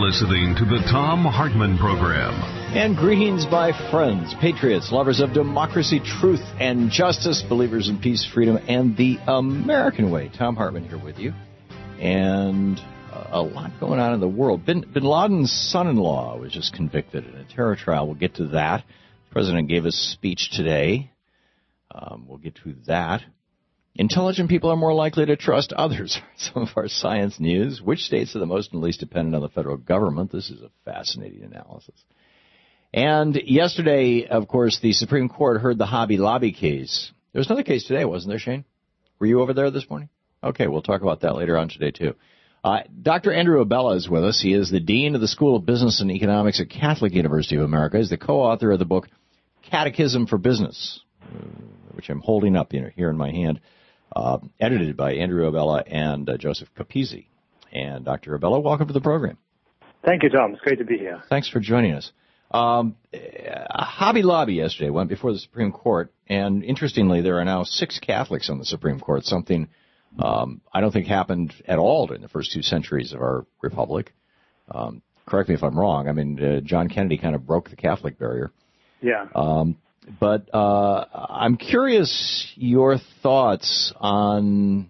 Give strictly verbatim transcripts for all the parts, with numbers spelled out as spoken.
listening to the Thom Hartmann Program. And greetings, my friends, patriots, lovers of democracy, truth, and justice, believers in peace, freedom, and the American way. Thom Hartmann here with you. And a lot going on in the world. Bin, Bin Laden's son-in-law was just convicted in a terror trial. We'll get to that. The president gave a speech today. Um, we'll get to that. Intelligent people are more likely to trust others. Some of our science news. Which states are the most and least dependent on the federal government? This is a fascinating analysis. And yesterday, of course, the Supreme Court heard the Hobby Lobby case. There was another case today, wasn't there, Shane? Were you over there this morning? Okay, we'll talk about that later on today, too. Uh, Doctor Andrew Abella is with us. He is the Dean of the School of Business and Economics at Catholic University of America. He's the co-author of the book Catechism for Business, uh, which I'm holding up you know, here in my hand. Uh, edited by Andrew Abella and uh, Joseph Capizzi. And Doctor Abella, welcome to the program. Thank you, Tom. It's great to be here. Thanks for joining us. Um, Hobby Lobby yesterday went before the Supreme Court, and interestingly, there are now six Catholics on the Supreme Court, something um, I don't think happened at all during the first two centuries of our republic. Um, correct me if I'm wrong. I mean, uh, John Kennedy kind of broke the Catholic barrier. Yeah. Um, But uh, I'm curious your thoughts on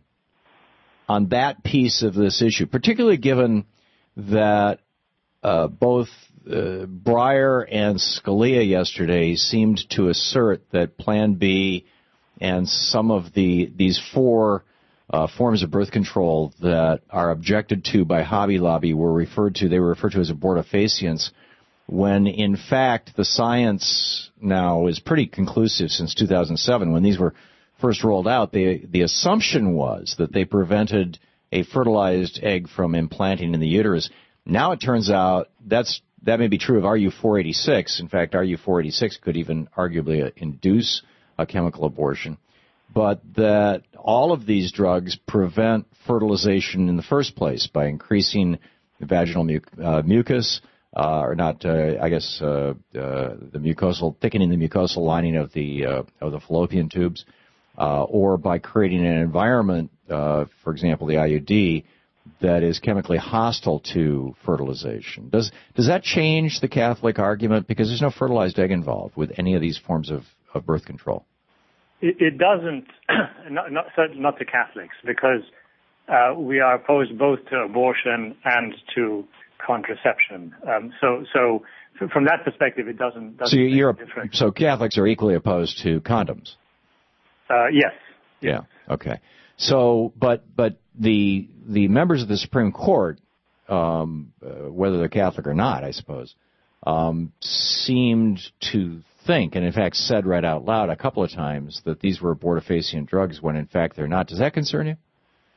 on that piece of this issue, particularly given that uh, both uh, Breyer and Scalia yesterday seemed to assert that Plan B and some of the these four uh, forms of birth control that are objected to by Hobby Lobby were referred to, they were referred to as abortifacients, when in fact the science now is pretty conclusive since two thousand seven. When these were first rolled out, the the assumption was that they prevented a fertilized egg from implanting in the uterus. Now it turns out that's that may be true of R U four eighty-six. In fact, R U four eighty-six could even arguably induce a chemical abortion. But that all of these drugs prevent fertilization in the first place by increasing the vaginal muc- uh, mucus, Uh, or not, uh, I guess, uh, uh, the mucosal, thickening the mucosal lining of the uh, of the fallopian tubes, uh, or by creating an environment, uh, for example, the I U D, that is chemically hostile to fertilization. Does does that change the Catholic argument? Because there's no fertilized egg involved with any of these forms of, of birth control. It, it doesn't, not, not, certainly not to Catholics, because uh, we are opposed both to abortion and to contraception. Um, so, so from that perspective, it doesn't. doesn't so you're make a difference. So Catholics are equally opposed to condoms. Uh, yes. Yeah. Okay. So, but but the the members of the Supreme Court, um, uh, whether they're Catholic or not, I suppose, um, seemed to think, and in fact said right out loud a couple of times, that these were abortifacient drugs when in fact they're not. Does that concern you?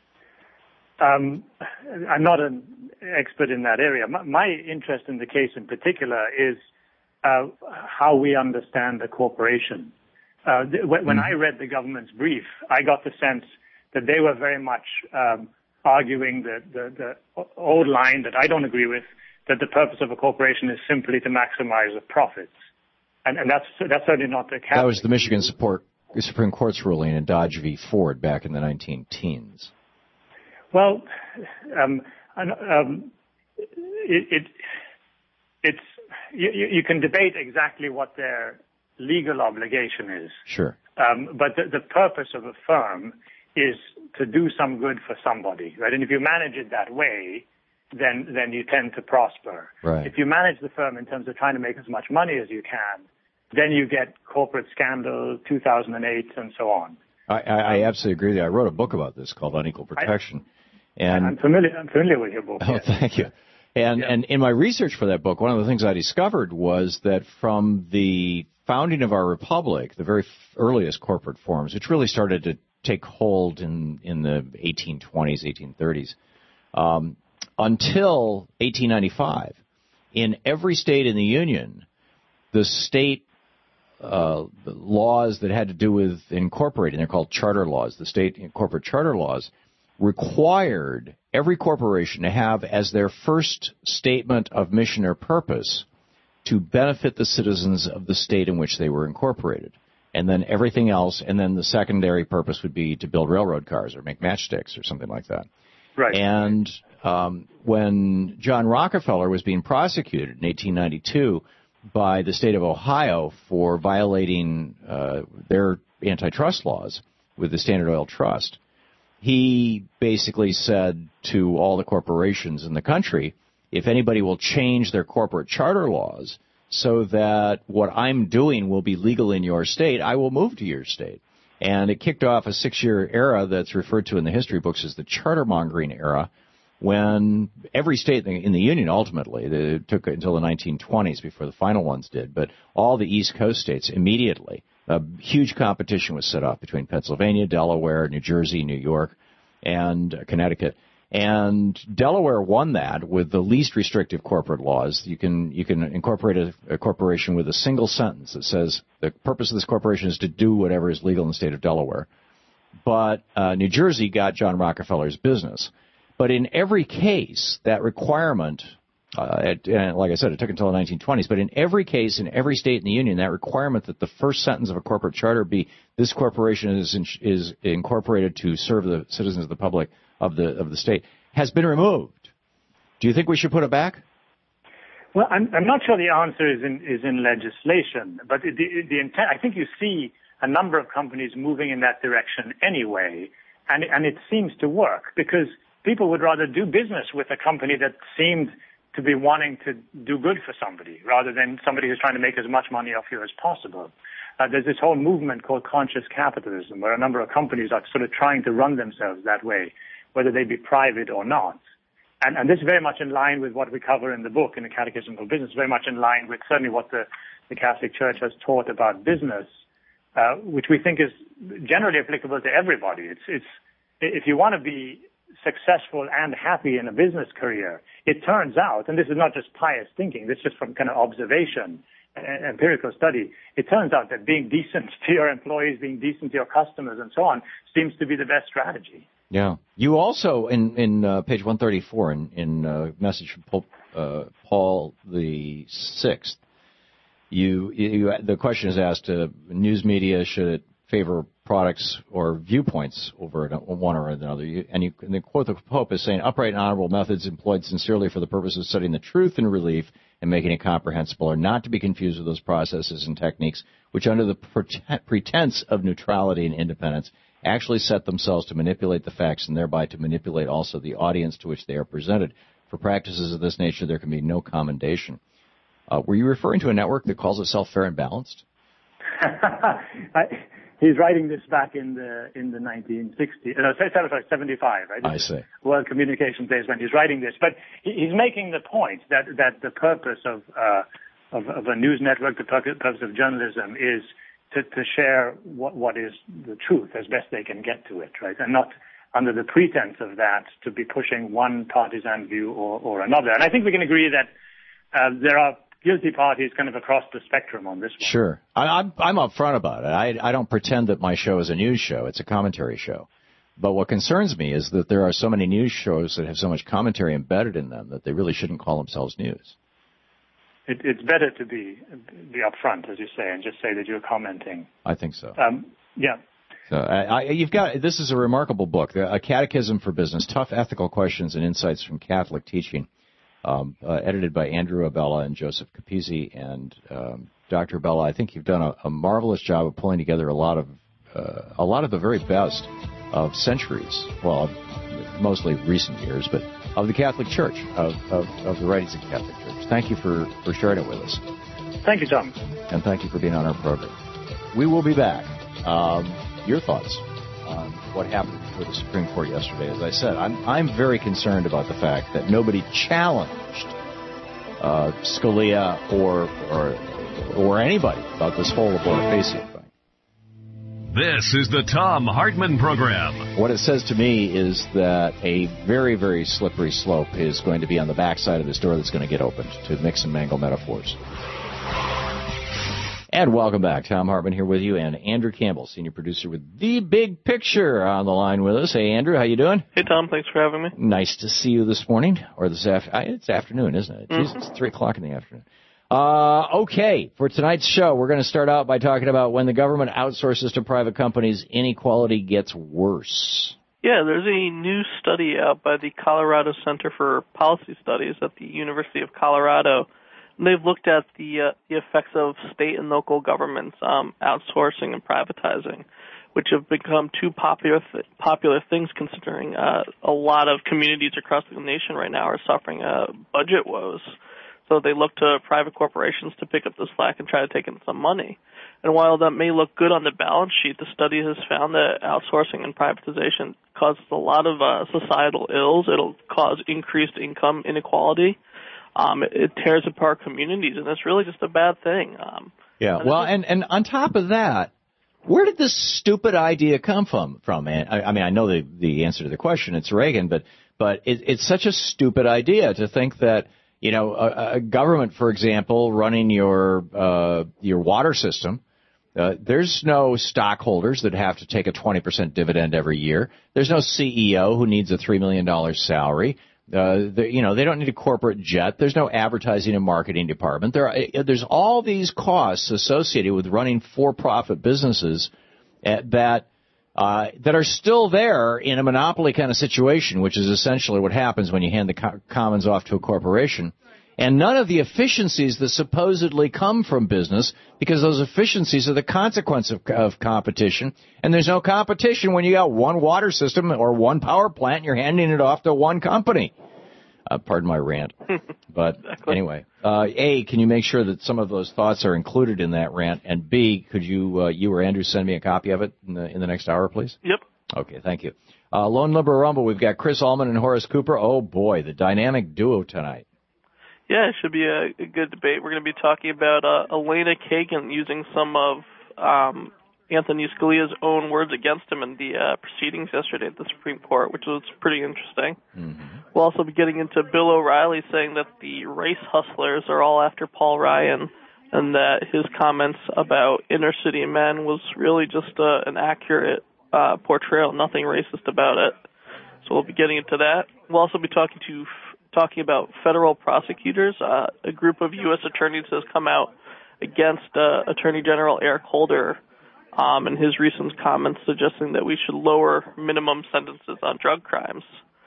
Um, I'm not an expert in that area. My, my interest in the case in particular is uh, how we understand the corporation. Uh, th- when mm-hmm. I read the government's brief, I got the sense that they were very much um, arguing the, the, the old line that I don't agree with, that the purpose of a corporation is simply to maximize the profits. And, and that's that's certainly not the case. That was the Michigan support, Supreme Court's ruling in Dodge v. Ford back in the nineteen teens. Well, um, um, it, it, it's you, you can debate exactly what their legal obligation is. Sure. Um, but the, the purpose of a firm is to do some good for somebody, right? And if you manage it that way, then then you tend to prosper. Right. If you manage the firm in terms of trying to make as much money as you can, then you get corporate scandal, two thousand eight, and so on. I, I, I absolutely agree with you. I wrote a book about this called Unequal Protection. I, and I'm familiar. I'm familiar with your book. Oh, yes. thank you. And yeah. and in my research for that book, one of the things I discovered was that from the founding of our republic, the very earliest corporate forms, which really started to take hold in in the eighteen twenties, eighteen thirties, um, until eighteen ninety-five, in every state in the Union, the state uh, laws that had to do with incorporating, they're called charter laws, the state corporate charter laws, required every corporation to have as their first statement of mission or purpose to benefit the citizens of the state in which they were incorporated. And then everything else, and then the secondary purpose would be to build railroad cars or make matchsticks or something like that. Right. And um, when John Rockefeller was being prosecuted in eighteen ninety-two by the state of Ohio for violating uh, their antitrust laws with the Standard Oil Trust, he basically said to all the corporations in the country, if anybody will change their corporate charter laws so that what I'm doing will be legal in your state, I will move to your state. And it kicked off a six-year era that's referred to in the history books as the charter-mongering era, when every state in the Union, ultimately, it took until the nineteen twenties before the final ones did, but all the East Coast states immediately, a huge competition was set up between Pennsylvania, Delaware, New Jersey, New York, and uh, Connecticut. And Delaware won that with the least restrictive corporate laws. You can you can incorporate a, a corporation with a single sentence that says the purpose of this corporation is to do whatever is legal in the state of Delaware. But uh, New Jersey got John Rockefeller's business. But in every case, that requirement, uh, it, and like I said, it took until the nineteen twenties, but in every case, in every state in the Union, that requirement that the first sentence of a corporate charter be, this corporation is in, is incorporated to serve the citizens of the public of the of the state, has been removed. Do you think we should put it back? Well, I'm, I'm not sure the answer is in is in legislation, but the, the intent, I think you see a number of companies moving in that direction anyway, and and it seems to work because people would rather do business with a company that seemed to be wanting to do good for somebody rather than somebody who's trying to make as much money off you as possible. Uh, there's this whole movement called conscious capitalism where a number of companies are sort of trying to run themselves that way, whether they be private or not. And, and this is very much in line with what we cover in the book, in the Catechism for Business, very much in line with certainly what the, the Catholic Church has taught about business, uh, which we think is generally applicable to everybody. It's, it's, if you want to be successful and happy in a business career, it turns out, and this is not just pious thinking, this is just from kind of observation, empirical study, it turns out that being decent to your employees, being decent to your customers and so on seems to be the best strategy. Yeah. You also, in, in uh, page one thirty-four, in, in uh, message from Pope uh, Paul the Sixth, you, you, the question is asked, uh, news media, should it favor products or viewpoints over one or another? You, and, you, and the quote the Pope is saying, upright and honorable methods employed sincerely for the purpose of studying the truth and relief and making it comprehensible are not to be confused with those processes and techniques which, under the pretense of neutrality and independence, actually set themselves to manipulate the facts and thereby to manipulate also the audience to which they are presented. For practices of this nature, there can be no commendation. Uh, were you referring to a network that calls itself Fair and Balanced? I, he's writing this back in the in the nineteen sixties, no, sorry, seventy-five, right? I see. World Communications Days when he's writing this, but he, he's making the point that that the purpose of uh, of, of a news network, the purpose of journalism, is to, to share what, what is the truth as best they can get to it, right? And not under the pretense of that to be pushing one partisan view or, or another. And I think we can agree that uh, there are guilty parties kind of across the spectrum on this one. Sure. I, I'm, I'm upfront about it. I, I don't pretend that my show is a news show. It's a commentary show. But what concerns me is that there are so many news shows that have so much commentary embedded in them that they really shouldn't call themselves news. It, it's better to be be upfront, as you say, and just say that you're commenting. I think so. Um, yeah. So I, I, you've got this is a remarkable book, A Catechism for Business: Tough Ethical Questions and Insights from Catholic Teaching, um, uh, edited by Andrew Abella and Joseph Capizzi. And um, Doctor Abella, I think you've done a, a marvelous job of pulling together a lot of uh, a lot of the very best of centuries, well, mostly recent years, but of the Catholic Church, of, of, of the writings of the Catholic Church. Thank you for, for sharing it with us. Thank you, Tom. And thank you for being on our program. We will be back. Um, your thoughts on what happened before the Supreme Court yesterday. As I said, I'm, I'm very concerned about the fact that nobody challenged uh, Scalia or, or, or anybody about this whole abortifacient thing. This is the Thom Hartmann Program. What it says to me is that a very, very slippery slope is going to be on the backside of this door that's going to get opened, to mix and mangle metaphors. And welcome back. Thom Hartmann here with you, and Andrew Campbell, senior producer with The Big Picture, on the line with us. Hey, Andrew, how you doing? Hey, Tom. Thanks for having me. Nice to see you this morning, or this afternoon. It's afternoon, isn't it? Mm-hmm. Jeez, it's three o'clock in the afternoon. Uh, okay, for tonight's show, we're going to start out by talking about when the government outsources to private companies, inequality gets worse. Yeah, there's a new study out by the Colorado Center for Policy Studies at the University of Colorado. And they've looked at the, uh, the effects of state and local governments um, outsourcing and privatizing, which have become two popular th- popular things considering uh, a lot of communities across the nation right now are suffering uh, budget woes. So they look to private corporations to pick up the slack and try to take in some money. And while that may look good on the balance sheet, the study has found that outsourcing and privatization causes a lot of uh, societal ills. It'll cause increased income inequality. Um, it, it tears apart communities, and it's really just a bad thing. Um, yeah, well, and, and on top of that, where did this stupid idea come from? From I, I mean, I know the, the answer to the question. It's Reagan, but but it, it's such a stupid idea to think that, you know, a, a government, for example, running your uh, your water system. Uh, there's no stockholders that have to take a twenty percent dividend every year. There's no C E O who needs a three million dollars salary. Uh, you know, they don't need a corporate jet. There's no advertising and marketing department. There are, there's all these costs associated with running for-profit businesses at, that uh, that are still there in a monopoly kind of situation, which is essentially what happens when you hand the co- commons off to a corporation. And none of the efficiencies that supposedly come from business, because those efficiencies are the consequence of, of competition. And there's no competition when you got one water system or one power plant and you're handing it off to one company. Uh, pardon my rant. But exactly. Anyway, uh, A, can you make sure that some of those thoughts are included in that rant? And B, could you, uh, you or Andrew send me a copy of it in the, in the next hour, please? Yep. Okay, thank you. Uh, Lone Lumber Rumble, we've got Chris Ullman and Horace Cooper. Oh, boy, the dynamic duo tonight. Yeah, it should be a, a good debate. We're going to be talking about uh, Elena Kagan using some of um, Anthony Scalia's own words against him in the uh, proceedings yesterday at the Supreme Court, which was pretty interesting. Mm-hmm. We'll also be getting into Bill O'Reilly saying that the race hustlers are all after Paul Ryan, and that his comments about inner city men was really just uh, an accurate uh, portrayal, nothing racist about it. So we'll be getting into that. We'll also be talking to talking about federal prosecutors. Uh, a group of U S attorneys has come out against uh, Attorney General Eric Holder um, and his recent comments suggesting that we should lower minimum sentences on drug crimes.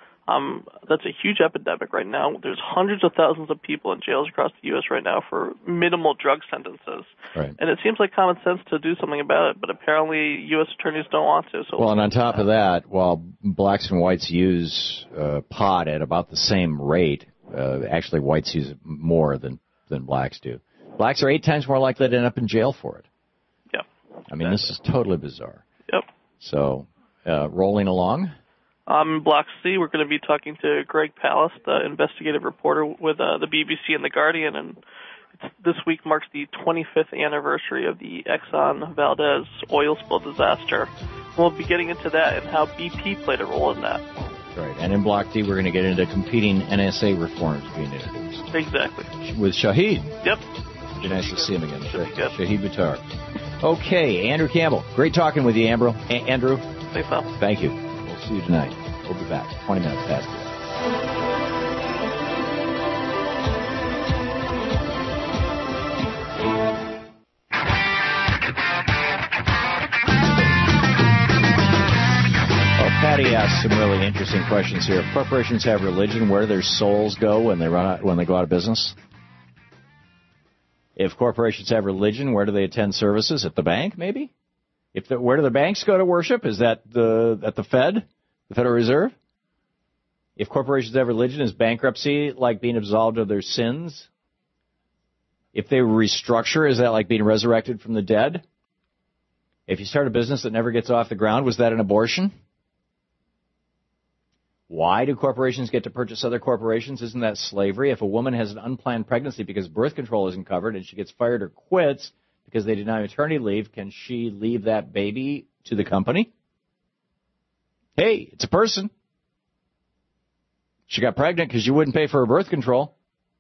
Um, that's a huge epidemic right now. There's hundreds of thousands of people in jails across the U S right now for minimal drug sentences. Right. And it seems like common sense to do something about it, but apparently U S attorneys don't want to. So well, and on top of that, while blacks and whites use uh, pot at about the same rate, uh, actually whites use it more than, than blacks do. Blacks are eight times more likely to end up in jail for it. Yep. I mean, this is totally bizarre. Yep. So, uh, rolling along. Um, in Block C, we're going to be talking to Greg Palast, the investigative reporter with uh, the B B C and The Guardian, and it's, this week marks the twenty-fifth anniversary of the Exxon Valdez oil spill disaster. We'll be getting into that and how B P played a role in that. Right, and in Block D, we're going to get into competing N S A reforms being introduced. Exactly. With Shahid. Yep. It'd be nice to see him again. Should be good. Shahid Buttar. Okay, Andrew Campbell. Great talking with you, Andrew. A- Andrew. Thanks, Al. Thank you. We'll see you tonight. We'll be back. twenty minutes past the Patty asked some really interesting questions here. If corporations have religion, where do their souls go when they run out, when they go out of business? If corporations have religion, where do they attend services? At the bank, maybe? If the, where do the banks go to worship? Is that the at the Fed, the Federal Reserve? If corporations have religion, is bankruptcy like being absolved of their sins? If they restructure, is that like being resurrected from the dead? If you start a business that never gets off the ground, was that an abortion? Why do corporations get to purchase other corporations? Isn't that slavery? If a woman has an unplanned pregnancy because birth control isn't covered and she gets fired or quits because they deny maternity leave, can she leave that baby to the company? Hey, it's a person. She got pregnant because you wouldn't pay for her birth control.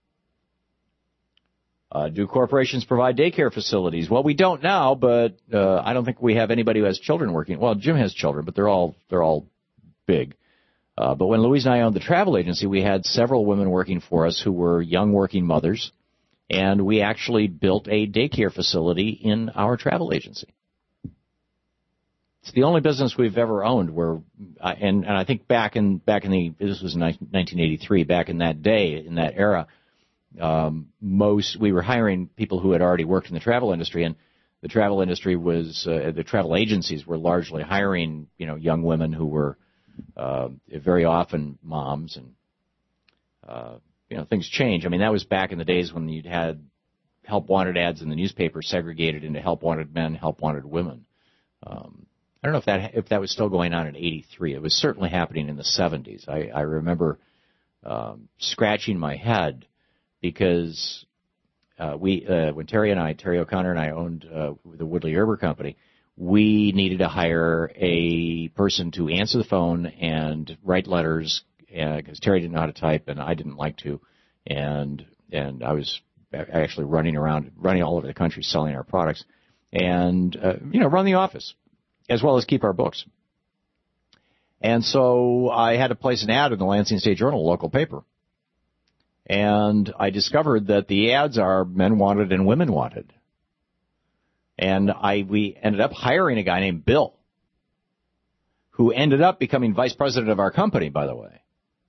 Uh, do corporations provide daycare facilities? Well, we don't now, but uh, I don't think we have anybody who has children working. Well, Jim has children, but they're all they're all big. Uh, but when Louise and I owned the travel agency, we had several women working for us who were young working mothers, and we actually built a daycare facility in our travel agency. it's the only business we've ever owned where, uh, and, and I think back in, back in the, this was nineteen eighty-three, back in that day, in that era, um, most, we were hiring people who had already worked in the travel industry, and the travel industry was, uh, the travel agencies were largely hiring, you know, young women who were, uh, very often moms, and, uh, you know, things change. I mean, that was back in the days when you'd had help wanted ads in the newspaper segregated into help wanted men, help wanted women. Um, I don't know if that if that was still going on in eighty-three. It was certainly happening in the seventies. I, I remember um, scratching my head because uh, we, uh, when Terry and I, Terry O'Connor and I owned uh, the Woodley Herber Company, we needed to hire a person to answer the phone and write letters because uh, Terry didn't know how to type and I didn't like to, and and I was actually running around, running all over the country selling our products, and, uh, you know, run the office, as well as keep our books. And so I had to place an ad in the Lansing State Journal, local paper. And I discovered that the ads are men wanted and women wanted. And I we ended up hiring a guy named Bill, who ended up becoming vice president of our company, by the way.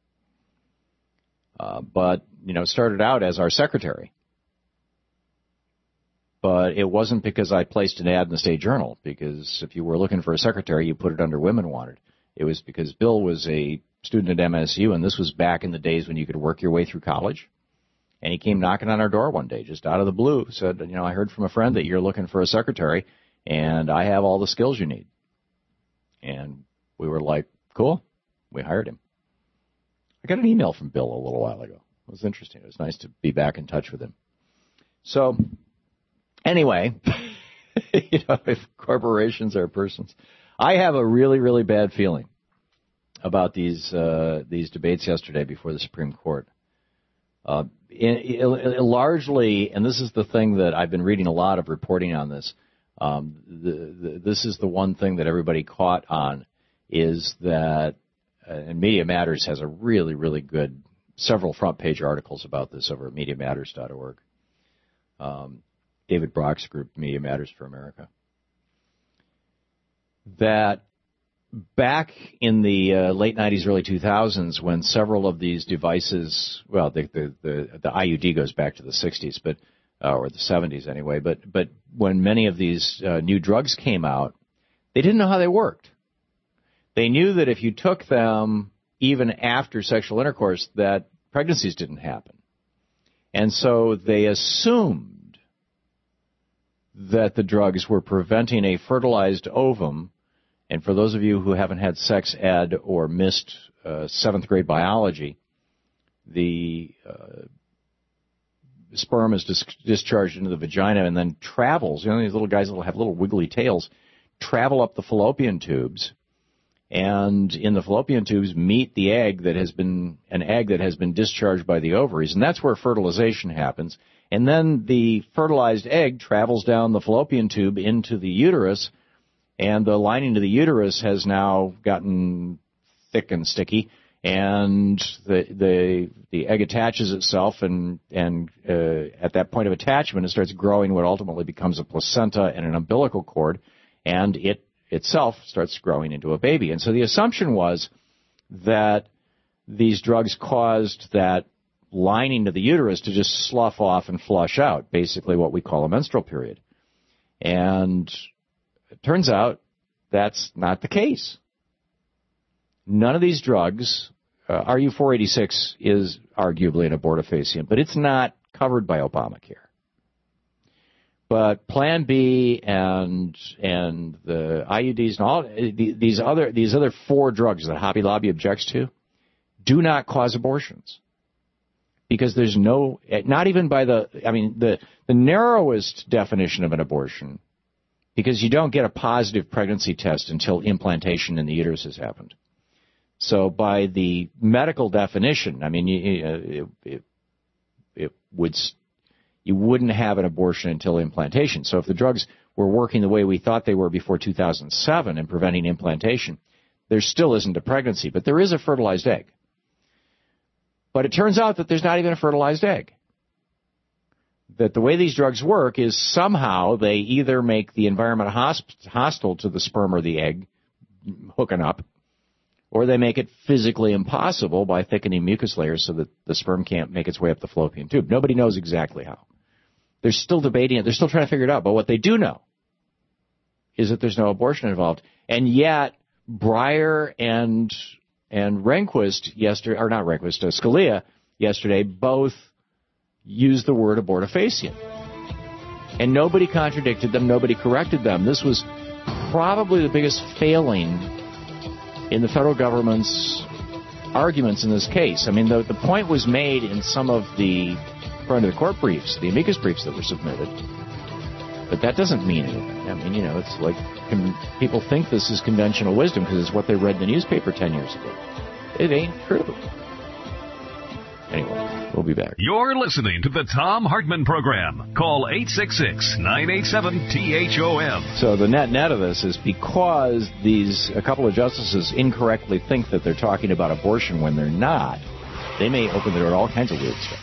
Uh, but, you know, started out as our secretary. But it wasn't because I placed an ad in the State Journal, because if you were looking for a secretary, you put it under Women Wanted. It was because Bill was a student at M S U, and this was back in the days when you could work your way through college. And he came knocking on our door one day, just out of the blue, said, you know, I heard from a friend that you're looking for a secretary, and I have all the skills you need. And we were like, cool. We hired him. I got an email from Bill a little while ago. It was interesting. It was nice to be back in touch with him. So... Anyway, you know, if corporations are persons, I have a really, really bad feeling about these uh, these debates yesterday before the Supreme Court. Uh, in, in, largely, and this is the thing that I've been reading a lot of reporting on this. Um, the, the, this is the one thing that everybody caught on is that, uh, and Media Matters has a really, really good several front page articles about this over at media matters dot org. Um, David Brock's group, Media Matters for America, that back in the uh, late nineties, early two thousands, when several of these devices, well, the the, the, the I U D goes back to the sixties, but uh, or the seventies anyway, but but when many of these uh, new drugs came out, they didn't know how they worked. They knew that if you took them even after sexual intercourse, that pregnancies didn't happen. And so they assumed that the drugs were preventing a fertilized ovum. And for those of you who haven't had sex ed or missed uh, seventh grade biology, the uh, sperm is dis- discharged into the vagina and then travels. You know, these little guys that have little wiggly tails travel up the fallopian tubes, and in the fallopian tubes meet the egg that has been an egg that has been discharged by the ovaries, and that's where fertilization happens. And then the fertilized egg travels down the fallopian tube into the uterus, and the lining of the uterus has now gotten thick and sticky, and the the the egg attaches itself, and and uh, at that point of attachment, it starts growing what ultimately becomes a placenta and an umbilical cord, and it itself starts growing into a baby. And so the assumption was that these drugs caused that lining of the uterus to just slough off and flush out, basically what we call a menstrual period. And it turns out that's not the case. None of these drugs, uh, R U four eighty-six is arguably an abortifacient, but it's not covered by Obamacare. But Plan B and and the I U Ds and all these other these other four drugs that Hobby Lobby objects to do not cause abortions. Because there's no, not even by the, I mean, the, the narrowest definition of an abortion, because you don't get a positive pregnancy test until implantation in the uterus has happened. So by the medical definition, I mean, you, it, it, it would, you wouldn't have an abortion until implantation. So if the drugs were working the way we thought they were before two thousand seven and preventing implantation, there still isn't a pregnancy, but there is a fertilized egg. But it turns out that there's not even a fertilized egg. that the way these drugs work is somehow they either make the environment hosp- hostile to the sperm or the egg hooking up, or they make it physically impossible by thickening mucus layers so that the sperm can't make its way up the fallopian tube. Nobody knows exactly how. They're still debating it. They're still trying to figure it out. But what they do know is that there's no abortion involved. And yet, Breyer and and Rehnquist yesterday, or not Rehnquist, uh, Scalia yesterday, both used the word abortifacient. And nobody contradicted them. Nobody corrected them. This was probably the biggest failing in the federal government's arguments in this case. I mean, the, the point was made in some of the front of the court briefs, the amicus briefs that were submitted. But that doesn't mean anything. I mean, you know, it's like can, people think this is conventional wisdom because it's what they read in the newspaper ten years ago. It ain't true. Anyway, we'll be back. You're listening to the Thom Hartmann Program. Call eight six six, nine eight seven, T H O M. So the net net of this is because these a couple of justices incorrectly think that they're talking about abortion when they're not, they may open the door to all kinds of weird stuff.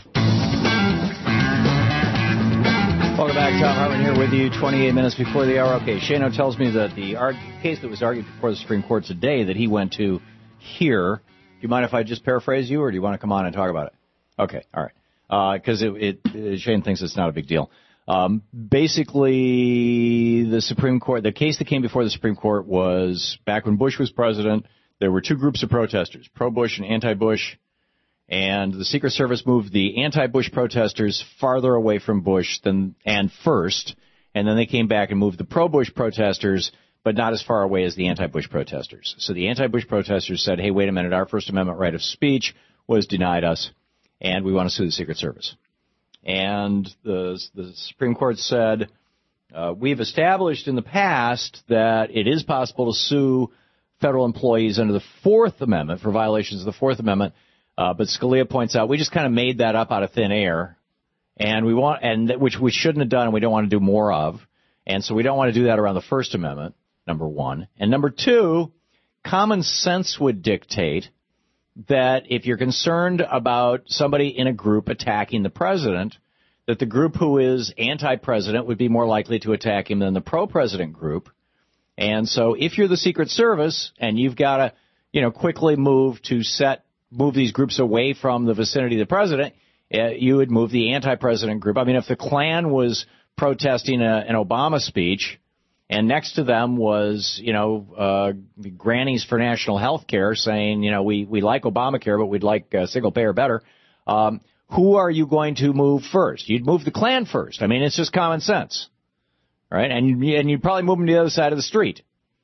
Welcome back. Thom Hartmann here with you, twenty-eight minutes before the hour. Okay, Shano tells me that the arg- case that was argued before the Supreme Court today that he went to here, do you mind if I just paraphrase you, or do you want to come on and talk about it? Okay, all right. Because uh, it, it, Shane thinks it's not a big deal. Um, basically, the Supreme Court, the case that came before the Supreme Court was back when Bush was president. There were two groups of protesters, pro-Bush and anti-Bush. And the Secret Service moved the anti-Bush protesters farther away from Bush than and first, and then they came back and moved the pro-Bush protesters, but not as far away as the anti-Bush protesters. So the anti-Bush protesters said, hey, wait a minute, our First Amendment right of speech was denied us, and we want to sue the Secret Service. And the, the Supreme Court said, uh, we've established in the past that it is possible to sue federal employees under the Fourth Amendment for violations of the Fourth Amendment. Uh, but Scalia points out we just kind of made that up out of thin air, and we want, and which we shouldn't have done, and we don't want to do more of, and so we don't want to do that around the First Amendment. Number one, and number two, common sense would dictate that if you're concerned about somebody in a group attacking the president, that the group who is anti-president would be more likely to attack him than the pro-president group, and so if you're the Secret Service and you've got to, you know, quickly move to set move these groups away from the vicinity of the president, uh, you would move the anti-president group. I mean, if the Klan was protesting a, an Obama speech, and next to them was, you know, uh, grannies for national health care saying, you know, we, we like Obamacare, but we'd like uh, single payer better, um, who are you going to move first? You'd move the Klan first. I mean, it's just common sense, right? And, you, and you'd probably move them to the other side of the street.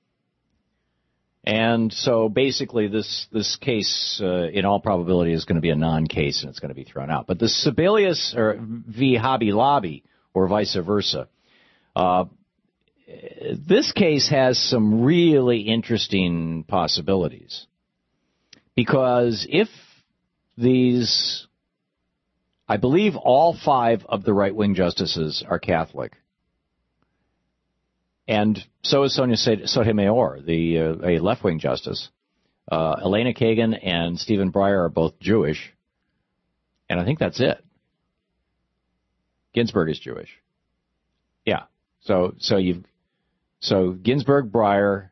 And so basically this this case, uh, in all probability, is going to be a non-case and it's going to be thrown out. But the Sebelius or v. Hobby Lobby or vice versa, uh, this case has some really interesting possibilities. Because if these, I believe all five of the right-wing justices are Catholic, and so is Sonia Sotomayor, the uh, a left-wing justice. Uh, Elena Kagan and Stephen Breyer are both Jewish, and I think that's it. Ginsburg is Jewish. Yeah. So so you've so Ginsburg, Breyer,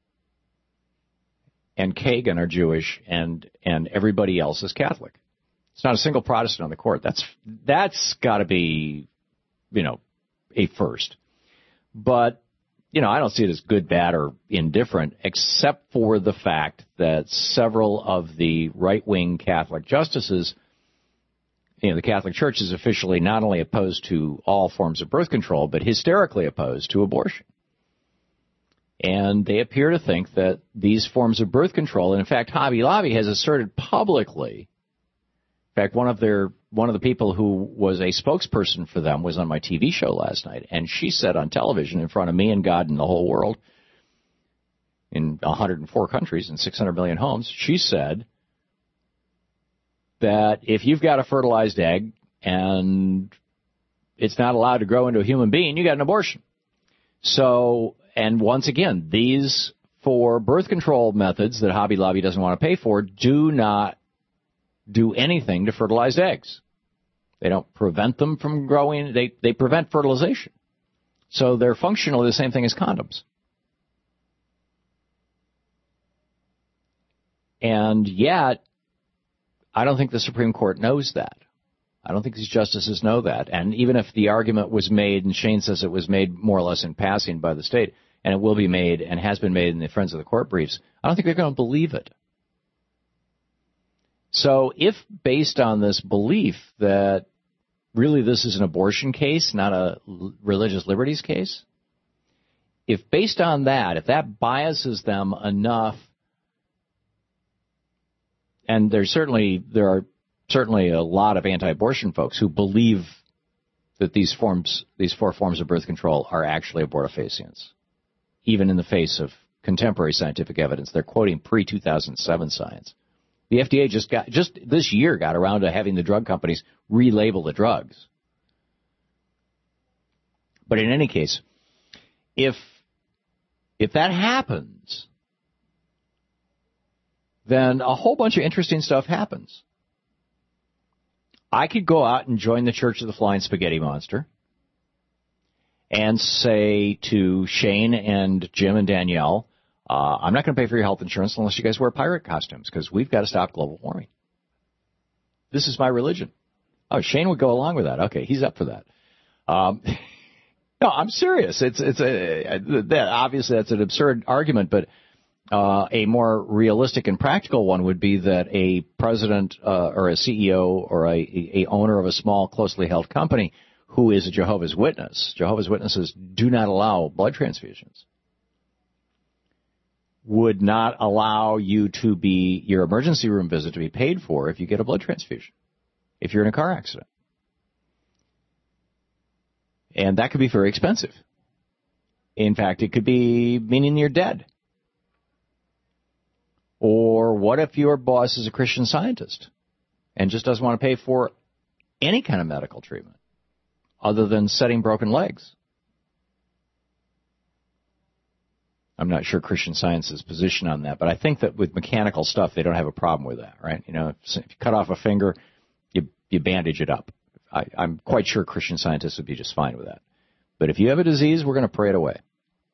and Kagan are Jewish, and and everybody else is Catholic. It's not a single Protestant on the court. That's that's got to be, you know, a first. But you know, I don't see it as good, bad, or indifferent, except for the fact that several of the right-wing Catholic justices, you know, the Catholic Church is officially not only opposed to all forms of birth control, but hysterically opposed to abortion. And they appear to think that these forms of birth control, and in fact, Hobby Lobby has asserted publicly, in fact, one of their one of the people who was a spokesperson for them was on my T V show last night, and she said on television in front of me and God and the whole world, in one hundred four countries and six hundred million homes, she said that if you've got a fertilized egg and it's not allowed to grow into a human being, you got an abortion. So, and once again, these four birth control methods that Hobby Lobby doesn't want to pay for do not do anything to fertilized eggs. They don't prevent them from growing. They, they prevent fertilization. So they're functionally the same thing as condoms. And yet, I don't think the Supreme Court knows that. I don't think these justices know that. And even if the argument was made, and Shane says it was made more or less in passing by the state, and it will be made and has been made in the Friends of the Court briefs, I don't think they're going to believe it. So if based on this belief that really this is an abortion case, not a religious liberties case, if based on that, if that biases them enough, and there's certainly, there are certainly a lot of anti-abortion folks who believe that these forms, these four forms of birth control are actually abortifacients, even in the face of contemporary scientific evidence. They're quoting pre two thousand seven science. The F D A just got, just this year got around to having the drug companies relabel the drugs. But in any case, if, if that happens, then a whole bunch of interesting stuff happens. I could go out and join the Church of the Flying Spaghetti Monster and say to Shane and Jim and Danielle, uh, I'm not going to pay for your health insurance unless you guys wear pirate costumes, because we've got to stop global warming. This is my religion. Oh, Shane would go along with that. Okay, he's up for that. Um, no, I'm serious. It's it's a, that obviously that's an absurd argument, but Uh, a more realistic and practical one would be that a president uh, or a C E O or a, a owner of a small, closely held company who is a Jehovah's Witness, Jehovah's Witnesses do not allow blood transfusions, would not allow you to be, your emergency room visit to be paid for if you get a blood transfusion, if you're in a car accident. And that could be very expensive. In fact, it could be meaning you're dead. Or what if your boss is a Christian Scientist and just doesn't want to pay for any kind of medical treatment other than setting broken legs? I'm not sure Christian Science's position on that, but I think that with mechanical stuff, they don't have a problem with that, right? You know, if you cut off a finger, you, you bandage it up. I, I'm quite sure Christian Scientists would be just fine with that. But if you have a disease, we're going to pray it away.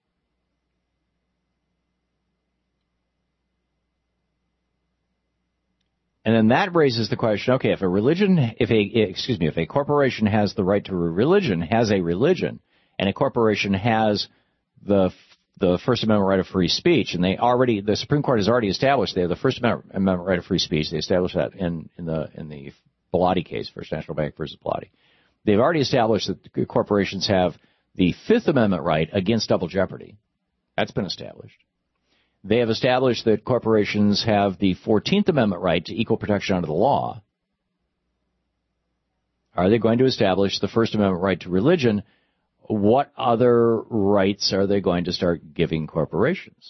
And then that raises the question, okay, if a religion, if a, excuse me, if a corporation has the right to a religion, has a religion, and a corporation has the the First Amendment right of free speech, and they already, the Supreme Court has already established they have the First Amendment right of free speech. They established that in, in the in the Bellotti case, First National Bank versus Bellotti. They've already established that corporations have the Fifth Amendment right against double jeopardy. That's been established. They have established that corporations have the fourteenth Amendment right to equal protection under the law. Are they going to establish the First Amendment right to religion? What other rights are they going to start giving corporations?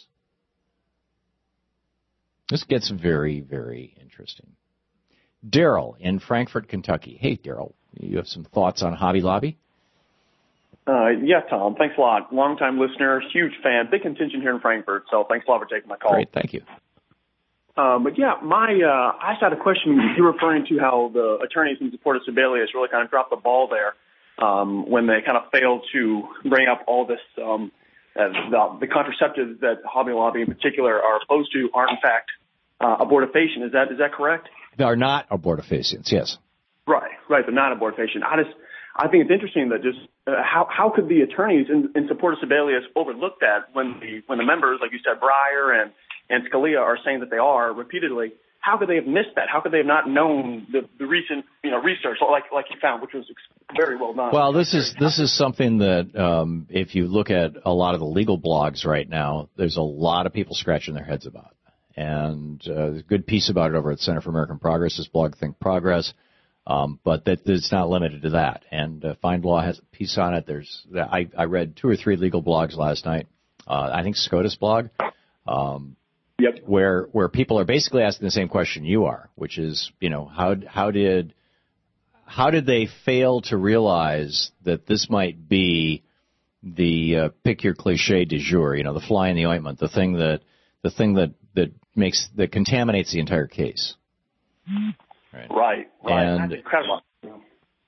This gets very, very interesting. Daryl in Frankfort, Kentucky. Hey, Daryl, you have some thoughts on Hobby Lobby? Uh, yeah, Tom. Thanks a lot. Long-time listener, huge fan, big contingent here in Frankfurt. So thanks a lot for taking my call. Great, thank you. Um, but yeah, my uh, I just had a question. You're referring to how the attorneys in support of Sebelius really kind of dropped the ball there um, when they kind of failed to bring up all this. Um, uh, the, the contraceptives that Hobby Lobby in particular are opposed to aren't in fact uh, abortifacient. Is that is that correct? They are not abortifacients. Yes. Right, right. They're not abortifacient. I just I think it's interesting that just uh, how how could the attorneys in, in support of Sebelius overlook that when the when the members, like you said, Breyer and and Scalia are saying that they are repeatedly? How could they have missed that? How could they have not known the, the recent you know research like like you found, which was very well done? Well, this is this is something that um, if you look at a lot of the legal blogs right now, there's a lot of people scratching their heads about. And uh, there's a good piece about it over at Center for American Progress, this blog Think Progress. Um, but that it's not limited to that. And uh, Find Law has a piece on it. There's I, I read two or three legal blogs last night. Uh, I think SCOTUS blog, um, yep. where where people are basically asking the same question you are, which is, you know, how how did how did they fail to realize that this might be the uh, pick your cliche du jour, you know, the fly in the ointment, the thing that the thing that that makes that contaminates the entire case. Right, right. right. And, That's incredible.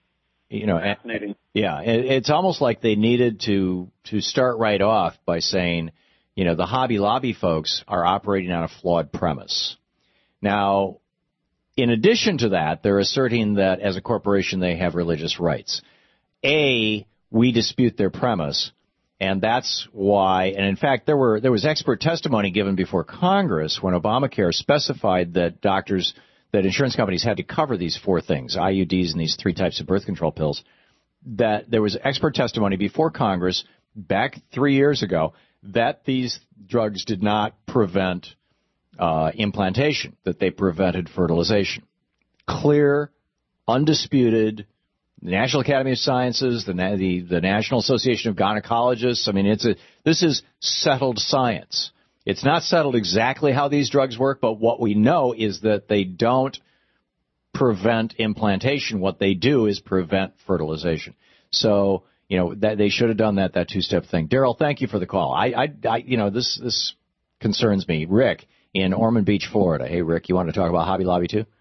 You know, Fascinating. Yeah, it's almost like they needed to to start right off by saying, you know, the Hobby Lobby folks are operating on a flawed premise. Now, in addition to that, they're asserting that as a corporation they have religious rights. A, we dispute their premise, and that's why, and in fact, there were there was expert testimony given before Congress when Obamacare specified that doctors, that insurance companies had to cover these four things, I U Ds and these three types of birth control pills, that there was expert testimony before Congress back three years ago that these drugs did not prevent uh, implantation, that they prevented fertilization. Clear, undisputed, the National Academy of Sciences, the, the the National Association of Gynecologists. I mean, it's a this is settled science. It's not settled exactly how these drugs work, but what we know is that they don't prevent implantation. What they do is prevent fertilization. So, you know, that they should have done that that two-step thing. Daryl, thank you for the call. I, I, I you know, this this concerns me. Rick in Ormond Beach, Florida. Hey, Rick, you want to talk about Hobby Lobby too?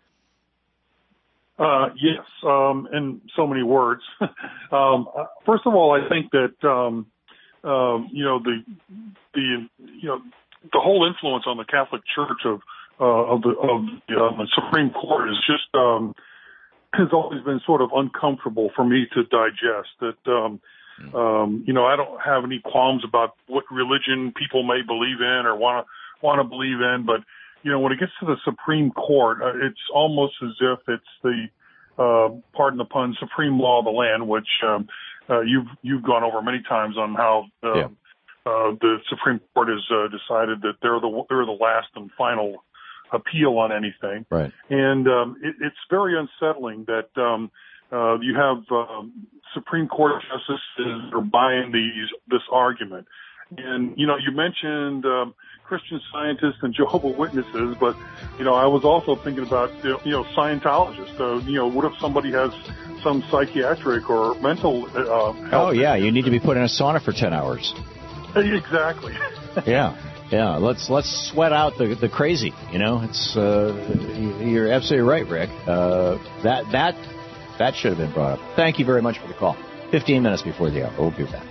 Uh, yes, um, in so many words. um, first of all, I think that, um, um, you know, the, the, you know, the whole influence on the Catholic Church of, uh, of the, of the, um, the Supreme Court is just, um, has always been sort of uncomfortable for me to digest. That, um, um, you know, I don't have any qualms about what religion people may believe in or want to, want to believe in, but, you know, when it gets to the Supreme Court, uh, it's almost as if it's the, uh, pardon the pun, supreme law of the land, which, um, uh, you've, you've gone over many times on how, uh, yeah. uh, the Supreme Court has, uh, decided that they're the, they're the last and final appeal on anything. Right. And, um, it, it's very unsettling that, um, uh, you have, um, Supreme Court justices are buying these, this argument. And, you know, you mentioned, um, Christian Scientists and Jehovah's Witnesses, but, you know, I was also thinking about, you know, Scientologists. Uh, you know, what if somebody has some psychiatric or mental, uh, health? Oh, yeah, you need to be put in a sauna for ten hours. Exactly. yeah. Yeah. Let's, let's sweat out the, the crazy, you know, it's, uh, you're absolutely right, Rick. Uh, that, that, that should have been brought up. Thank you very much for the call. fifteen minutes before the hour. We'll be back.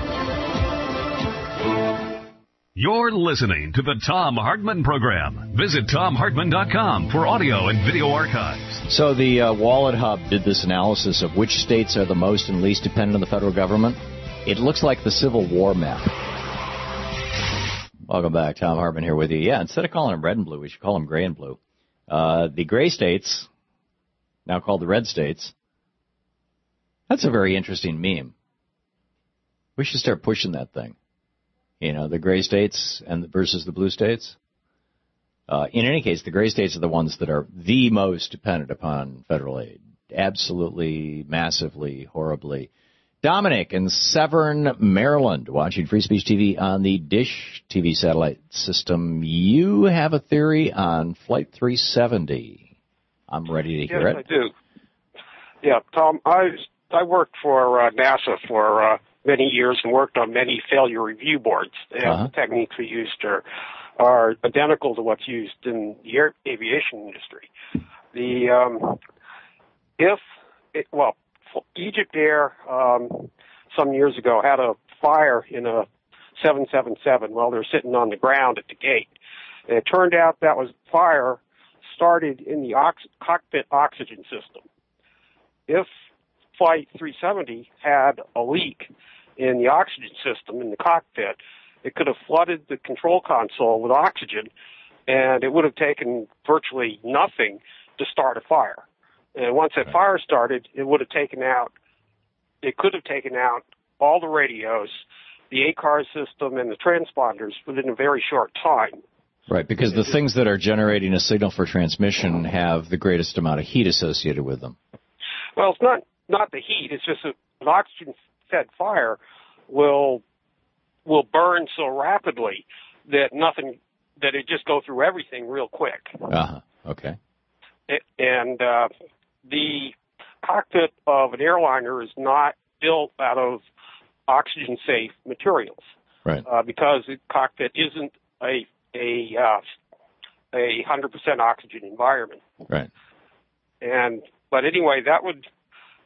You're listening to the Thom Hartmann Program. Visit Thom Hartmann dot com for audio and video archives. So the uh, Wallet Hub did this analysis of which states are the most and least dependent on the federal government. It looks like the Civil War map. Welcome back. Thom Hartmann here with you. Yeah, instead of calling them red and blue, we should call them gray and blue. Uh, the gray states, now called the red states. That's a very interesting meme. We should start pushing that thing. You know, the gray states and versus the blue states. Uh, in any case, the gray states are the ones that are the most dependent upon federal aid. Absolutely, massively, horribly. Dominic in Severn, Maryland, watching Free Speech T V on the Dish T V satellite system. You have a theory on Flight three seventy. I'm ready to hear yes, it. Yes, I do. Yeah, Tom, I, I worked for uh, NASA for uh, many years and worked on many failure review boards. And uh-huh. The techniques we used are, are identical to what's used in the air, aviation industry. The um, if it, well, Egypt Air um, some years ago had a fire in a seven seventy-seven while they're sitting on the ground at the gate. And it turned out that was fire started in the ox- cockpit oxygen system. If Flight three seventy had a leak in the oxygen system in the cockpit, it could have flooded the control console with oxygen, and it would have taken virtually nothing to start a fire. And once that fire started, it would have taken out, it could have taken out all the radios, the A C A R system, and the transponders within a very short time. Right, because the things that are generating a signal for transmission have the greatest amount of heat associated with them. Well, it's not, not the heat. It's just that an oxygen-fed fire will will burn so rapidly that nothing, that it just go through everything real quick. Uh-huh, okay. It, and uh, the cockpit of an airliner is not built out of oxygen-safe materials. Right. Uh, because the cockpit isn't a a uh, a hundred percent oxygen environment. Right. And but anyway, that would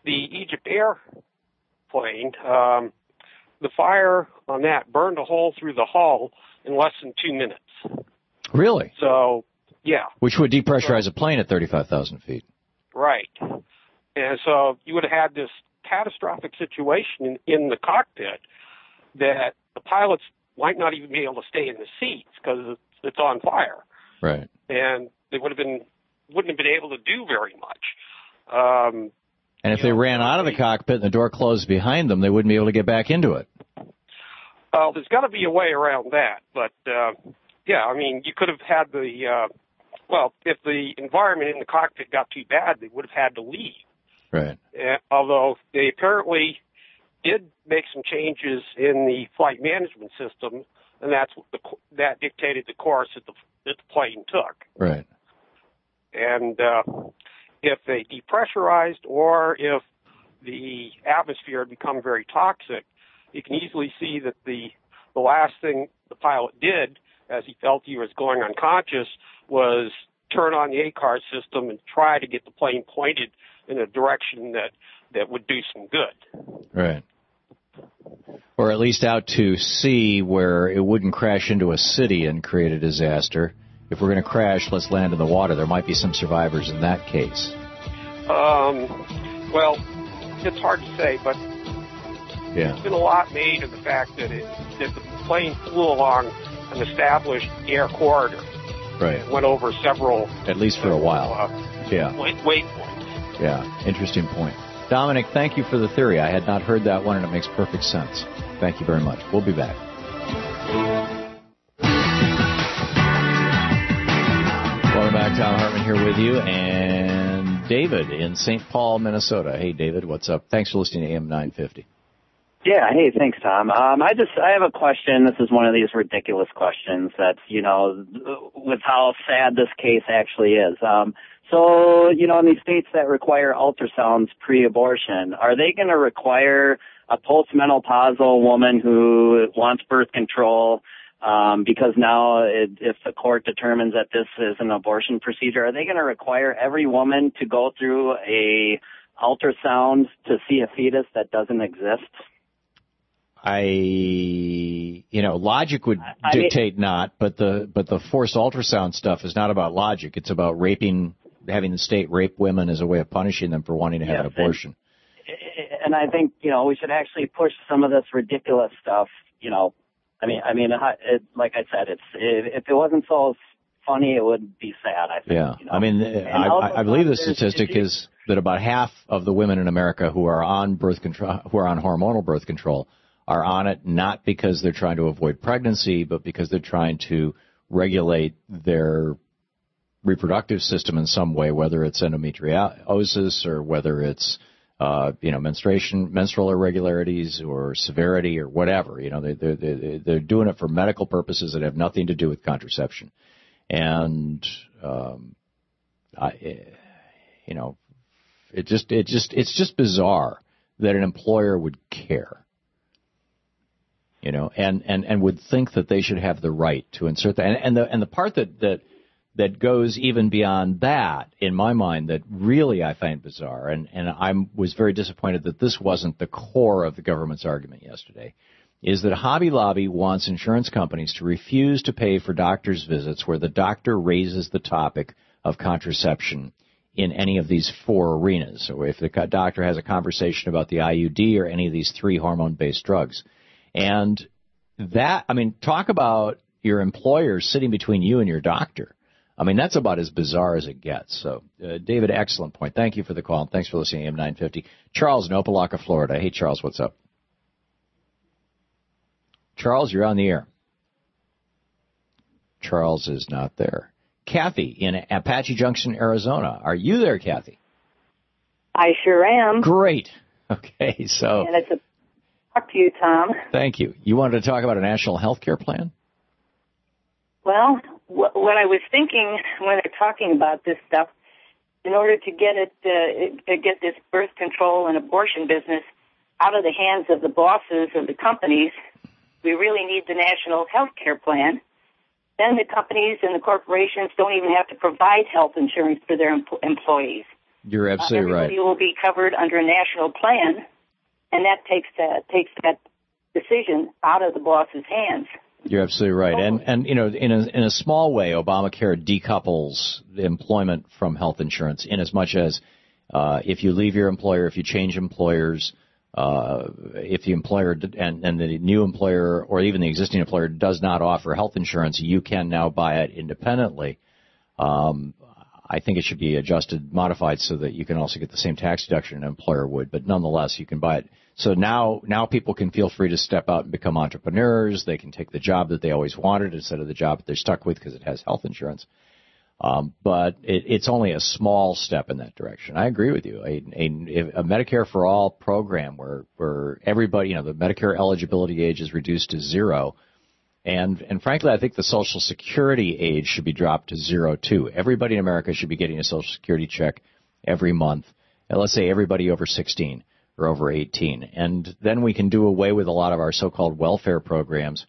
the Egypt airplane, um, the fire on that burned a hole through the hull in less than two minutes. Really? So, yeah. Which would depressurize so, a plane at thirty-five thousand feet. Right. And so you would have had this catastrophic situation in, in the cockpit that the pilots might not even be able to stay in the seats because it's, it's on fire. Right. And they would have been wouldn't have been able to do very much. Um, and if they know, ran out of the cockpit and the door closed behind them, they wouldn't be able to get back into it. Well, uh, there's got to be a way around that. But, uh, yeah, I mean, you could have had the, uh, well, if the environment in the cockpit got too bad, they would have had to leave. Right. Uh, although they apparently did make some changes in the flight management system, and that's what the, that dictated the course that the, that the plane took. Right. And uh, if they depressurized or if the atmosphere had become very toxic, you can easily see that the the last thing the pilot did, as he felt he was going unconscious, was turn on the A C A R system and try to get the plane pointed in a direction that, that would do some good. Right. Or at least out to sea where it wouldn't crash into a city and create a disaster. If we're going to crash, let's land in the water. There might be some survivors in that case. Um, well, it's hard to say, but yeah. There's been a lot made of the fact that it that the plane flew along an established air corridor. Right. It went over several... At least for several, a while. Uh, yeah. Wait, waypoints. Yeah, interesting point. Dominic, thank you for the theory. I had not heard that one, and it makes perfect sense. Thank you very much. We'll be back. Welcome back. Tom Hartman here with you, and David in Saint Paul, Minnesota. Hey, David, what's up? Thanks for listening to A M nine fifty. Yeah, hey, thanks, Tom. Um, I just, I have a question. This is one of these ridiculous questions that's, you know, with how sad this case actually is. Um, so, you know, in these states that require ultrasounds pre-abortion, are they going to require a postmenopausal woman who wants birth control, um, because now it, if the court determines that this is an abortion procedure, are they going to require every woman to go through a ultrasound to see a fetus that doesn't exist? I, you know, logic would I dictate mean, not, but the but the forced ultrasound stuff is not about logic. It's about raping, having the state rape women as a way of punishing them for wanting to have yes, an abortion. And, and I think, you know, we should actually push some of this ridiculous stuff. You know, I mean, I mean, it, like I said, it's it, if it wasn't so funny, it would be sad. I think. Yeah, you know? I mean, I, I, I believe the statistic is that about half of the women in America who are on birth control, who are on hormonal birth control, are on it not because they're trying to avoid pregnancy, but because they're trying to regulate their reproductive system in some way, whether it's endometriosis or whether it's, uh, you know, menstruation, menstrual irregularities or severity or whatever. You know, they, they're, they're, they're doing it for medical purposes that have nothing to do with contraception. And, um, I, you know, it just, it just, it's just bizarre that an employer would care. You know, and, and, and would think that they should have the right to insert that. And, and the and the part that, that that goes even beyond that, in my mind, that really I find bizarre, and, and I was very disappointed that this wasn't the core of the government's argument yesterday, is that Hobby Lobby wants insurance companies to refuse to pay for doctor's visits where the doctor raises the topic of contraception in any of these four arenas. So if the doctor has a conversation about the I U D or any of these three hormone-based drugs. And that, I mean, talk about your employer sitting between you and your doctor. I mean, that's about as bizarre as it gets. So, uh, David, excellent point. Thank you for the call, and thanks for listening to A M nine fifty. Charles in Opelika, Florida. Hey, Charles, what's up? Charles, you're on the air. Charles is not there. Kathy in Apache Junction, Arizona. Are you there, Kathy? I sure am. Great. Okay, so... And it's a talk to you, Tom. Thank you. You wanted to talk about a national health care plan? Well, wh- what I was thinking when they're talking about this stuff, in order to get it, uh, to get this birth control and abortion business out of the hands of the bosses of the companies, we really need the national health care plan. Then the companies and the corporations don't even have to provide health insurance for their em- employees. You're absolutely uh, everybody right. will be covered under a national plan, and that takes that takes that decision out of the boss's hands. You're absolutely right. And, and you know, in a, in a small way, Obamacare decouples the employment from health insurance in as much as uh, if you leave your employer, if you change employers, uh, if the employer and, and the new employer or even the existing employer does not offer health insurance, you can now buy it independently. Um, I think it should be adjusted, modified so that you can also get the same tax deduction an employer would, but nonetheless, you can buy it. So now, now people can feel free to step out and become entrepreneurs. They can take the job that they always wanted instead of the job that they're stuck with because it has health insurance. Um, but it, it's only a small step in that direction. I agree with you. A, a, a Medicare for All program where, where everybody, you know, the Medicare eligibility age is reduced to zero. And, and frankly, I think the Social Security age should be dropped to zero, too. Everybody in America should be getting a Social Security check every month. And let's say everybody over sixteen. Or over eighteen. And then we can do away with a lot of our so-called welfare programs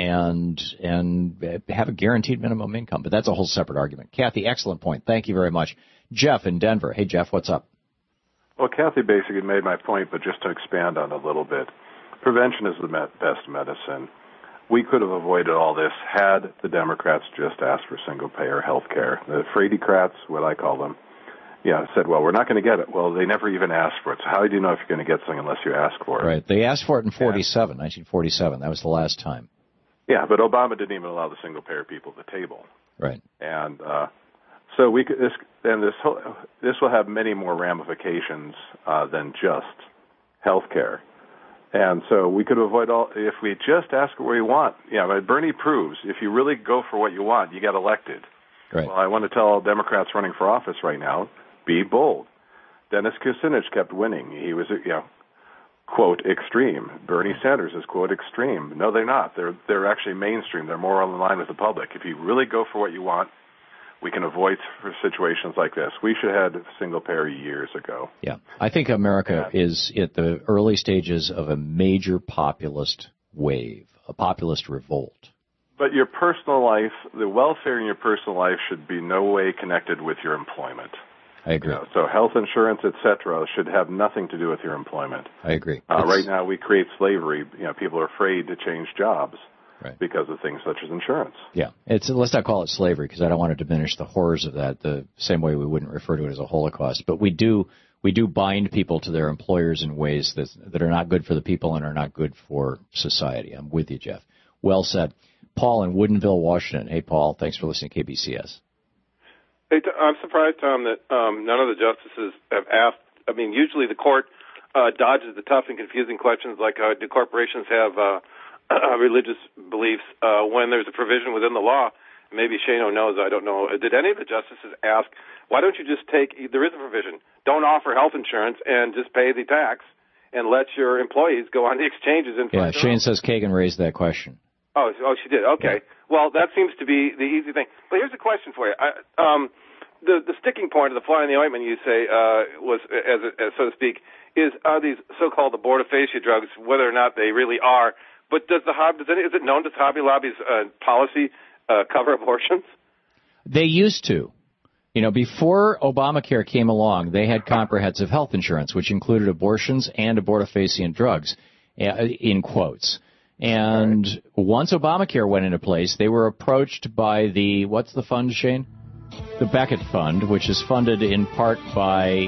and and have a guaranteed minimum income. But that's a whole separate argument. Kathy, excellent point. Thank you very much. Jeff in Denver. Hey, Jeff, what's up? Well, Kathy basically made my point, but just to expand on it a little bit. Prevention is the best medicine. We could have avoided all this had the Democrats just asked for single-payer health care. The Frady-crats, what I call them, yeah, said, well, we're not going to get it. Well, they never even asked for it. So how do you know if you're going to get something unless you ask for it? Right. They asked for it in forty-seven, yeah. nineteen forty-seven. That was the last time. Yeah, but Obama didn't even allow the single-payer people at the table. Right. And uh, so we could, this, and this whole, this will have many more ramifications uh, than just health care. And so we could avoid all, if we just ask for what we want. Yeah, but Bernie proves if you really go for what you want, you get elected. Right. Well, I want to tell all Democrats running for office right now, be bold. Dennis Kucinich kept winning. He was, you know, quote, extreme. Bernie Sanders is, quote, extreme. No, they're not. They're they're actually mainstream. They're more in line with the public. If you really go for what you want, we can avoid situations like this. We should have had single payer years ago. Yeah. I think America yeah. is at the early stages of a major populist wave, a populist revolt. But your personal life, the welfare in your personal life should be no way connected with your employment. I agree. You know, so health insurance, et cetera, should have nothing to do with your employment. I agree. Uh, right now, we create slavery. You know, people are afraid to change jobs right. because of things such as insurance. Yeah, it's let's not call it slavery because I don't want to diminish the horrors of that. The same way we wouldn't refer to it as a Holocaust, but we do we do bind people to their employers in ways that that are not good for the people and are not good for society. I'm with you, Jeff. Well said. Paul in Woodinville, Washington. Hey, Paul. Thanks for listening to K B C S. Hey, I'm surprised, Tom, that um, none of the justices have asked. I mean, usually the court uh, dodges the tough and confusing questions like uh, do corporations have uh, religious beliefs uh, when there's a provision within the law. Maybe Shano knows. I don't know. Did any of the justices ask, why don't you just take, there is a provision, don't offer health insurance and just pay the tax and let your employees go on the exchanges and yeah, Shane says Kagan raised that question. Oh, oh, she did. Okay. Yeah. Well, that seems to be the easy thing. But here's a question for you. I, um, the the sticking point of the fly in the ointment, you say, uh, was, as, as so to speak, is are these so-called abortifacient drugs, whether or not they really are. But does the does any, is it known does Hobby Lobby's uh, policy uh, cover abortions? They used to. You know, before Obamacare came along, they had comprehensive health insurance, which included abortions and abortifacient drugs, uh, in quotes. And right. once Obamacare went into place, they were approached by the, what's the fund, Shane? The Beckett Fund, which is funded in part by,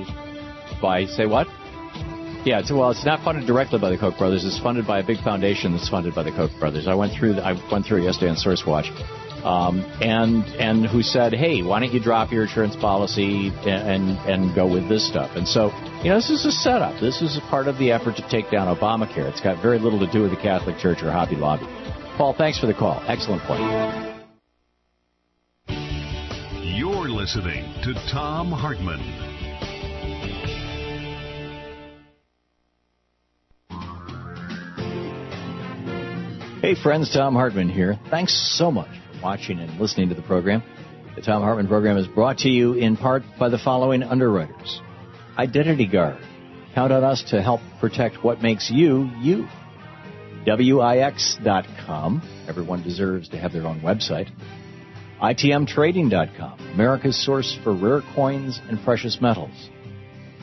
by, say what? Yeah, it's, well, it's not funded directly by the Koch brothers. It's funded by a big foundation that's funded by the Koch brothers. I went through, the, I went through it yesterday on SourceWatch. Um, and, and who said, hey, why don't you drop your insurance policy and, and, and go with this stuff? And so, you know, this is a setup. This is a part of the effort to take down Obamacare. It's got very little to do with the Catholic Church or Hobby Lobby. Paul, thanks for the call. Excellent point. You're listening to Thom Hartmann. Hey, friends, Thom Hartmann here. Thanks so much watching and listening to the program. The Thom Hartmann program is brought to you in part by the following underwriters. Identity Guard. Count on us to help protect what makes you, you. W I X dot com. Everyone deserves to have their own website. I T M trading dot com. America's source for rare coins and precious metals.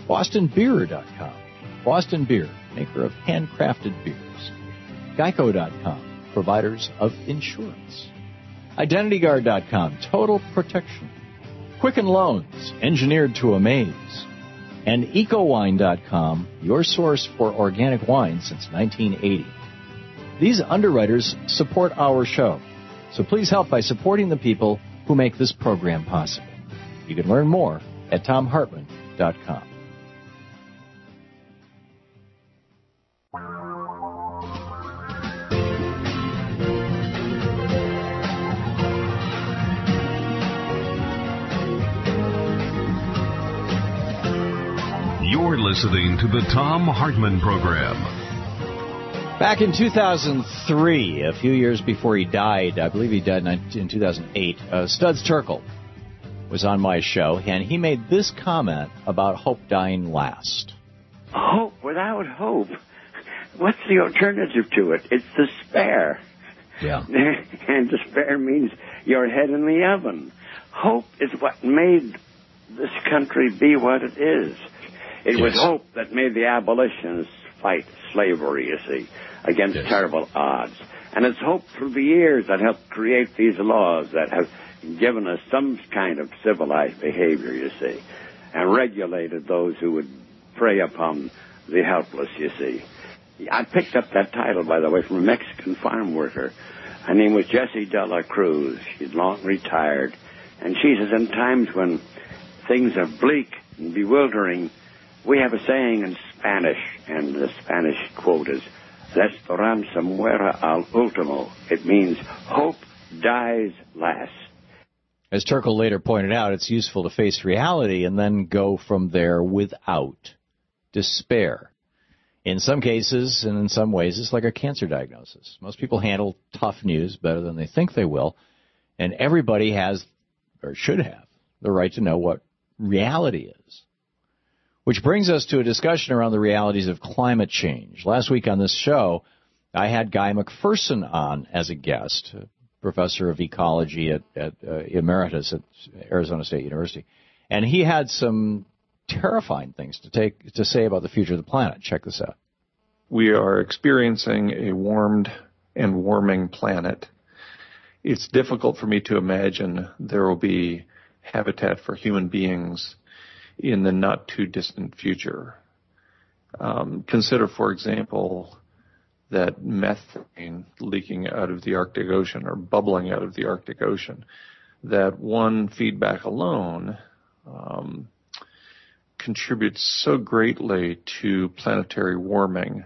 Boston Beer dot com. Boston Beer, maker of handcrafted beers. Geico dot com, providers of insurance. Identity Guard dot com, total protection. Quicken Loans, engineered to amaze. And Eco Wine dot com, your source for organic wine since nineteen eighty. These underwriters support our show, so please help by supporting the people who make this program possible. You can learn more at Tom Hartman dot com. You're listening to the Tom Hartman Program. Back in two thousand three, a few years before he died, I believe he died in two thousand eight, uh, Studs Terkel was on my show, and he made this comment about hope dying last. Hope without hope. What's the alternative to it? It's despair. Yeah. And despair means your head in the oven. Hope is what made this country be what it is. It yes. was hope that made the abolitionists fight slavery, you see, against yes. terrible odds. And it's hope through the years that helped create these laws that have given us some kind of civilized behavior, you see, and regulated those who would prey upon the helpless, you see. I picked up that title, by the way, from a Mexican farm worker. Her name was Jessie de la Cruz. She's long retired. And she says, in times when things are bleak and bewildering, we have a saying in Spanish, and the Spanish quote is, La esperanza muere al último. It means hope dies last. As Terkel later pointed out, it's useful to face reality and then go from there without despair. In some cases, and in some ways, it's like a cancer diagnosis. Most people handle tough news better than they think they will, and everybody has, or should have, the right to know what reality is. Which brings us to a discussion around the realities of climate change. Last week on this show, I had Guy McPherson on as a guest, a professor of ecology at, at uh, emeritus at Arizona State University, and he had some terrifying things to take to say about the future of the planet. Check this out. We are experiencing a warmed and warming planet. It's difficult for me to imagine there will be habitat for human beings in the not-too-distant future. Um, consider, for example, that methane leaking out of the Arctic Ocean or bubbling out of the Arctic Ocean. That one feedback alone um, contributes so greatly to planetary warming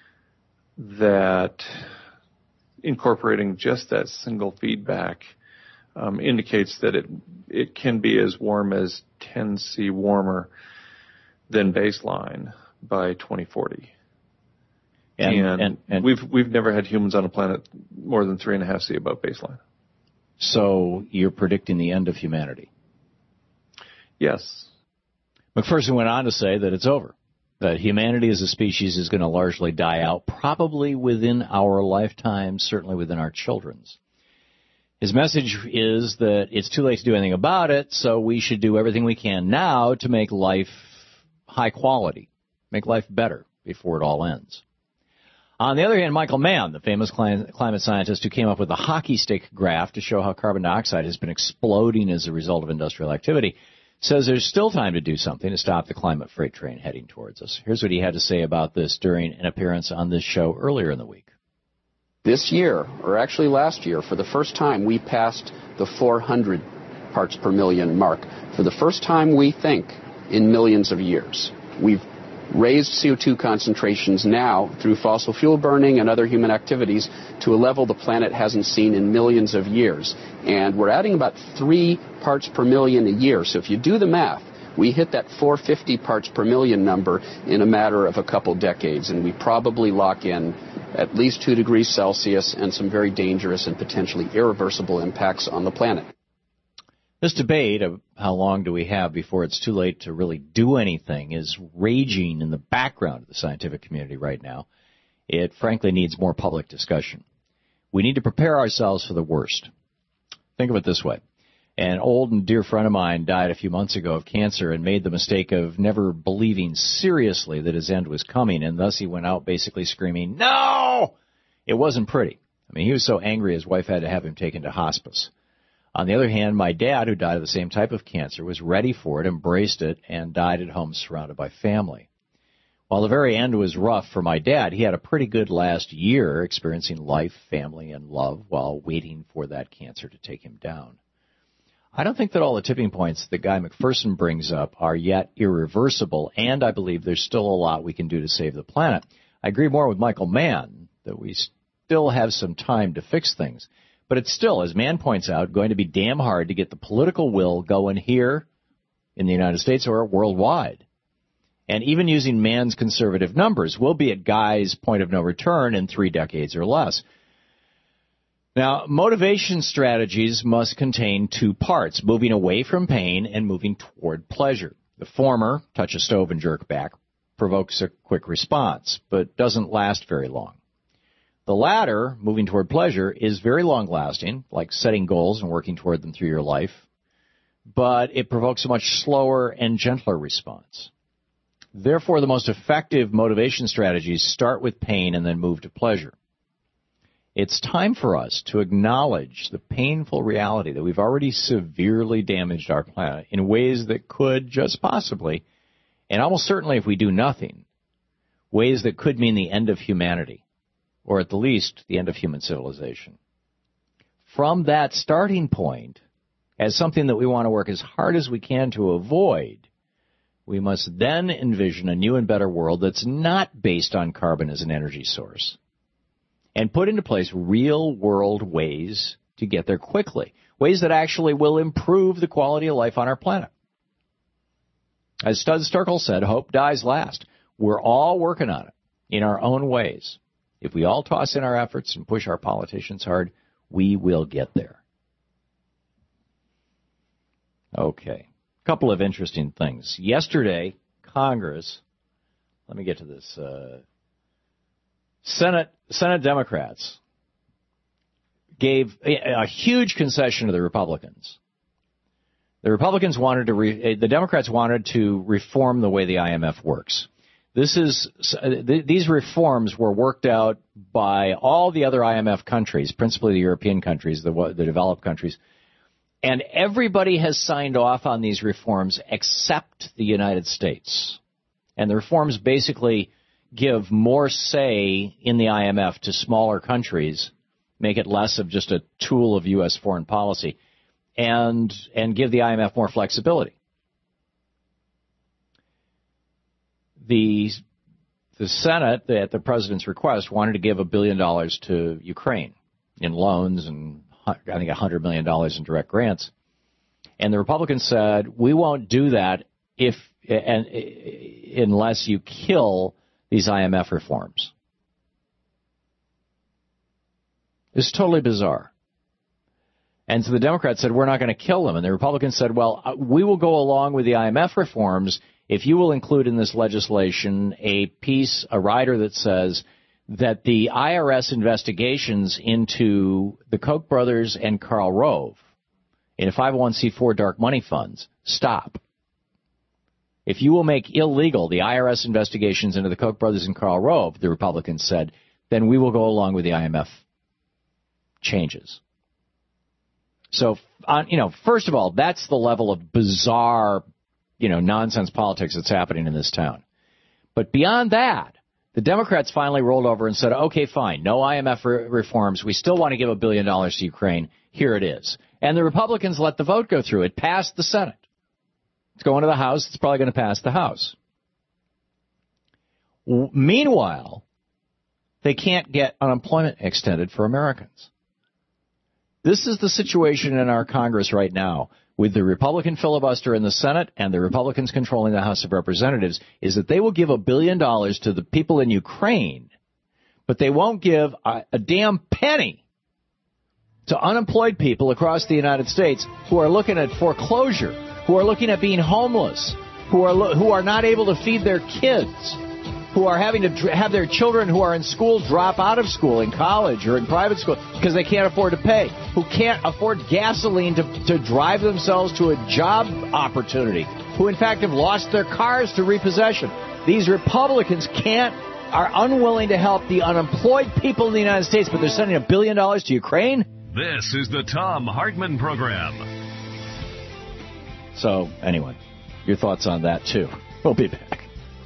that incorporating just that single feedback um, indicates that it it can be as warm as ten C warmer than baseline by twenty forty. And, and, and, and we've we've never had humans on a planet more than three and a half C above baseline. So you're predicting the end of humanity? Yes. McPherson went on to say that it's over, that humanity as a species is going to largely die out, probably within our lifetime, certainly within our children's. His message is that it's too late to do anything about it, so we should do everything we can now to make life high quality, make life better before it all ends. On the other hand, Michael Mann, the famous climate scientist who came up with the hockey stick graph to show how carbon dioxide has been exploding as a result of industrial activity, says there's still time to do something to stop the climate freight train heading towards us. Here's what he had to say about this during an appearance on this show earlier in the week. This year, or actually last year, for the first time, we passed the four hundred parts per million mark. For the first time, we think, in millions of years. We've raised C O two concentrations now through fossil fuel burning and other human activities to a level the planet hasn't seen in millions of years. And we're adding about three parts per million a year. So if you do the math, we hit that four hundred fifty parts per million number in a matter of a couple decades, and we probably lock in at least two degrees Celsius and some very dangerous and potentially irreversible impacts on the planet. This debate of how long do we have before it's too late to really do anything is raging in the background of the scientific community right now. It frankly needs more public discussion. We need to prepare ourselves for the worst. Think of it this way. An old and dear friend of mine died a few months ago of cancer and made the mistake of never believing seriously that his end was coming, and thus he went out basically screaming, "No!" It wasn't pretty. I mean, he was so angry his wife had to have him taken to hospice. On the other hand, my dad, who died of the same type of cancer, was ready for it, embraced it, and died at home surrounded by family. While the very end was rough for my dad, he had a pretty good last year experiencing life, family, and love while waiting for that cancer to take him down. I don't think that all the tipping points that Guy McPherson brings up are yet irreversible, and I believe there's still a lot we can do to save the planet. I agree more with Michael Mann that we still have some time to fix things. But it's still, as Mann points out, going to be damn hard to get the political will going here in the United States or worldwide. And even using Mann's conservative numbers, we'll be at Guy's point of no return in three decades or less. Now, motivation strategies must contain two parts, moving away from pain and moving toward pleasure. The former, touch a stove and jerk back, provokes a quick response, but doesn't last very long. The latter, moving toward pleasure, is very long-lasting, like setting goals and working toward them through your life, but it provokes a much slower and gentler response. Therefore, the most effective motivation strategies start with pain and then move to pleasure. It's time for us to acknowledge the painful reality that we've already severely damaged our planet in ways that could, just possibly, and almost certainly if we do nothing, ways that could mean the end of humanity, or at the least, the end of human civilization. From that starting point, as something that we want to work as hard as we can to avoid, we must then envision a new and better world that's not based on carbon as an energy source, and put into place real-world ways to get there quickly, ways that actually will improve the quality of life on our planet. As Studs Terkel said, hope dies last. We're all working on it in our own ways. If we all toss in our efforts and push our politicians hard, we will get there. Okay. A couple of interesting things. Yesterday, Congress, let me get to this, uh, Senate Senate Democrats gave a, a huge concession to the Republicans. The Republicans wanted to, re, the Democrats wanted to reform the way the I M F works. This is, these reforms were worked out by all the other I M F countries, principally the European countries, the, the developed countries, and everybody has signed off on these reforms except the United States. And the reforms basically give more say in the I M F to smaller countries, make it less of just a tool of U S foreign policy, and and give the I M F more flexibility. The the Senate, at the president's request, wanted to give a billion dollars to Ukraine in loans and I think one hundred million dollars in direct grants. And the Republicans said, we won't do that if and, unless you kill these I M F reforms. It's totally bizarre. And so the Democrats said, we're not going to kill them. And the Republicans said, well, we will go along with the I M F reforms if you will include in this legislation a piece, a rider that says that the I R S investigations into the Koch brothers and Karl Rove in five oh one c four dark money funds stop. If you will make illegal the I R S investigations into the Koch brothers and Karl Rove, the Republicans said, then we will go along with the I M F changes. So, on, you know, first of all, that's the level of bizarre, you know, nonsense politics that's happening in this town. But beyond that, the Democrats finally rolled over and said, okay, fine, no I M F re- reforms. We still want to give a billion dollars to Ukraine. Here it is. And the Republicans let the vote go through. It passed the Senate. It's going to the House. It's probably going to pass the House. W- meanwhile, they can't get unemployment extended for Americans. This is the situation in our Congress right now, with the Republican filibuster in the Senate and the Republicans controlling the House of Representatives, is that they will give a billion dollars to the people in Ukraine, but they won't give a, a damn penny to unemployed people across the United States who are looking at foreclosure, who are looking at being homeless, who are lo- who are not able to feed their kids. who are having to dr- have their children who are in school drop out of school, in college or in private school, because they can't afford to pay, who can't afford gasoline to, to drive themselves to a job opportunity, who in fact have lost their cars to repossession. These Republicans can't, are unwilling to help the unemployed people in the United States, but they're sending a billion dollars to Ukraine? This is the Thom Hartmann Program. So, anyway, your thoughts on that, too. We'll be back.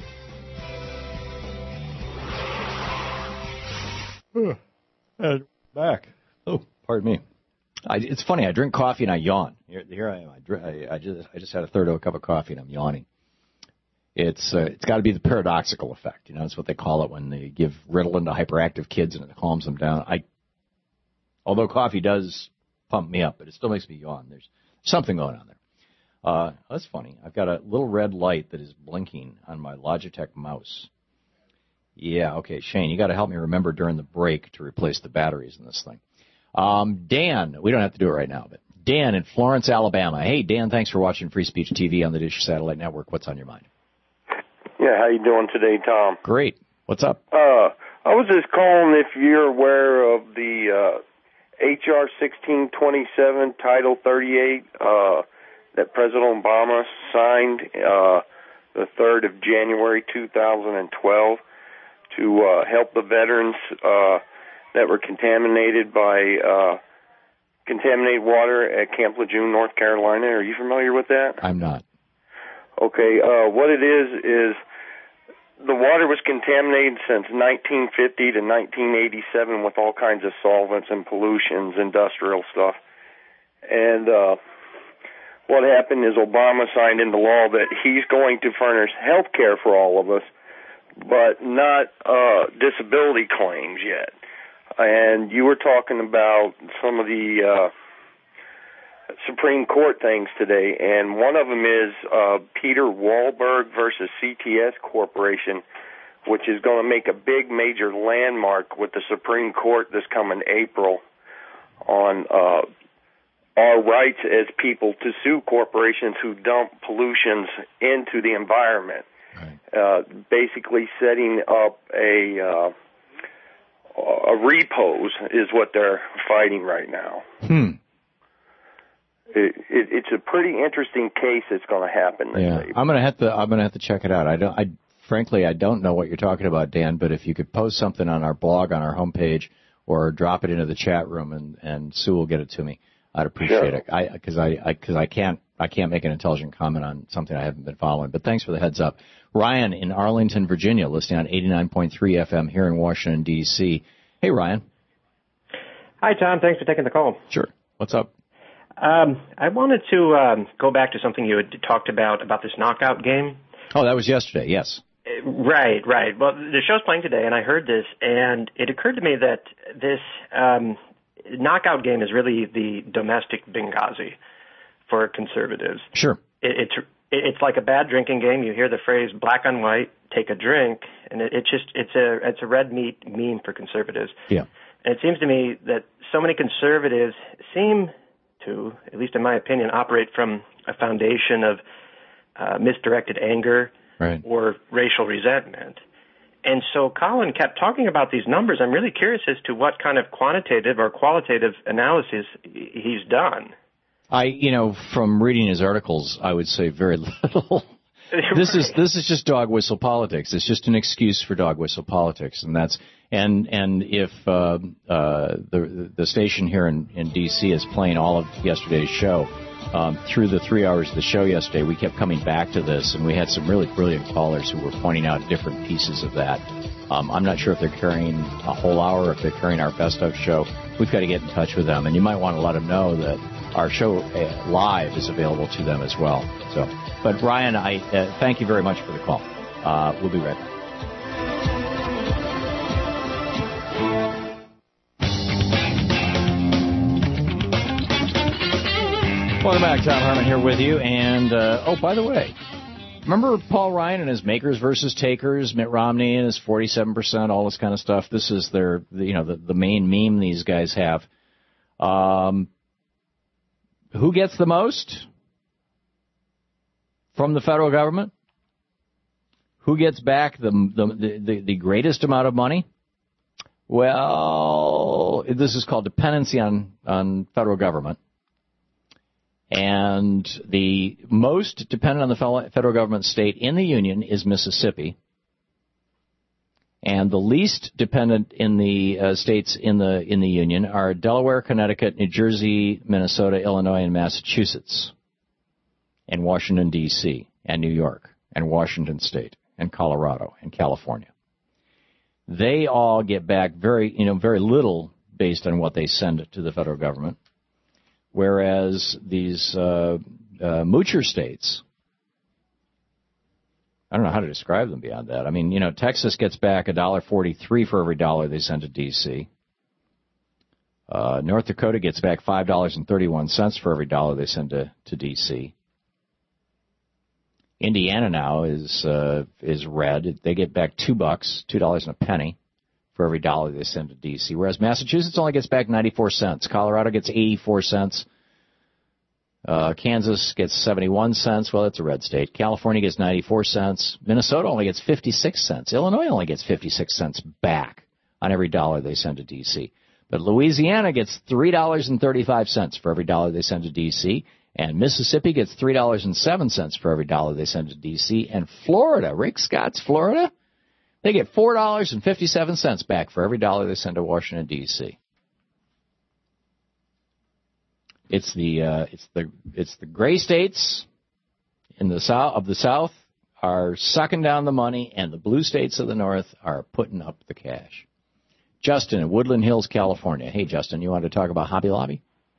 And back. Oh, pardon me. I, it's funny. I drink coffee and I yawn. Here, here I am. I, I, I just I just had a third of a cup of coffee and I'm yawning. It's uh, it's got to be the paradoxical effect. You know, that's what they call it when they give Ritalin to hyperactive kids and it calms them down. I, although coffee does pump me up, but it still makes me yawn. There's something going on there. Uh, that's funny. I've got a little red light that is blinking on my Logitech mouse. Yeah, okay, Shane, you got to help me remember during the break to replace the batteries in this thing. Um, Dan, we don't have to do it right now, but Dan in Florence, Alabama. Hey, Dan, thanks for watching Free Speech T V on the Dish Satellite Network. What's on your mind? Yeah, how you doing today, Tom? Great. What's up? Uh, I was just calling if you're aware of the uh, H R sixteen twenty-seven, Title thirty-eight, uh, that President Obama signed uh, the third of January two thousand twelve. To uh, help the veterans uh, that were contaminated by uh, contaminated water at Camp Lejeune, North Carolina. Are you familiar with that? I'm not. Okay, uh, what it is is the water was contaminated since nineteen fifty to nineteen eighty-seven with all kinds of solvents and pollutions, industrial stuff. And uh, what happened is Obama signed into law that he's going to furnish health care for all of us, but not uh, disability claims yet. And you were talking about some of the uh, Supreme Court things today, and one of them is uh, Peter Wahlberg versus C T S Corporation, which is going to make a big major landmark with the Supreme Court this coming April on uh, our rights as people to sue corporations who dump pollutions into the environment. Uh, basically setting up a uh, a repose is what they're fighting right now. Hmm. It, it, it's a pretty interesting case that's going to happen. Yeah, I'm gonna have to. I'm gonna have to check it out. I don't. I frankly, I don't know what you're talking about, Dan. But if you could post something on our blog on our homepage or drop it into the chat room, and, and Sue will get it to me, I'd appreciate Sure. it. I because I because I, I can't I can't make an intelligent comment on something I haven't been following. But thanks for the heads up. Ryan in Arlington, Virginia, listening on eighty-nine point three F M here in Washington, D C. Hey, Ryan. Hi, Tom. Thanks for taking the call. Sure. What's up? Um, I wanted to um, go back to something you had talked about, about this knockout game. Oh, that was yesterday, yes. Uh, Right, right. Well, the show's playing today, and I heard this, and it occurred to me that this um, knockout game is really the domestic Benghazi for conservatives. Sure. It, it's it's like a bad drinking game. You hear the phrase "black on white, take a drink," and it, it just it's a it's a red meat meme for conservatives. Yeah. And it seems to me that so many conservatives seem to, at least in my opinion, operate from a foundation of uh, misdirected anger right. or racial resentment. And so Colin kept talking about these numbers. I'm really curious as to what kind of quantitative or qualitative analysis he's done. I, you know, from reading his articles, I would say very little. This is this is just dog whistle politics. It's just an excuse for dog whistle politics, and that's and and if uh, uh, the the station here in, in D C is playing all of yesterday's show, um, through the three hours of the show yesterday, we kept coming back to this, and we had some really brilliant callers who were pointing out different pieces of that. Um, I'm not sure if they're carrying a whole hour, or if they're carrying our best of show. We've got to get in touch with them, and you might want to let them know that our show uh, live is available to them as well. So, but Brian, I uh, thank you very much for the call. Uh, we'll be right back. Welcome back. Thom Hartmann here with you. And, uh, oh, by the way, remember Paul Ryan and his makers versus takers, Mitt Romney and his forty-seven percent, all this kind of stuff? This is their, you know, the, the main meme these guys have. Um, who gets the most from the federal government? Who gets back the, the, the, the greatest amount of money? Well, this is called dependency on, on federal government. And the most dependent on the federal government state in the Union is Mississippi. And the least dependent in the uh, states in the in the Union are Delaware, Connecticut, New Jersey, Minnesota, Illinois, and Massachusetts, and Washington, D C, and New York, and Washington State, and Colorado, and California. They all get back very, you know, very little based on what they send to the federal government, whereas these uh, uh, moocher states, I don't know how to describe them beyond that. I mean, you know, Texas gets back one dollar forty-three for every dollar they send to D C. Uh, North Dakota gets back five dollars and thirty-one cents for every dollar they send to, to D C. Indiana now is uh, is red. They get back two bucks, two dollars and a penny for every dollar they send to D C. Whereas Massachusetts only gets back ninety-four cents. Colorado gets eighty-four cents. Uh, Kansas gets seventy-one cents. Well, that's a red state. California gets ninety-four cents. Minnesota only gets fifty-six cents. Illinois only gets fifty-six cents back on every dollar they send to D C. But Louisiana gets three dollars and thirty-five cents for every dollar they send to D C. And Mississippi gets three dollars and seven cents for every dollar they send to D C. And Florida, Rick Scott's Florida, they get four dollars and fifty-seven cents back for every dollar they send to Washington, D C. It's the uh, it's the it's the gray states in the south of the South are sucking down the money, and the blue states of the North are putting up the cash. Justin in Woodland Hills, California. Hey, Justin, you wanted to talk about Hobby Lobby?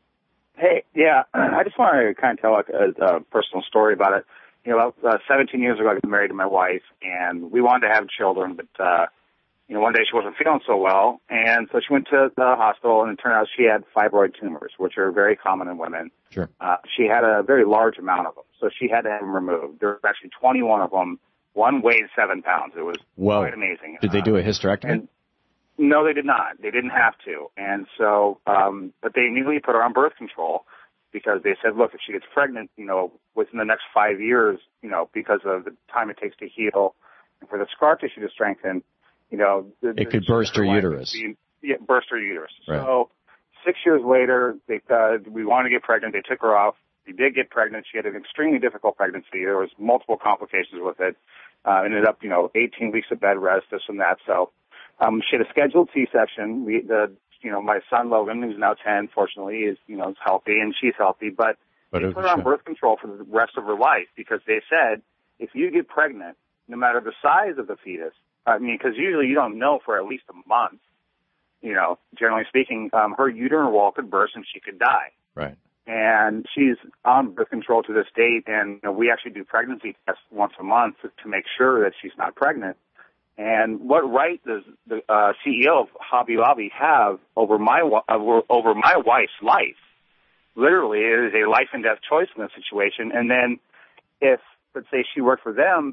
Hey, yeah, I just wanted to kind of tell like a, a personal story about it. You know, about uh, seventeen years ago, I got married to my wife, and we wanted to have children, but uh, you know, one day she wasn't feeling so well, and so she went to the hospital, and it turned out she had fibroid tumors, which are very common in women. Sure. Uh, she had a very large amount of them, so she had to have them removed. There were actually twenty-one of them. One weighed seven pounds. It was Whoa. quite amazing. Did they do a hysterectomy? And, no, they did not. They didn't have to. And so, um, but they immediately put her on birth control because they said, look, if she gets pregnant, you know, within the next five years, you know, because of the time it takes to heal and for the scar tissue to strengthen, you know, the, it could burst her, her uterus. Be, yeah, burst her uterus. Right. So six years later, they, uh, we wanted to get pregnant. They took her off. She did get pregnant. She had an extremely difficult pregnancy. There was multiple complications with it. Uh, ended up, you know, eighteen weeks of bed rest, this and that. So, Um, she had a scheduled C-section. We, the, you know, my son Logan, who's now ten, fortunately, is, you know, is healthy and she's healthy. But, but they put her on birth control for the rest of her life because they said if you get pregnant, no matter the size of the fetus, I mean, because usually you don't know for at least a month. You know, generally speaking, um, her uterine wall could burst and she could die. Right. And she's on birth control to this date, and you know, we actually do pregnancy tests once a month to, to make sure that she's not pregnant. And what right does the uh, C E O of Hobby Lobby have over my over, over my wife's life? Literally, it is a life and death choice in this situation. And then, if let's say she worked for them,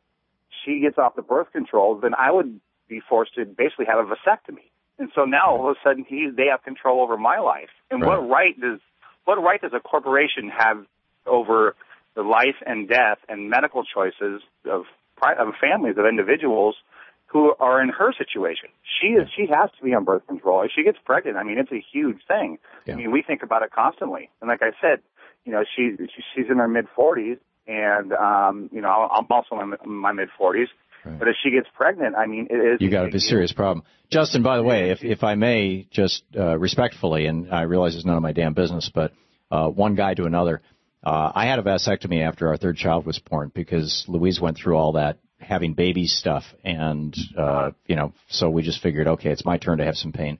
she gets off the birth control, then I would be forced to basically have a vasectomy. And so now all of a sudden, he they have control over my life. And right. what right does what right does a corporation have over the life and death and medical choices of of families, of individuals who are in her situation? She is, she has to be on birth control. If she gets pregnant, I mean, it's a huge thing. Yeah. I mean, we think about it constantly. And like I said, you know, she, she's in her mid forties and, um, you know, I'm also in my mid forties. Right. But if she gets pregnant, I mean, it is. You got a serious problem. Justin, by the way, if, if I may, just, uh, respectfully, and I realize it's none of my damn business, but, uh, one guy to another, uh, I had a vasectomy after our third child was born because Louise went through all that having baby stuff, and, uh, you know, so we just figured, okay, it's my turn to have some pain.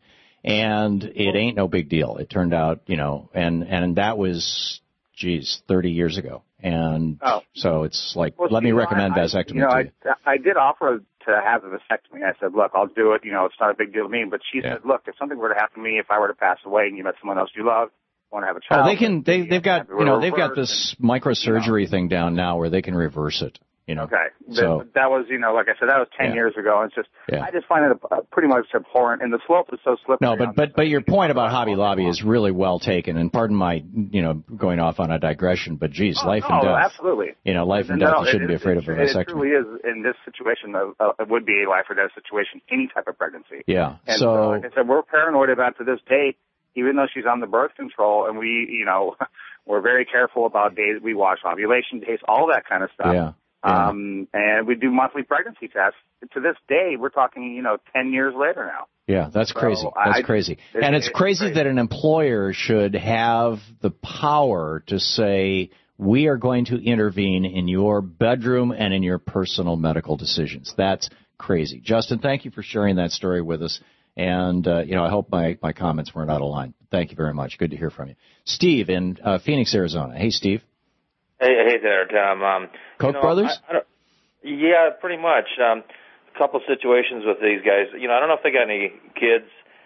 And it ain't no big deal. It turned out, you know, and, and that was, geez, thirty years ago. And oh. so it's like, well, let me recommend I, vasectomy you know, to you. I, I did offer to have a vasectomy. I said, look, I'll do it. You know, it's not a big deal to me. But she yeah. said, look, if something were to happen to me, if I were to pass away and you met someone else you love, want to have a child. Oh, they can, they, they've got, you know, they've got this microsurgery you know. thing down now where they can reverse it. You know, Okay. So that, that was, you know, like I said, that was ten Yeah. years ago. It's just, Yeah. I just find it a, a pretty much abhorrent, and the slope is so slippery. no, but but but your point about Hobby Lobby is really well taken. And pardon my, you know, going off on a digression, but geez, Oh, life no, and death. absolutely. You know, life and No, death. You it- shouldn't be it- afraid of a it, vasectomy. It truly is in this situation. Uh, uh, it would be a life or death situation, any type of pregnancy. Yeah. And so so, like I said, we're paranoid about to this day, even though she's on the birth control, and we, you know, we're very careful about days we watch ovulation days, all that kind of stuff. yeah. yeah. Um, and we do monthly pregnancy tests. To this day, we're talking, you know, ten years later now. Yeah, that's So, crazy. That's I- crazy. it- and it's, it's crazy, crazy. that an employer should have the power to say, we are going to intervene in your bedroom and in your personal medical decisions. That's crazy. Justin, thank you for sharing that story with us. And, uh, you know, I hope my, my comments weren't out of line. Thank you very much. Good to hear from you. Steve in uh, Phoenix, Arizona. Hey, Steve. Hey, hey there, Tom. Um, Koch you know, brothers? I, I don't, yeah, pretty much. Um, a couple situations with these guys. You know, I don't know if they got any kids,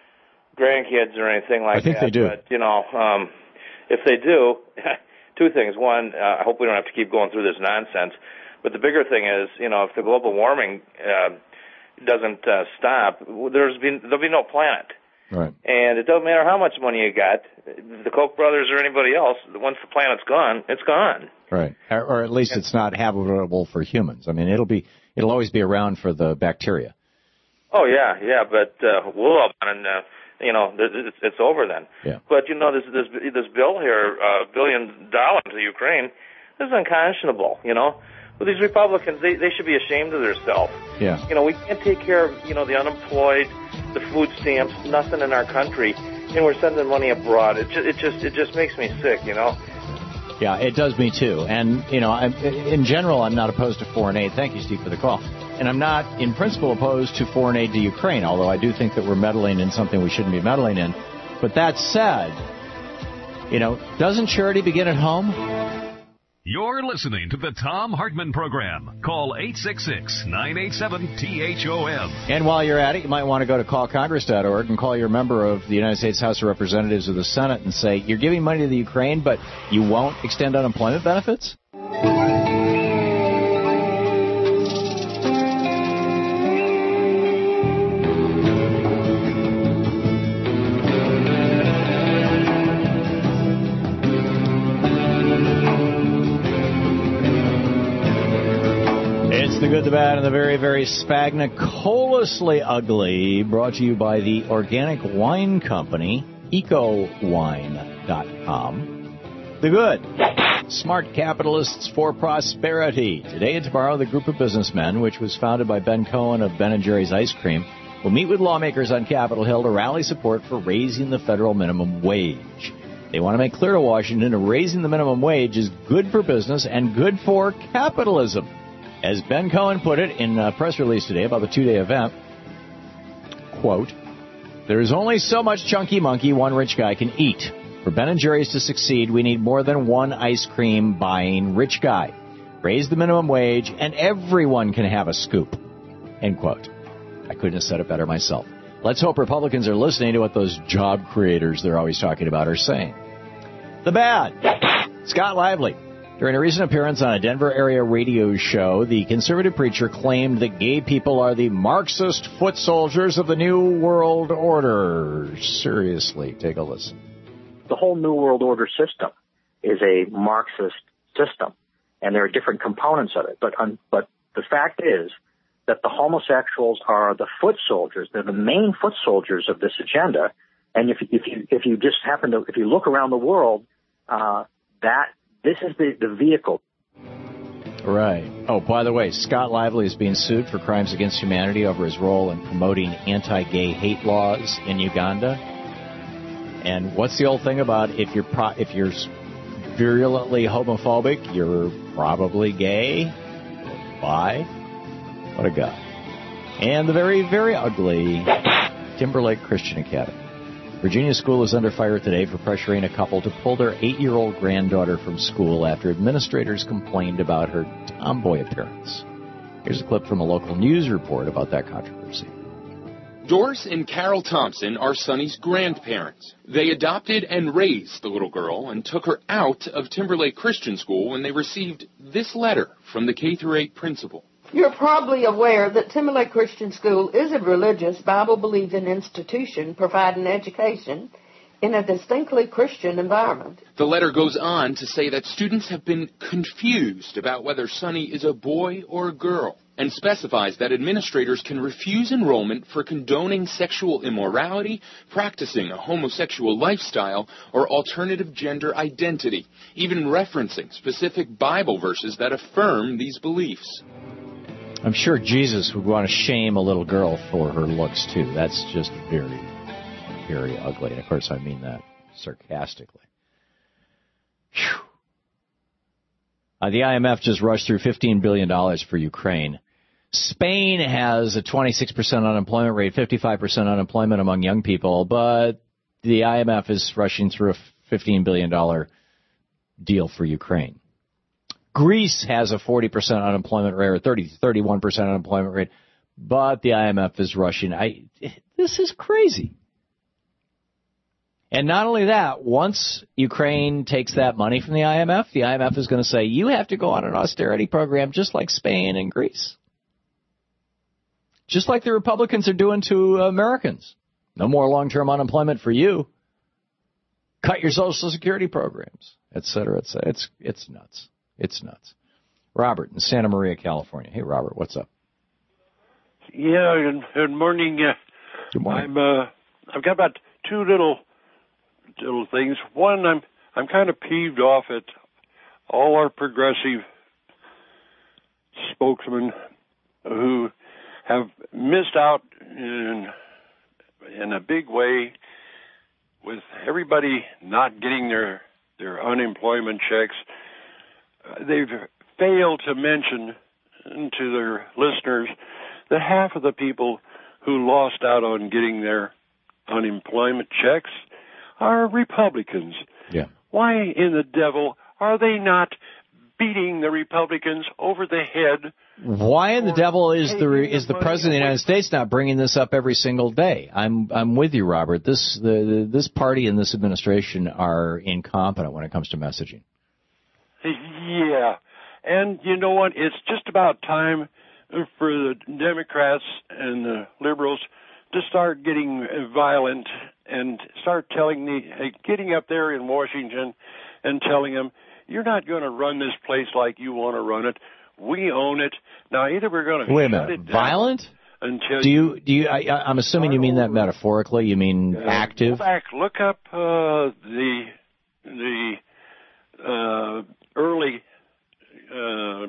grandkids, or anything like that. I think they do. But, you know, um, if they do, two things. One, uh, I hope we don't have to keep going through this nonsense. But the bigger thing is, you know, if the global warming uh, doesn't uh, stop, there's been, there'll be no planet. Right. And it doesn't matter how much money you got, the Koch brothers or anybody else, once the planet's gone, it's gone. Right. Or, or at least it's not habitable for humans. I mean, it'll be, it'll always be around for the bacteria. Oh, yeah, yeah, but uh, we'll all, and, uh, you know, it's, it's over then. Yeah. But, you know, this this this bill here, a uh, billion dollars to Ukraine, this is unconscionable, you know. Well, these Republicans, they, they should be ashamed of themselves. Yeah. You know, we can't take care of, you know, the unemployed, the food stamps, nothing in our country, and we're sending money abroad. It just, it just, it just makes me sick, you know. Yeah, it does me too. And, you know, I'm, in general, I'm not opposed to foreign aid. Thank you, Steve, for the call. And I'm not, in principle, opposed to foreign aid to Ukraine, although I do think that we're meddling in something we shouldn't be meddling in. But that said, you know, doesn't charity begin at home? You're listening to the Tom Hartman Program. Call eight six six, nine eight seven, T H O M. And while you're at it, you might want to go to call congress dot org and call your member of the United States House of Representatives or the Senate and say, you're giving money to the Ukraine, but you won't extend unemployment benefits? It's the good, the bad, and the very, very spagnicolously ugly, brought to you by the organic wine company, eco wine dot com. The good, smart capitalists for prosperity. Today and tomorrow, the group of businessmen, which was founded by Ben Cohen of Ben and Jerry's Ice Cream, will meet with lawmakers on Capitol Hill to rally support for raising the federal minimum wage. They want to make clear to Washington that raising the minimum wage is good for business and good for capitalism. As Ben Cohen put it in a press release today about the two-day event, quote, there is only so much chunky monkey one rich guy can eat. For Ben and Jerry's to succeed, we need more than one ice cream buying rich guy. Raise the minimum wage and everyone can have a scoop, end quote. I couldn't have said it better myself. Let's hope Republicans are listening to what those job creators they're always talking about are saying. The bad, Scott Lively. During a recent appearance on a Denver area radio show, the conservative preacher claimed that gay people are the Marxist foot soldiers of the New World Order. Seriously, take a listen. The whole New World Order system is a Marxist system, and there are different components of it. But um, but the fact is that the homosexuals are the foot soldiers. They're the main foot soldiers of this agenda. And if if you if you just happen to if you look around the world, uh, that this is the, the vehicle. Right. Oh, by the way, Scott Lively is being sued for crimes against humanity over his role in promoting anti-gay hate laws in Uganda. And what's the old thing about if you're pro- if you're virulently homophobic, you're probably gay, bi? What a guy. And the very, very ugly Timberlake Christian Academy. Virginia school is under fire today for pressuring a couple to pull their eight-year-old granddaughter from school after administrators complained about her tomboy appearance. Here's a clip from a local news report about that controversy. Doris and Carol Thompson are Sonny's grandparents. They adopted and raised the little girl and took her out of Timberlake Christian School when they received this letter from the K through eight principal. You're probably aware that Timberlake Christian School is a religious, Bible-believing institution providing education in a distinctly Christian environment. The letter goes on to say that students have been confused about whether Sonny is a boy or a girl, and specifies that administrators can refuse enrollment for condoning sexual immorality, practicing a homosexual lifestyle, or alternative gender identity, even referencing specific Bible verses that affirm these beliefs. I'm sure Jesus would want to shame a little girl for her looks, too. That's just very, very ugly. And, of course, I mean that sarcastically. Whew. Uh, the I M F just rushed through fifteen billion dollars for Ukraine. Spain has a twenty-six percent unemployment rate, fifty-five percent unemployment among young people, but the I M F is rushing through a fifteen billion dollars deal for Ukraine. Greece has a forty percent unemployment rate, or thirty, thirty-one percent unemployment rate, but the I M F is rushing. I, this is crazy. And not only that, once Ukraine takes that money from the I M F, the I M F is going to say, you have to go on an austerity program just like Spain and Greece. Just like the Republicans are doing to Americans. No more long-term unemployment for you. Cut your Social Security programs, et cetera, et cetera. It's, it's nuts. It's nuts. Robert in Santa Maria, California. Hey, Robert, what's up? Yeah, good, good morning. Uh, good morning. I'm, uh, I've got about two little little things. One, I'm I'm kind of peeved off at all our progressive spokesmen who have missed out in in a big way with everybody not getting their their unemployment checks. Uh, they've failed to mention to their listeners that half of the people who lost out on getting their unemployment checks are Republicans. Yeah. Why in the devil are they not beating the Republicans over the head? Why in the devil is the is the president of the United States not bringing this up every single day? I'm I'm with you, Robert. This the, the this party and this administration are incompetent when it comes to messaging. Yeah, and you know what? It's just about time for the Democrats and the liberals to start getting violent and start telling the getting up there in Washington and telling them, you're not going to run this place like you want to run it. We own it. Now, either we're going to wait a shut minute, it down violent? Until do you do you? I, I'm assuming you mean that metaphorically. You mean uh, active? Go back, look up uh, the the uh, early uh,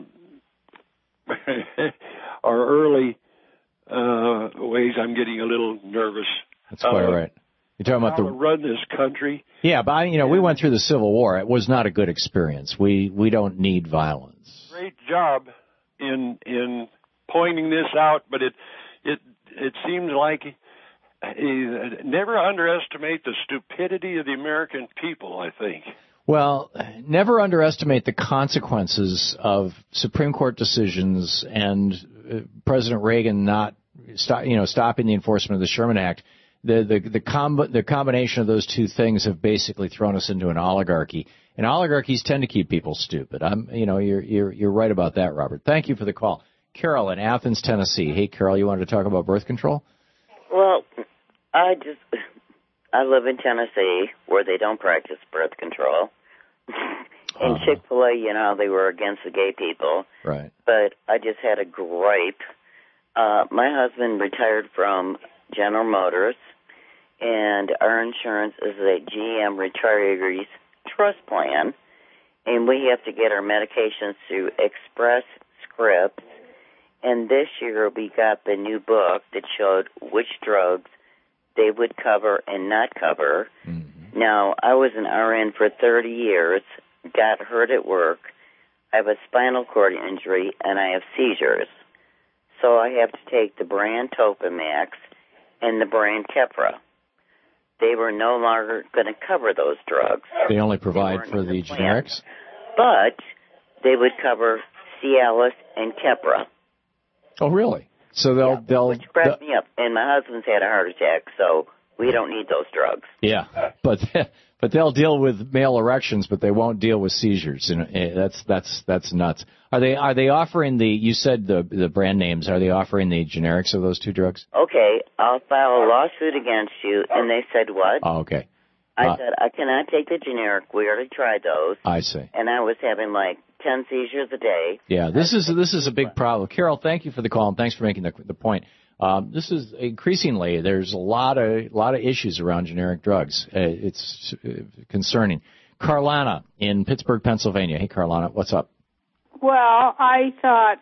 our early uh, ways. I'm getting a little nervous. That's quite uh, right. You're talking about how the to run this country. Yeah, but I, you know, we went through the Civil War. It was not a good experience. We we don't need violence. Great job in in pointing this out, but it it it seems like uh, never underestimate the stupidity of the American people, I think. Well, never underestimate the consequences of Supreme Court decisions and uh, President Reagan not stop, you know, stopping the enforcement of the Sherman Act. The the the, com- the combination of those two things have basically thrown us into an oligarchy, and oligarchies tend to keep people stupid. I'm, you know, you're you're you're right about that, Robert. Thank you for the call, Carol in Athens, Tennessee. Hey, Carol, you wanted to talk about birth control? Well, I just I live in Tennessee where they don't practice birth control. In uh-huh. Chick-fil-A, you know, they were against the gay people. Right. But I just had a gripe. Uh, my husband retired from General Motors, and our insurance is a G M Retirees Trust Plan, and we have to get our medications through Express Scripts. And this year we got the new book that showed which drugs they would cover and not cover. Mm-hmm. Now, I was an R N for thirty years, got hurt at work, I have a spinal cord injury, and I have seizures. So I have to take the brand Topamax and the brand Keppra. They were no longer going to cover those drugs. They only provide for the, the generics? But they would cover Cialis and Keppra. Oh, really? So they'll yeah, they'll which cracked me up. And my husband's had a heart attack, so we don't need those drugs. Yeah, but but they'll deal with male erections, but they won't deal with seizures. And that's that's that's nuts. Are they are they offering the? You said the the brand names. Are they offering the generics of those two drugs? Okay, I'll file a lawsuit against you. And they said what? Oh, okay. I uh, said I cannot take the generic. We already tried those. I see. And I was having like ten seizures a day. Yeah, this is this is a big problem. Carol, thank you for the call and thanks for making the the point. Um, this is increasingly there's a lot of lot of issues around generic drugs. Uh, it's uh, concerning. Carlana in Pittsburgh, Pennsylvania. Hey, Carlana, what's up? Well, I thought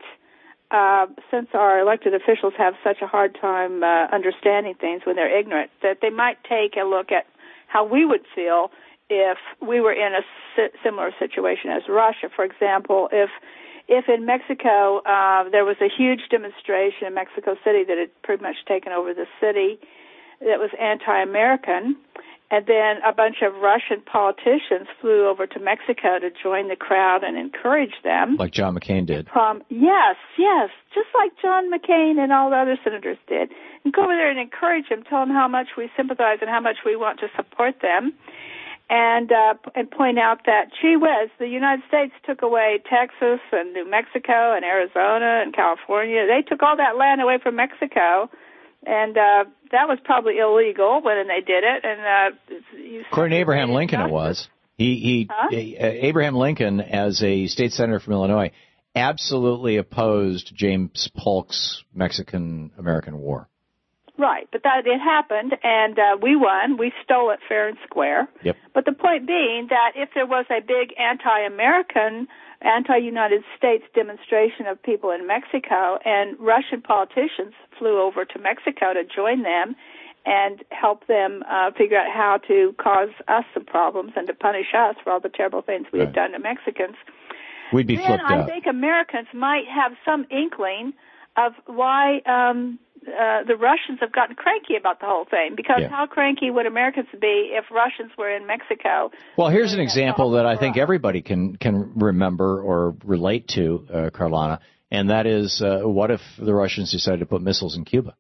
uh, since our elected officials have such a hard time uh, understanding things when they're ignorant, that they might take a look at how we would feel if we were in a si- similar situation as Russia. For example, if if in Mexico uh, there was a huge demonstration in Mexico City that had pretty much taken over the city that was anti-American, and then a bunch of Russian politicians flew over to Mexico to join the crowd and encourage them. Like John McCain did. Um, yes, yes, just like John McCain and all the other senators did. And go over there and encourage them, tell them how much we sympathize and how much we want to support them. And uh, and point out that, gee whiz, the United States took away Texas and New Mexico and Arizona and California. They took all that land away from Mexico, and uh, that was probably illegal when they did it. And uh, according to Abraham Lincoln, it was. He, he huh? uh, Abraham Lincoln, as a state senator from Illinois, absolutely opposed James Polk's Mexican-American War. Right, but that it happened, and uh, we won. We stole it fair and square. Yep. But the point being that if there was a big anti-American, anti-United States demonstration of people in Mexico, and Russian politicians flew over to Mexico to join them and help them uh, figure out how to cause us some problems and to punish us for all the terrible things we right. had done to Mexicans, we'd be then flipped I out. think Americans might have some inkling of why um, uh, the Russians have gotten cranky about the whole thing. Because yeah. how cranky would Americans be if Russians were in Mexico? Well, here's an example that I think everybody can can remember or relate to, uh, Carlana, and that is, uh, what if the Russians decided to put missiles in Cuba?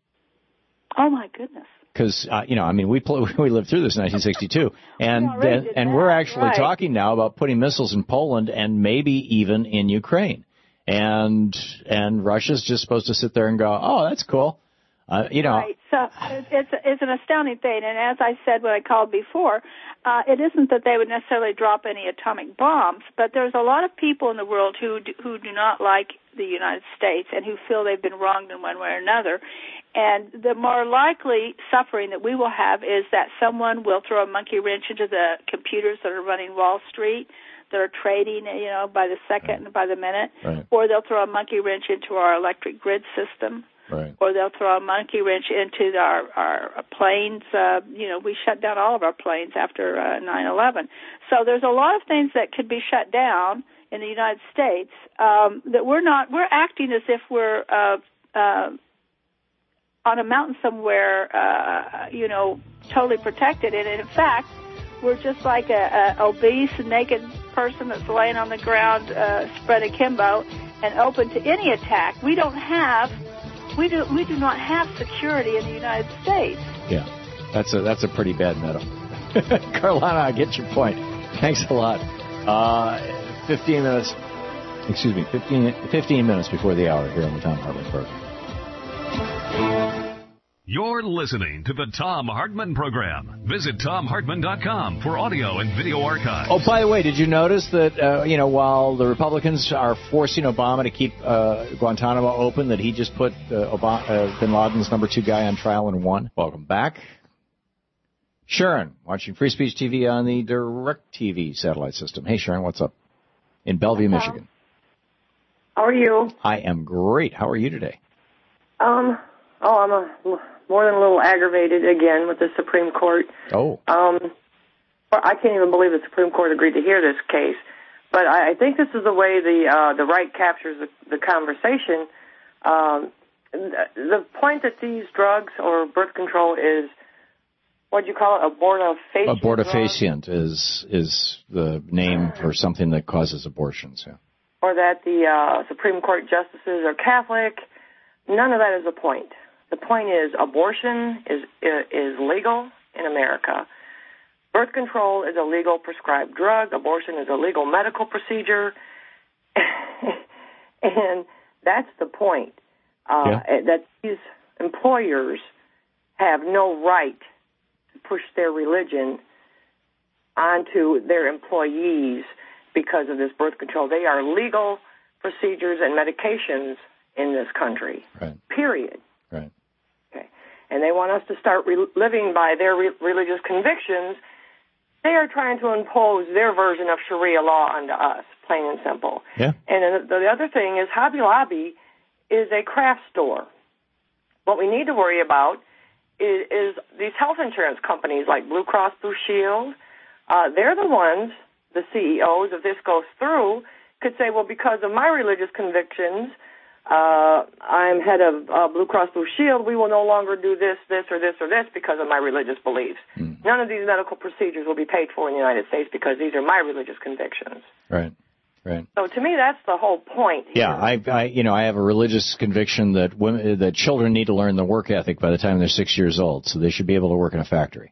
Oh my goodness! Because uh, you know, I mean, we pl- we lived through this in nineteen sixty-two, and we then, and we're actually right. talking now about putting missiles in Poland and maybe even in Ukraine. And and Russia's just supposed to sit there and go, oh, that's cool, uh, you know. Right. So it's it's an astounding thing, and as I said when I called before, uh, it isn't that they would necessarily drop any atomic bombs, but there's a lot of people in the world who do, who do not like the United States and who feel they've been wronged in one way or another. And the more likely suffering that we will have is that someone will throw a monkey wrench into the computers that are running Wall Street, that are trading, you know, by the second and by the minute, right. or they'll throw a monkey wrench into our electric grid system, right. or they'll throw a monkey wrench into our, our planes. Uh, you know, we shut down all of our planes after uh, nine eleven. So there's a lot of things that could be shut down in the United States um, that we're not, we're acting as if we're uh, uh, on a mountain somewhere, uh, you know, totally protected. And in fact, we're just like a, a obese, naked person that's laying on the ground, uh, spread akimbo, and open to any attack. We don't have, we do, we do not have security in the United States. Yeah, that's a that's a pretty bad medal. Carlana, I get your point. Thanks a lot. Uh, fifteen minutes, excuse me, fifteen, fifteen minutes before the hour here on the Thom Hartmann Program. You're listening to the Thom Hartmann Program. Visit Thom Hartmann dot com for audio and video archives. Oh, by the way, did you notice that, uh, you know, while the Republicans are forcing Obama to keep uh, Guantanamo open, that he just put uh, Obama, uh, bin Laden's number two guy on trial and won? Welcome back. Sharon, watching Free Speech T V on the DirecTV satellite system. Hey, Sharon, what's up? In Bellevue, Hello. Michigan. How are you? I am great. How are you today? Um, oh, I'm a... more than a little aggravated again with the Supreme Court. Oh. Um, I can't even believe the Supreme Court agreed to hear this case. But I, I think this is the way the uh, the right captures the, the conversation. Um, the, the point that these drugs or birth control is, what do you call it, abortifacient? Abortifacient is is the name for something that causes abortions, yeah. Or that the uh, Supreme Court justices are Catholic. none of that is the point. The point is abortion is is legal in America. Birth control is a legal prescribed drug. Abortion is a legal medical procedure. And that's the point, uh, yeah. that these employers have no right to push their religion onto their employees because of this birth control. They are legal procedures and medications in this country, right. period. Right. Okay. And they want us to start re- living by their re- religious convictions. They are trying to impose their version of Sharia law onto us, plain and simple. Yeah. And the other thing is Hobby Lobby is a craft store. What we need to worry about is, is these health insurance companies like Blue Cross Blue Shield. Uh, they're the ones, the C E Os, if this goes through, could say, well, because of my religious convictions, uh, I'm head of uh, Blue Cross Blue Shield, we will no longer do this, this, or this, or this because of my religious beliefs. Mm. None of these medical procedures will be paid for in the United States because these are my religious convictions. Right, right. So to me, that's the whole point here. Yeah, I, I, you know, I have a religious conviction that women, that children need to learn the work ethic by the time they're six years old, so they should be able to work in a factory.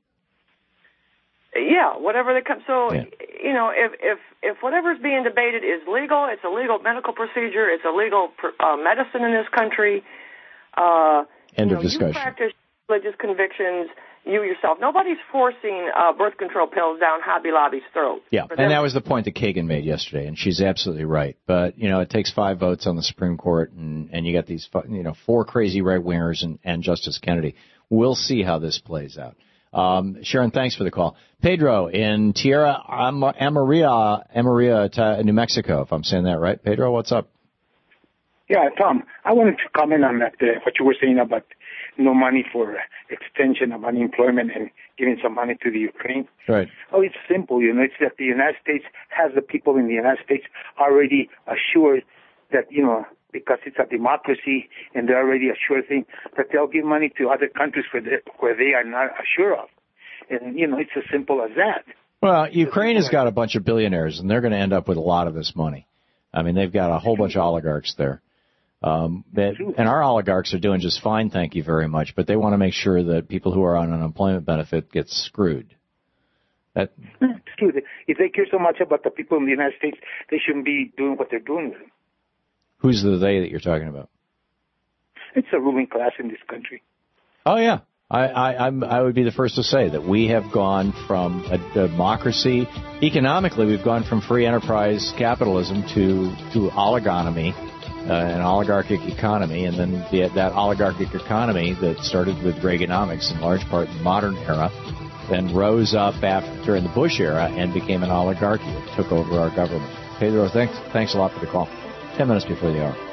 Yeah, whatever they come. So, yeah. you know, if if if whatever's being debated is legal, it's a legal medical procedure, it's a legal uh, medicine in this country. Uh, End you of know, discussion. You practice religious convictions, you yourself. Nobody's forcing uh, birth control pills down Hobby Lobby's throat. Yeah, and that was the point that Kagan made yesterday, and she's absolutely right. But, you know, it takes five votes on the Supreme Court, and, and you got these, you know, four crazy right-wingers and, and Justice Kennedy. We'll see how this plays out. Um, Sharon, thanks for the call. Pedro in Tierra Amarilla, Amarilla, New Mexico, if I'm saying that right. Pedro, what's up? Yeah, Tom, I wanted to comment on that, uh, what you were saying about no money for extension of unemployment and giving some money to the Ukraine. Right. Oh, it's simple, you know, it's that the United States has the people in the United States already assured that, you know, because it's a democracy and they're already assured thing that they'll give money to other countries where they, where they are not assured of. And, you know, it's as simple as that. Well, Ukraine has got a bunch of billionaires, and they're going to end up with a lot of this money. I mean, they've got a whole bunch of oligarchs there. Um, that, and our oligarchs are doing just fine, thank you very much, but they want to make sure that people who are on unemployment benefit get screwed. That, it's true. If they care so much about the people in the United States, they shouldn't be doing what they're doing with them. Who's the they that you're talking about? It's a ruling class in this country. Oh, yeah. I, I, I'm, I would be the first to say that we have gone from a democracy. Economically, we've gone from free enterprise capitalism to, to oligonomy, uh, an oligarchic economy. And then the, that oligarchic economy that started with Reaganomics in large part in the modern era then rose up after during the Bush era and became an oligarchy that took over our government. Pedro, thanks, thanks a lot for the call. Ten minutes before the hour.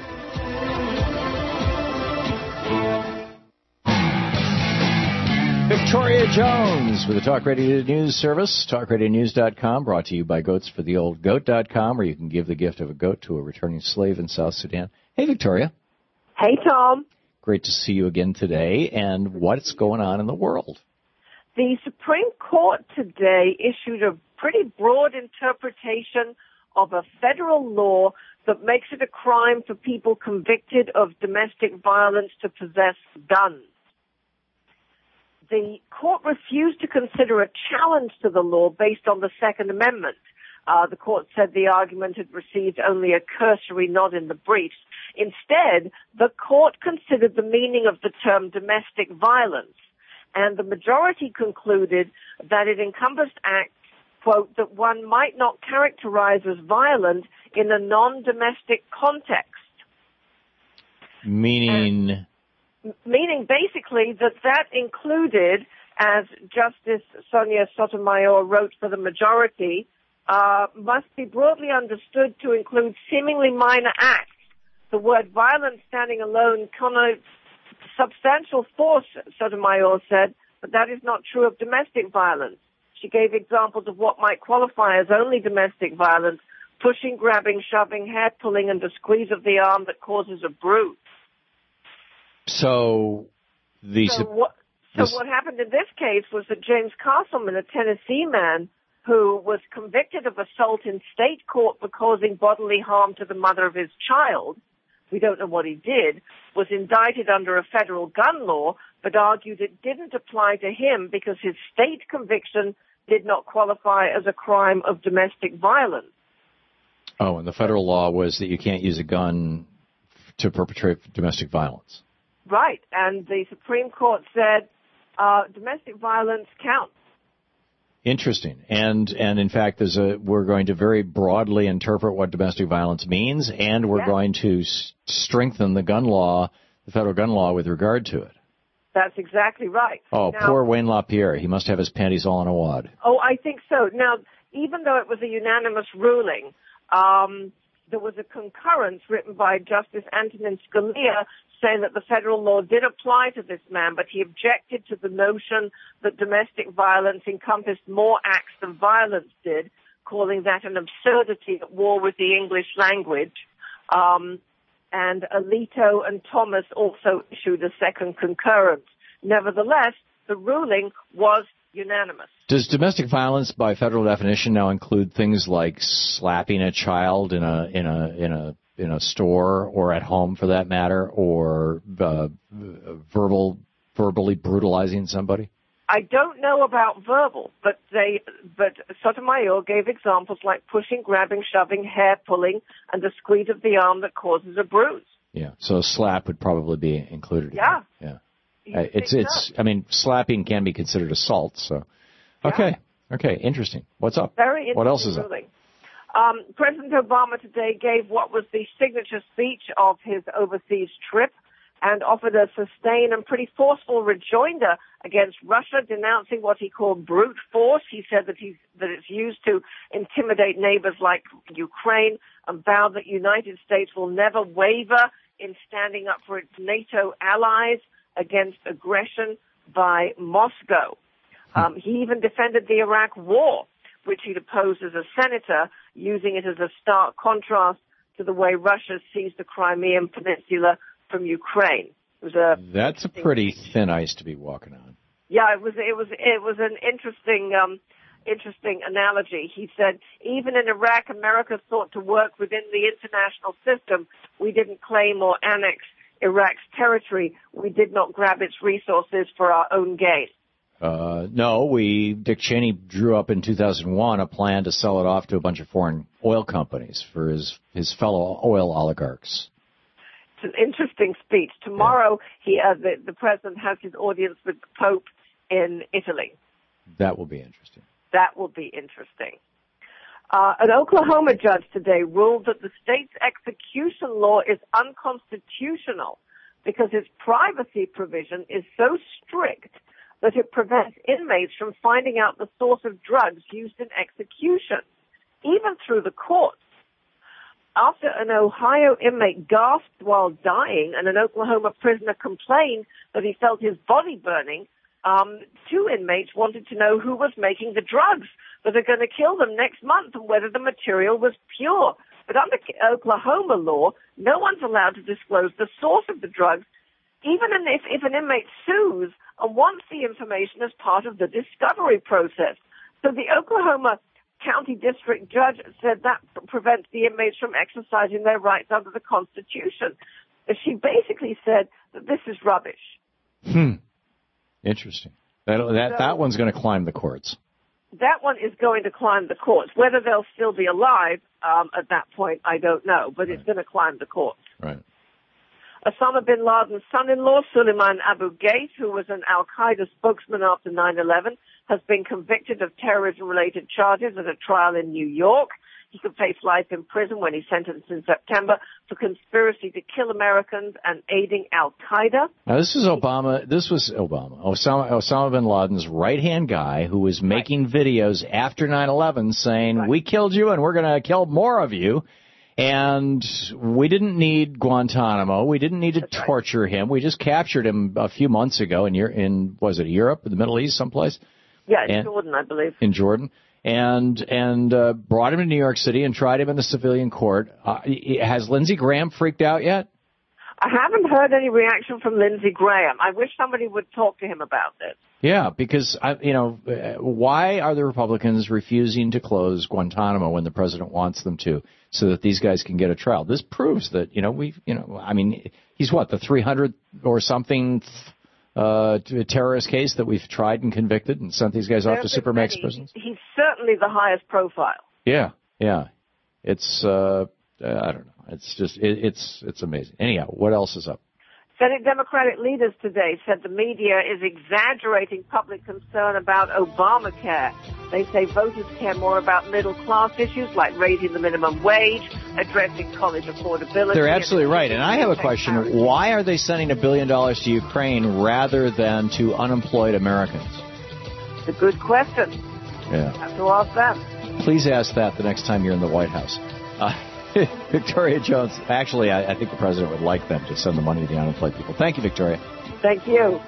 Victoria Jones with the Talk Radio News Service, talk radio news dot com, brought to you by goats for the old goat dot com, where you can give the gift of a goat to a returning slave in South Sudan. Hey, Victoria. Hey, Tom. Great to see you again today. And what's going on in the world? The Supreme Court today issued a pretty broad interpretation of a federal law that makes it a crime for people convicted of domestic violence to possess guns. The court refused to consider a challenge to the law based on the Second Amendment. Uh, the court said the argument had received only a cursory nod in the briefs. Instead, the court considered the meaning of the term domestic violence, and the majority concluded that it encompassed acts, quote, that one might not characterize as violent in a non-domestic context. Meaning? And, meaning basically that that included, as Justice Sonia Sotomayor wrote for the majority, uh, must be broadly understood to include seemingly minor acts. The word violence standing alone connotes substantial force, Sotomayor said, but that is not true of domestic violence. She gave examples of what might qualify as only domestic violence: pushing, grabbing, shoving, hair pulling, and a squeeze of the arm that causes a bruise. So, the so, what, so this, what happened in this case was that James Castleman, a Tennessee man who was convicted of assault in state court for causing bodily harm to the mother of his child, we don't know what he did, was indicted under a federal gun law, but argued it didn't apply to him because his state conviction did not qualify as a crime of domestic violence. Oh, and the federal law was that you can't use a gun to perpetrate domestic violence. Right, and the Supreme Court said uh, domestic violence counts. Interesting. And and in fact, there's a we're going to very broadly interpret what domestic violence means, and we're yes. going to s- strengthen the gun law, the federal gun law, with regard to it. That's exactly right. Oh, now, poor Wayne LaPierre. He must have his panties all in a wad. Oh, I think so. Now, even though it was a unanimous ruling, um, there was a concurrence written by Justice Antonin Scalia saying that the federal law did apply to this man, but he objected to the notion that domestic violence encompassed more acts than violence did, calling that an absurdity at war with the English language. Um, and Alito and Thomas also issued a second concurrence. Nevertheless, the ruling was unanimous. Does domestic violence, by federal definition, now include things like slapping a child in a in a in a in a store or at home, for that matter, or uh, verbal verbally brutalizing somebody? I don't know about verbal, but they but Sotomayor gave examples like pushing, grabbing, shoving, hair pulling, and the squeeze of the arm that causes a bruise. Yeah, so a slap would probably be included. Yeah. Yeah. Uh, it's it's. I mean, slapping can be considered assault. So, okay, yeah. okay, interesting. What's up? Very interesting. What else is ruling. Um, President Obama today gave what was the signature speech of his overseas trip and offered a sustained and pretty forceful rejoinder against Russia, denouncing what he called brute force. He said that he's that it's used to intimidate neighbors like Ukraine, and vowed that the United States will never waver in standing up for its NATO allies against aggression by Moscow. Um, he even defended the Iraq war, which he'd opposed as a senator, using it as a stark contrast to the way Russia seized the Crimean Peninsula from Ukraine. It was a That's a pretty thin ice to be walking on. Yeah, it was. It was. It was an interesting, um, interesting analogy. He said, even in Iraq, America sought to work within the international system. We didn't claim or annex Iraq's territory. We did not grab its resources for our own gain. Uh, no, we, Dick Cheney drew up in two thousand one a plan to sell it off to a bunch of foreign oil companies for his, his fellow oil oligarchs. It's an interesting speech. Tomorrow, he, uh, the, the president has his audience with the Pope in Italy. That will be interesting. That will be interesting. Uh, an Oklahoma judge today ruled that the state's execution law is unconstitutional because its privacy provision is so strict that it prevents inmates from finding out the source of drugs used in execution, even through the courts. After an Ohio inmate gasped while dying and an Oklahoma prisoner complained that he felt his body burning, um, two inmates wanted to know who was making the drugs that are going to kill them next month and whether the material was pure. But under Oklahoma law, no one's allowed to disclose the source of the drugs, even if, if an inmate sues and wants the information as part of the discovery process. So the Oklahoma County District Judge said that prevents the inmates from exercising their rights under the Constitution. She basically said that this is rubbish. Hmm. Interesting. That that, So- that one's going to climb the courts. That one is going to climb the courts. Whether they'll still be alive um, at that point, I don't know, but it's going to climb the courts. Right. Osama bin Laden's son-in-law, Suleiman Abu Ghait, who was an al-Qaeda spokesman after nine eleven, has been convicted of terrorism-related charges at a trial in New York. He could face life in prison when he's sentenced in September for conspiracy to kill Americans and aiding al-Qaeda. Now, this is Obama. This was Obama. Osama, Osama bin Laden's right-hand guy who was making right. videos after nine eleven saying, right. we killed you and we're going to kill more of you. And we didn't need Guantanamo. We didn't need to That's torture right. him. We just captured him a few months ago in, in was it Europe, the Middle East, someplace? Yeah, in and, Jordan, I believe. In Jordan. And and uh, brought him to New York City and tried him in the civilian court. Uh, has Lindsey Graham freaked out yet? I haven't heard any reaction from Lindsey Graham. I wish somebody would talk to him about this. Yeah, because, I, you know, why are the Republicans refusing to close Guantanamo when the president wants them to, so that these guys can get a trial? This proves that, you know, we've, you know, I mean, he's what, the three hundred or something uh, terrorist case that we've tried and convicted and sent these guys off to supermax prisons? He's certainly the highest profile. Yeah, yeah. It's, uh, I don't know. It's just, it, it's, it's amazing. Anyhow, what else is up? Senate Democratic leaders today said the media is exaggerating public concern about Obamacare. They say voters care more about middle-class issues like raising the minimum wage, addressing college affordability. They're absolutely right. And I have a question. Why are they sending a billion dollars to Ukraine rather than to unemployed Americans? It's a good question. Yeah. Have to ask them. Please ask that the next time you're in the White House. Uh, Victoria Jones. Actually, I, I think the president would like them to send the money to the unemployed people. Thank you, Victoria. Thank you.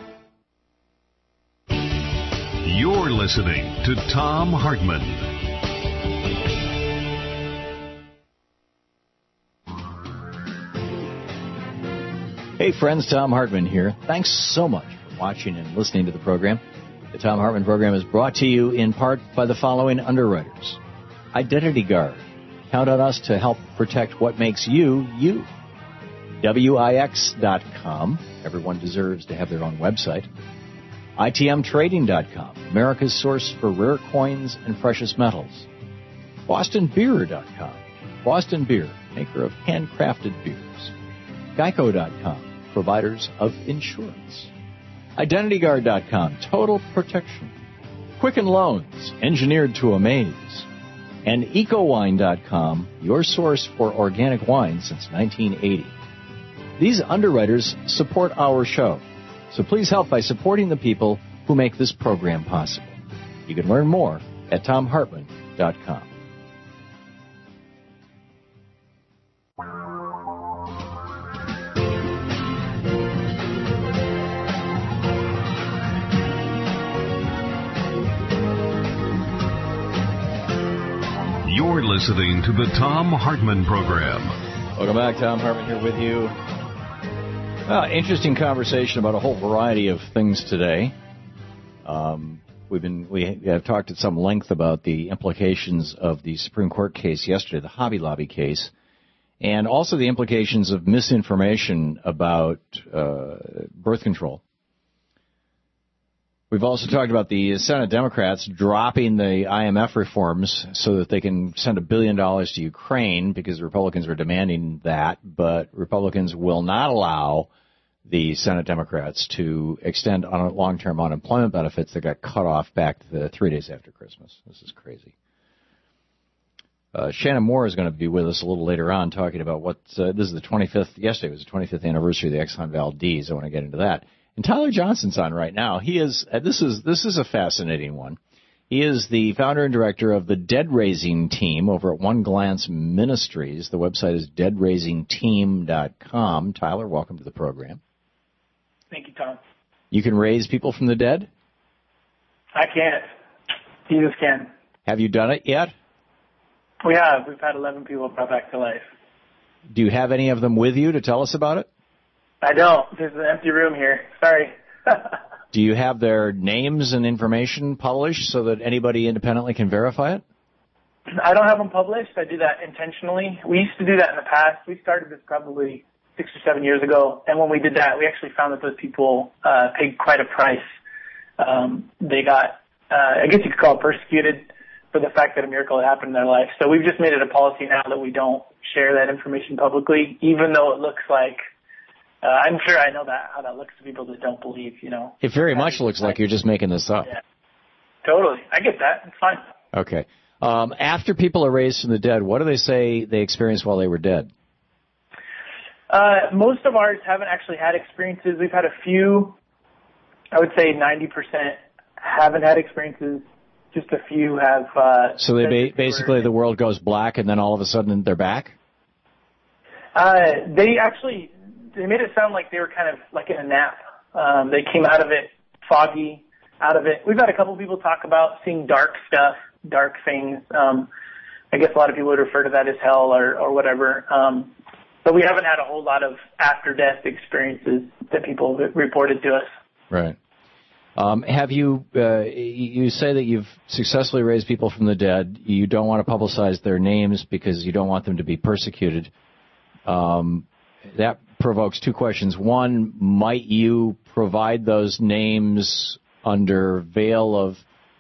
You're listening to Thom Hartmann. Hey, friends, Thom Hartmann here. Thanks so much for watching and listening to the program. The Thom Hartmann program is brought to you in part by the following underwriters. Identity Guard. Count on us to help protect what makes you, you. W I X dot com. Everyone deserves to have their own website. I T M Trading dot com. America's source for rare coins and precious metals. Boston Beer dot com. Boston Beer, maker of handcrafted beers. Geico dot com. Providers of insurance. Identity Guard dot com. Total protection. Quicken Loans. Engineered to amaze. And Eco Wine dot com, your source for organic wine since nineteen eighty. These underwriters support our show, so please help by supporting the people who make this program possible. You can learn more at Thom Hartmann dot com. You're listening to the Thom Hartmann Program. Welcome back. Thom Hartmann here with you. Well, interesting conversation about a whole variety of things today. Um, we've been we have talked at some length about the implications of the Supreme Court case yesterday, the Hobby Lobby case, and also the implications of misinformation about uh, birth control. We've also talked about the Senate Democrats dropping the I M F reforms so that they can send a billion dollars to Ukraine because the Republicans are demanding that, but Republicans will not allow the Senate Democrats to extend on long-term unemployment benefits that got cut off back to the three days after Christmas. This is crazy. Uh, Shannon Moore is going to be with us a little later on talking about what, uh, this is the twenty-fifth, yesterday was the twenty-fifth anniversary of the Exxon Valdez. I want to get into that. And Tyler Johnson's on right now. He is, uh, this is, this is a fascinating one. He is the founder and director of the Dead Raising Team over at One Glance Ministries. The website is dead raising team dot com. Tyler, welcome to the program. Thank you, Tom. You can raise people from the dead? I can't. Jesus can. Have you done it yet? We have. We've had eleven people brought back to life. Do you have any of them with you to tell us about it? I don't. There's an empty room here. Sorry. Do you have their names and information published so that anybody independently can verify it? I don't have them published. I do that intentionally. We used to do that in the past. We started this probably six or seven years ago, and when we did that, we actually found that those people uh, paid quite a price. Um, they got, uh, I guess you could call it persecuted for the fact that a miracle had happened in their life. So we've just made it a policy now that we don't share that information publicly, even though it looks like, uh, I'm sure I know that how that looks to people that don't believe, you know. It very much looks like you're just making this up. Yeah, totally. I get that. It's fine. Okay. Um, after people are raised from the dead, what do they say they experienced while they were dead? Uh, most of ours haven't actually had experiences. We've had a few. I would say ninety percent haven't had experiences. Just a few have. Uh, so they ba- basically the world goes black and then all of a sudden they're back? Uh, they actually, they made it sound like they were kind of like in a nap. Um, they came out of it foggy, out of it. We've had a couple people talk about seeing dark stuff, dark things. Um, I guess a lot of people would refer to that as hell or, or whatever. Um, but we haven't had a whole lot of after-death experiences that people have reported to us. Right. Um, have you, uh, you say that you've successfully raised people from the dead. You don't want to publicize their names because you don't want them to be persecuted. Um, that provokes two questions. One, might you provide those names under veil of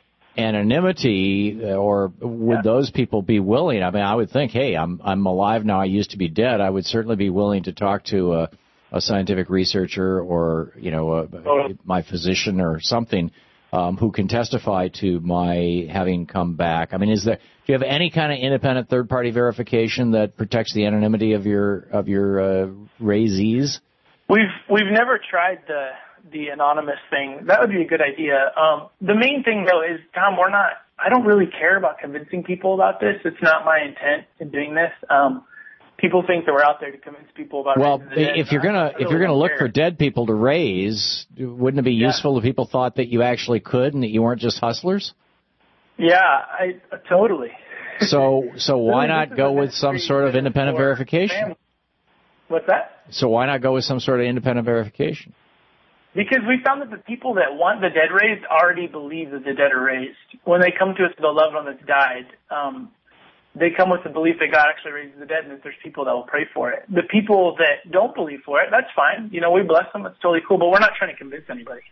anonymity, or would yeah. those people be willing? I mean, I would think, hey, I'm I'm alive now. I used to be dead. I would certainly be willing to talk to a, a scientific researcher or, you know, a, a, my physician or something um, who can testify to my having come back. I mean, is there, do you have any kind of independent third-party verification that protects the anonymity of your of your uh, raisees? We've we've never tried the the anonymous thing. That would be a good idea. Um, the main thing, though, is, Tom, we're not, I don't really care about convincing people about this. It's not my intent in doing this. Um, people think that we're out there to convince people about well, raising the dead. if you're going to, if you're going to look care. for dead people to raise, wouldn't it be yeah. useful if people thought that you actually could and that you weren't just hustlers? Yeah, I, uh, totally. So, so why not go with some sort of independent verification? Family. What's that? So why not go with some sort of independent verification? Because we found that the people that want the dead raised already believe that the dead are raised. When they come to us with a loved one that's died, um, they come with the belief that God actually raises the dead and that there's people that will pray for it. The people that don't believe for it, that's fine. You know, we bless them. It's totally cool. But we're not trying to convince anybody.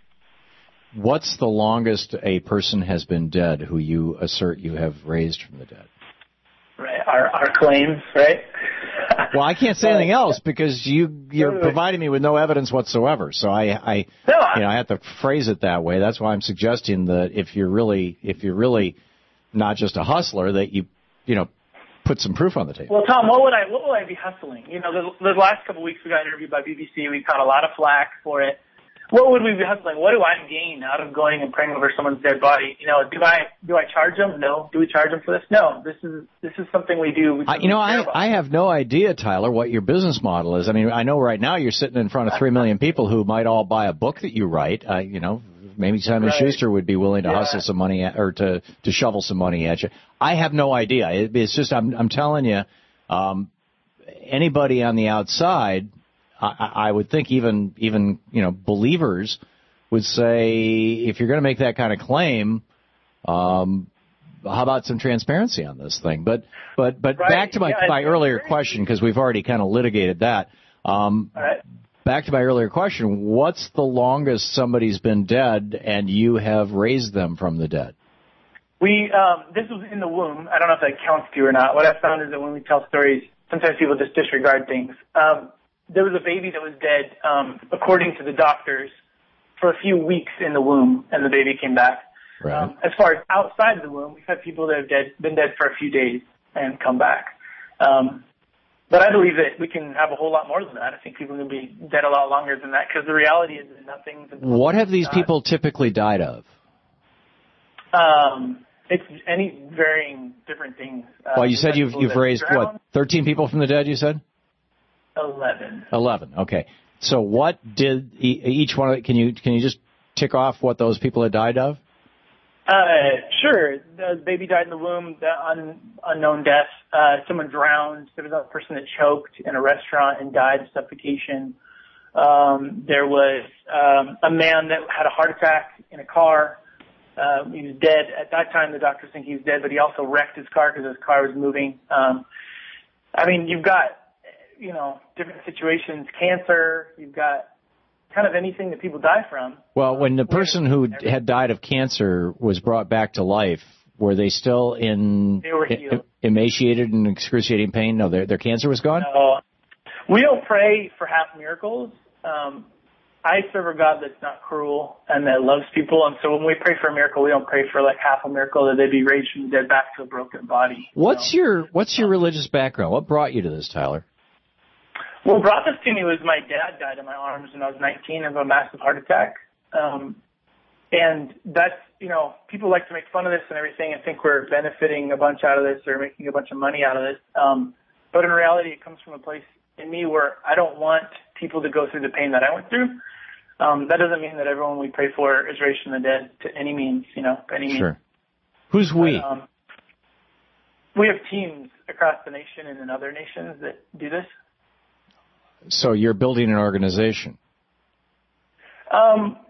What's the longest a person has been dead who you assert you have raised from the dead? Right. Our, our claims, right? Well, I can't say anything else because you, you're providing me with no evidence whatsoever. So I, I, you know, I have to phrase it that way. That's why I'm suggesting that if you're really, if you're really not just a hustler, that you, you know, put some proof on the table. Well, Tom, what would I, what would I be hustling? You know, the, the last couple of weeks we got interviewed by B B C. We caught a lot of flack for it. What would we be hustling? What do I gain out of going and praying over someone's dead body? You know, do I do I charge them? No. Do we charge them for this? No. This is this is something we do. We I, you know, I about. I have no idea, Tyler, what your business model is. I mean, I know right now you're sitting in front of three million people who might all buy a book that you write. Uh, you know, maybe Simon right. Schuster would be willing to yeah. hustle some money at, or to to shovel some money at you. I have no idea. It, it's just I'm I'm telling you, um, anybody on the outside. I, I would think even, even, you know, believers would say, if you're going to make that kind of claim, um, how about some transparency on this thing? But, but, but right. back to my, yeah, my earlier question, because we've already kind of litigated that. Um, right. Back to my earlier question, what's the longest somebody's been dead and you have raised them from the dead? We, um, this was in the womb. I don't know if that counts to you or not. What I found is that when we tell stories, sometimes people just disregard things. Um, There was a baby that was dead, um, according to the doctors, for a few weeks in the womb, and the baby came back. Right. Um, as far as outside of the womb, we've had people that have dead, been dead for a few days and come back. Um, but I believe that we can have a whole lot more than that. I think people can be dead a lot longer than that because the reality is that nothing's... What have these people typically died of? Um, it's any varying different things. Uh, well, you said you've you've raised, drowned. what, thirteen people from the dead, you said? Eleven. Eleven. Okay. So what did each one of it? Can you can you just tick off what those people had died of? Uh, sure. The baby died in the womb. The un, unknown death. Uh, someone drowned. There was a person that choked in a restaurant and died of suffocation. Um, there was um, a man that had a heart attack in a car. Um, he was dead at that time. The doctors think he was dead, but he also wrecked his car because his car was moving. Um, I mean, you've got. You know, different situations, cancer, you've got kind of anything that people die from. Well, when the person who had died of cancer was brought back to life, were they still in they were healed. emaciated and excruciating pain? No, their their cancer was gone? No. We don't pray for half miracles. Um, I serve a God that's not cruel and that loves people, and so when we pray for a miracle, we don't pray for like half a miracle that they be raised from the dead back to a broken body. What's you know? your What's your religious background? What brought you to this, Tyler? What brought this to me was my dad died in my arms when I was nineteen of a massive heart attack. Um, and that's, you know, people like to make fun of this and everything and think we're benefiting a bunch out of this or making a bunch of money out of this. Um, but in reality, it comes from a place in me where I don't want people to go through the pain that I went through. Um, that doesn't mean that everyone we pray for is raised from the dead to any means, you know, by any means. Sure. Who's we? But, um, we have teams across the nation and in other nations that do this. So you're building an organization? Um,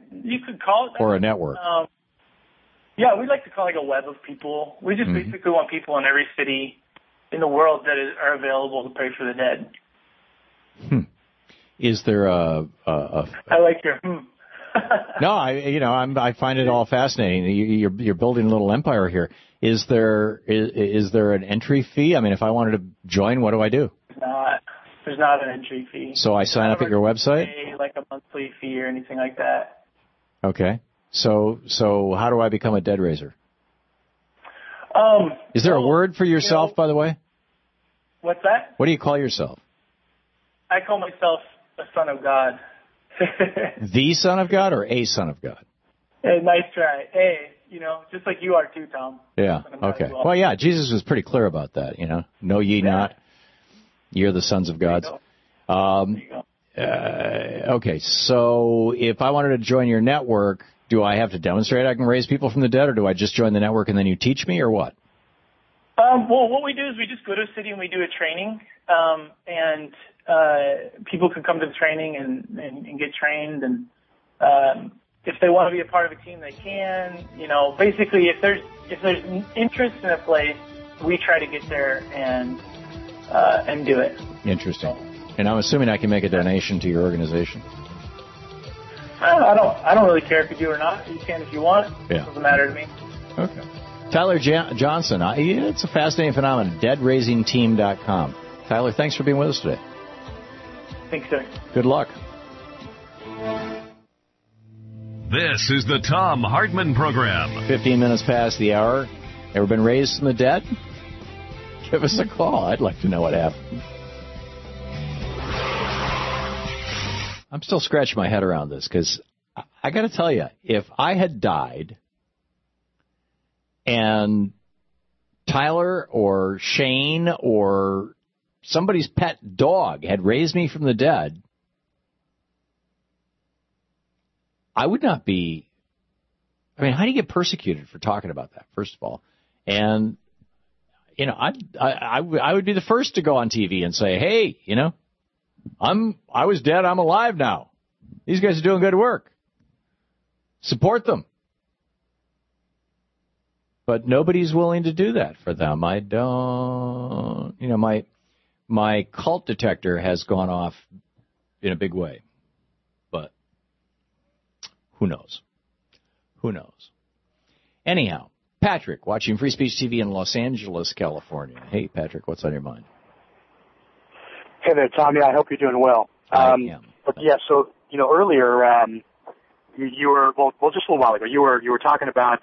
you could call it that. Or a network? Um, yeah, we like to call it like a web of people. We just mm-hmm. basically want people in every city in the world that is, are available to pray for the dead. Hmm. Is there a... a, a I like your hmm. No, I you know I'm, I find it all fascinating. You, you're you're building a little empire here. Is there is, is there an entry fee? I mean, if I wanted to join, what do I do? There's not. There's not an entry fee. So I sign up at your website? Pay like a monthly fee or anything like that. Okay. So so how do I become a dead raiser? Um. Is there well, a word for yourself, you know, by the way? What's that? What do you call yourself? I call myself a son of God. The Son of God or a Son of God? Hey, nice try. Hey, you know, just like you are too, Tom. Yeah, okay. Well. well, yeah, Jesus was pretty clear about that, you know. Know ye yeah. not, you're the sons of God. Um, uh, okay, so if I wanted to join your network, do I have to demonstrate I can raise people from the dead, or do I just join the network and then you teach me, or what? Um, well, what we do is we just go to a city and we do a training, um, and uh, people can come to the training and, and, and get trained, and um, if they want to be a part of a team, they can. You know, basically, if there's if there's interest in a place, we try to get there and uh, and do it. Interesting. And I'm assuming I can make a donation to your organization. I don't, I don't. I don't really care if you do or not. You can if you want. Yeah. It doesn't matter to me. Okay. Tyler J- Johnson. I, it's a fascinating phenomenon. dead raising team dot com. Tyler, thanks for being with us today. Thanks, sir. Good luck. This is the Thom Hartmann Program. Fifteen minutes past the hour. Ever been raised from the dead? Give us a call. I'd like to know what happened. I'm still scratching my head around this because I, I got to tell you, if I had died and Tyler or Shane or somebody's pet dog had raised me from the dead, I would not be, I mean, how do you get persecuted for talking about that, first of all? And, you know, I'd, I, I, I would be the first to go on T V and say, hey, you know, I'm, I was dead, I'm alive now. These guys are doing good work. Support them. But nobody's willing to do that for them. I don't, you know, my, my cult detector has gone off in a big way. But who knows? Who knows? Anyhow, Patrick, watching Free Speech T V in Los Angeles, California. Hey, Patrick, what's on your mind? Hey there, Tommy. I hope you're doing well. I um, am. But yeah, so you know, earlier um, you, you were well, well, just a little while ago, you were you were talking about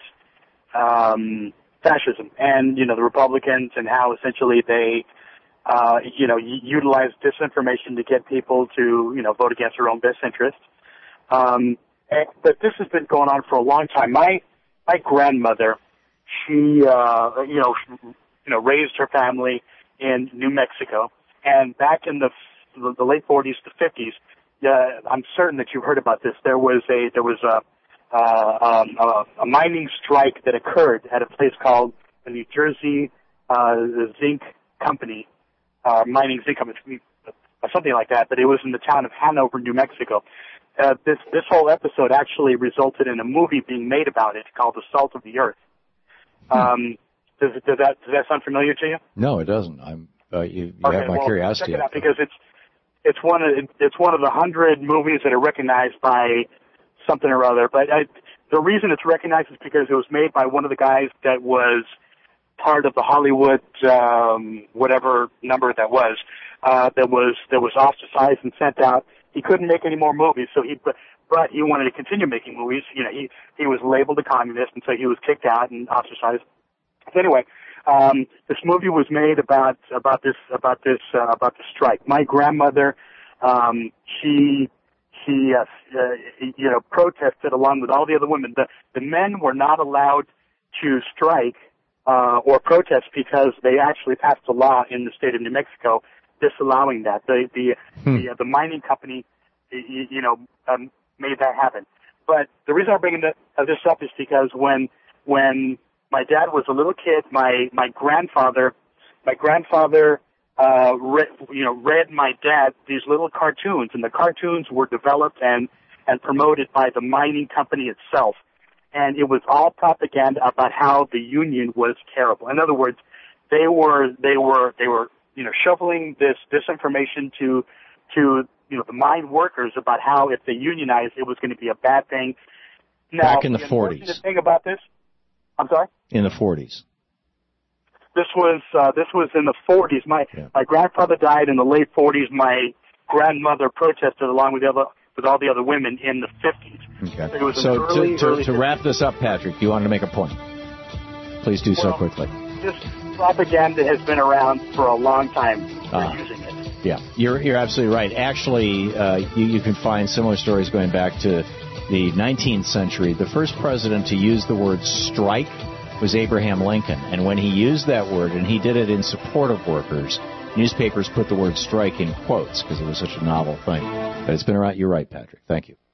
um, fascism and you know the Republicans and how essentially they uh, you know utilize disinformation to get people to you know vote against their own best interest. Um, and, but this has been going on for a long time. My my grandmother, she uh, you know you know raised her family in New Mexico. And back in the the late forties to fifties, uh, I'm certain that you've heard about this. There was a there was a, uh, um, a a mining strike that occurred at a place called the New Jersey uh, Zinc Company, uh, Mining Zinc Company, or something like that. But it was in the town of Hanover, New Mexico. Uh, this this whole episode actually resulted in a movie being made about it called The Salt of the Earth. Um, does, does that does that sound familiar to you? No, it doesn't. I'm. Uh, you you okay, have my well, curiosity. Check it out because it's it's one of it's one of the hundred movies that are recognized by something or other. But I, the reason it's recognized is because it was made by one of the guys that was part of the Hollywood um, whatever number that was uh, that was that was ostracized and sent out. He couldn't make any more movies, so he but he wanted to continue making movies. You know, he he was labeled a communist, and so he was kicked out and ostracized. So anyway. Um, this movie was made about about this about this uh, about the strike. My grandmother, um, she she uh, uh, you know protested along with all the other women. The the men were not allowed to strike uh, or protest because they actually passed a law in the state of New Mexico disallowing that. The the hmm. the, uh, the mining company, you, you know, um, made that happen. But the reason I'm bringing the, uh, this up is because when when my dad was a little kid. My my grandfather, my grandfather, uh, read, you know, read my dad these little cartoons, and the cartoons were developed and and promoted by the mining company itself. And it was all propaganda about how the union was terrible. In other words, they were they were they were you know shoveling this disinformation to to you know the mine workers about how if they unionized it was going to be a bad thing. Now, Back in the, the forties. The thing about this, I'm sorry. In the forties. This was uh, this was in the forties. My yeah. my grandfather died in the late forties. My grandmother protested along with the other with all the other women in the fifties. Okay. So, it was so early, to, to, early to wrap this up, Patrick, you wanted to make a point. Please do so well, quickly. This propaganda has been around for a long time. We're uh, using it. Yeah, you're you're absolutely right. Actually, uh, you, you can find similar stories going back to the nineteenth century. The first president to use the word strike was Abraham Lincoln. And when he used that word, and he did it in support of workers, newspapers put the word strike in quotes because it was such a novel thing. But it's been around. You're right, Patrick. Thank you.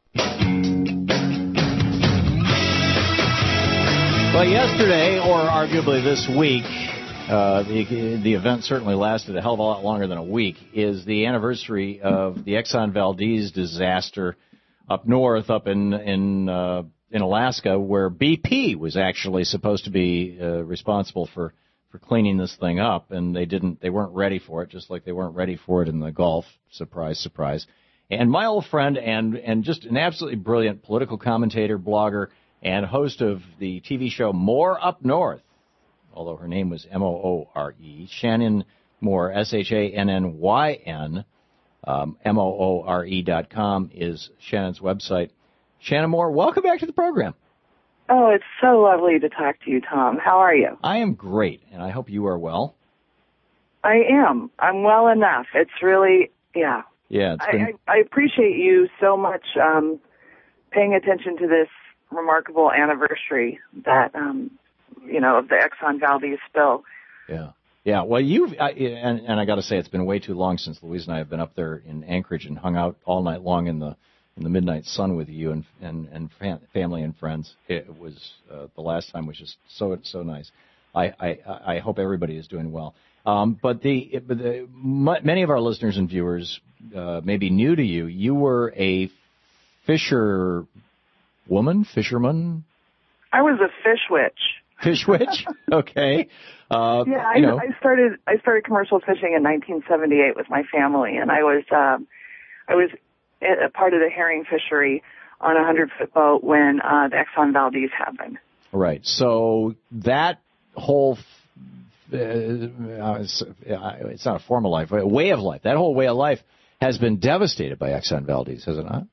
Well, yesterday, or arguably this week, uh, the, the event certainly lasted a hell of a lot longer than a week, is the anniversary of the Exxon Valdez disaster up north, up in in uh, in Alaska, where B P was actually supposed to be uh, responsible for, for cleaning this thing up, and they didn't. They weren't ready for it, just like they weren't ready for it in the Gulf. Surprise, surprise. And my old friend and and just an absolutely brilliant political commentator, blogger, and host of the T V show More Up North, although her name was M O O R E, Shannon Moore, S H A N N Y N, um, M O O R E dot com is Shannon's website. Shannon Moore, welcome back to the program. Oh, it's so lovely to talk to you, Tom. How are you? I am great, and I hope you are well. I am. I'm well enough. It's really, yeah. Yeah, it's been... I, I, I appreciate you so much um, paying attention to this remarkable anniversary that, um, you know, of the Exxon Valdez spill. Yeah. Yeah, well, you've, I, and, and I got to say, it's been way too long since Louise and I have been up there in Anchorage and hung out all night long in the in the midnight sun with you and and, and fam- family and friends. It was uh, the last time was just so so nice. I, I, I hope everybody is doing well. Um, but the, it, but the m- many of our listeners and viewers uh, may be new to you. You were a fisher woman, fisherman. I was a fish witch. Fish witch? Okay. Uh, yeah, I, you know. I started. I started commercial fishing in nineteen seventy-eight with my family, and I was um, I was a part of the herring fishery on a hundred foot boat when uh, the Exxon Valdez happened. Right. So that whole uh, it's, it's not a form of life, a way of life. That whole way of life has been devastated by Exxon Valdez, has it not?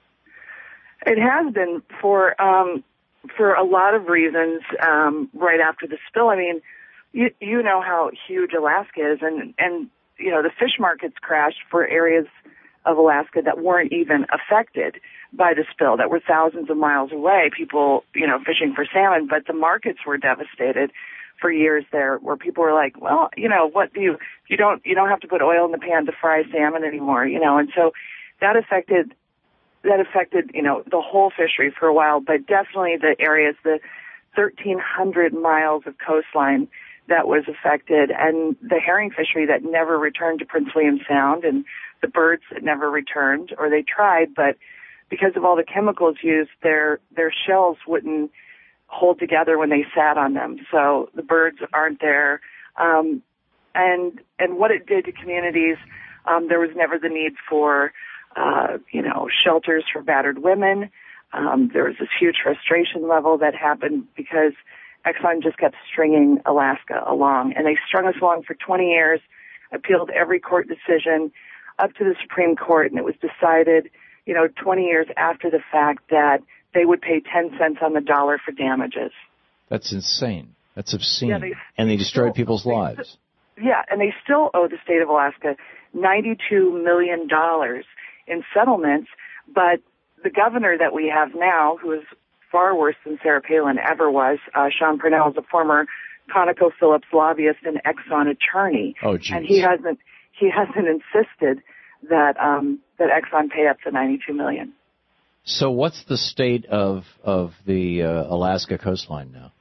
It has been for um, for a lot of reasons. Um, right after the spill, I mean, you you know how huge Alaska is, and and you know the fish markets crashed for areas of Alaska that weren't even affected by the spill, that were thousands of miles away. People, you know, fishing for salmon, but the markets were devastated for years there, where people were like, well, you know, what do you you don't you don't have to put oil in the pan to fry salmon anymore, you know, and so that affected. That affected, you know, the whole fishery for a while, but definitely the areas, the thirteen hundred miles of coastline that was affected, and the herring fishery that never returned to Prince William Sound, and the birds that never returned, or they tried, but because of all the chemicals used, their their shells wouldn't hold together when they sat on them, so the birds aren't there. Um, and and what it did to communities, um, there was never the need for Uh, you know, shelters for battered women. Um, there was this huge frustration level that happened because Exxon just kept stringing Alaska along. And they strung us along for twenty years, appealed every court decision up to the Supreme Court, and it was decided, you know, twenty years after the fact that they would pay ten cents on the dollar for damages. That's insane. That's obscene. Yeah, they, and they destroyed still, people's they, lives. Yeah, and they still owe the state of Alaska ninety-two million dollars in settlements, but the governor that we have now, who is far worse than Sarah Palin ever was, uh, Sean Parnell, is a former ConocoPhillips lobbyist and Exxon attorney. Oh, geez. And he hasn't he hasn't insisted that um, that Exxon pay up to ninety-two million dollars. So what's the state of of the uh, Alaska coastline now?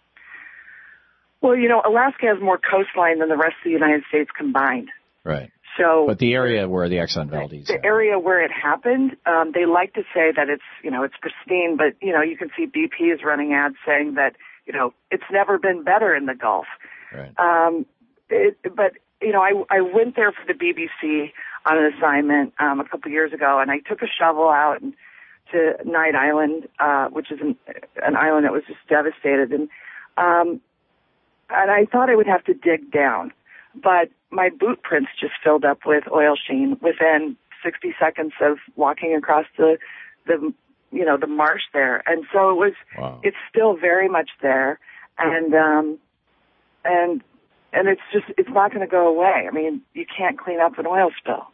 Well, you know, Alaska has more coastline than the rest of the United States combined. Right. So, but the area where the Exxon Valdez, the area where it happened, um, they like to say that it's, you know, it's pristine, but, you know, you can see B P is running ads saying that, you know, it's never been better in the Gulf. Right. Um, it, but, you know, I, I went there for the B B C on an assignment um, a couple years ago, and I took a shovel out and, to Night Island, uh, which is an, an island that was just devastated, and um, and I thought I would have to dig down, but my boot prints just filled up with oil sheen within sixty seconds of walking across the the you know the marsh there, and so it was. Wow. It's still very much there, and um, and and it's just it's not going to go away. I mean, you can't clean up an oil spill.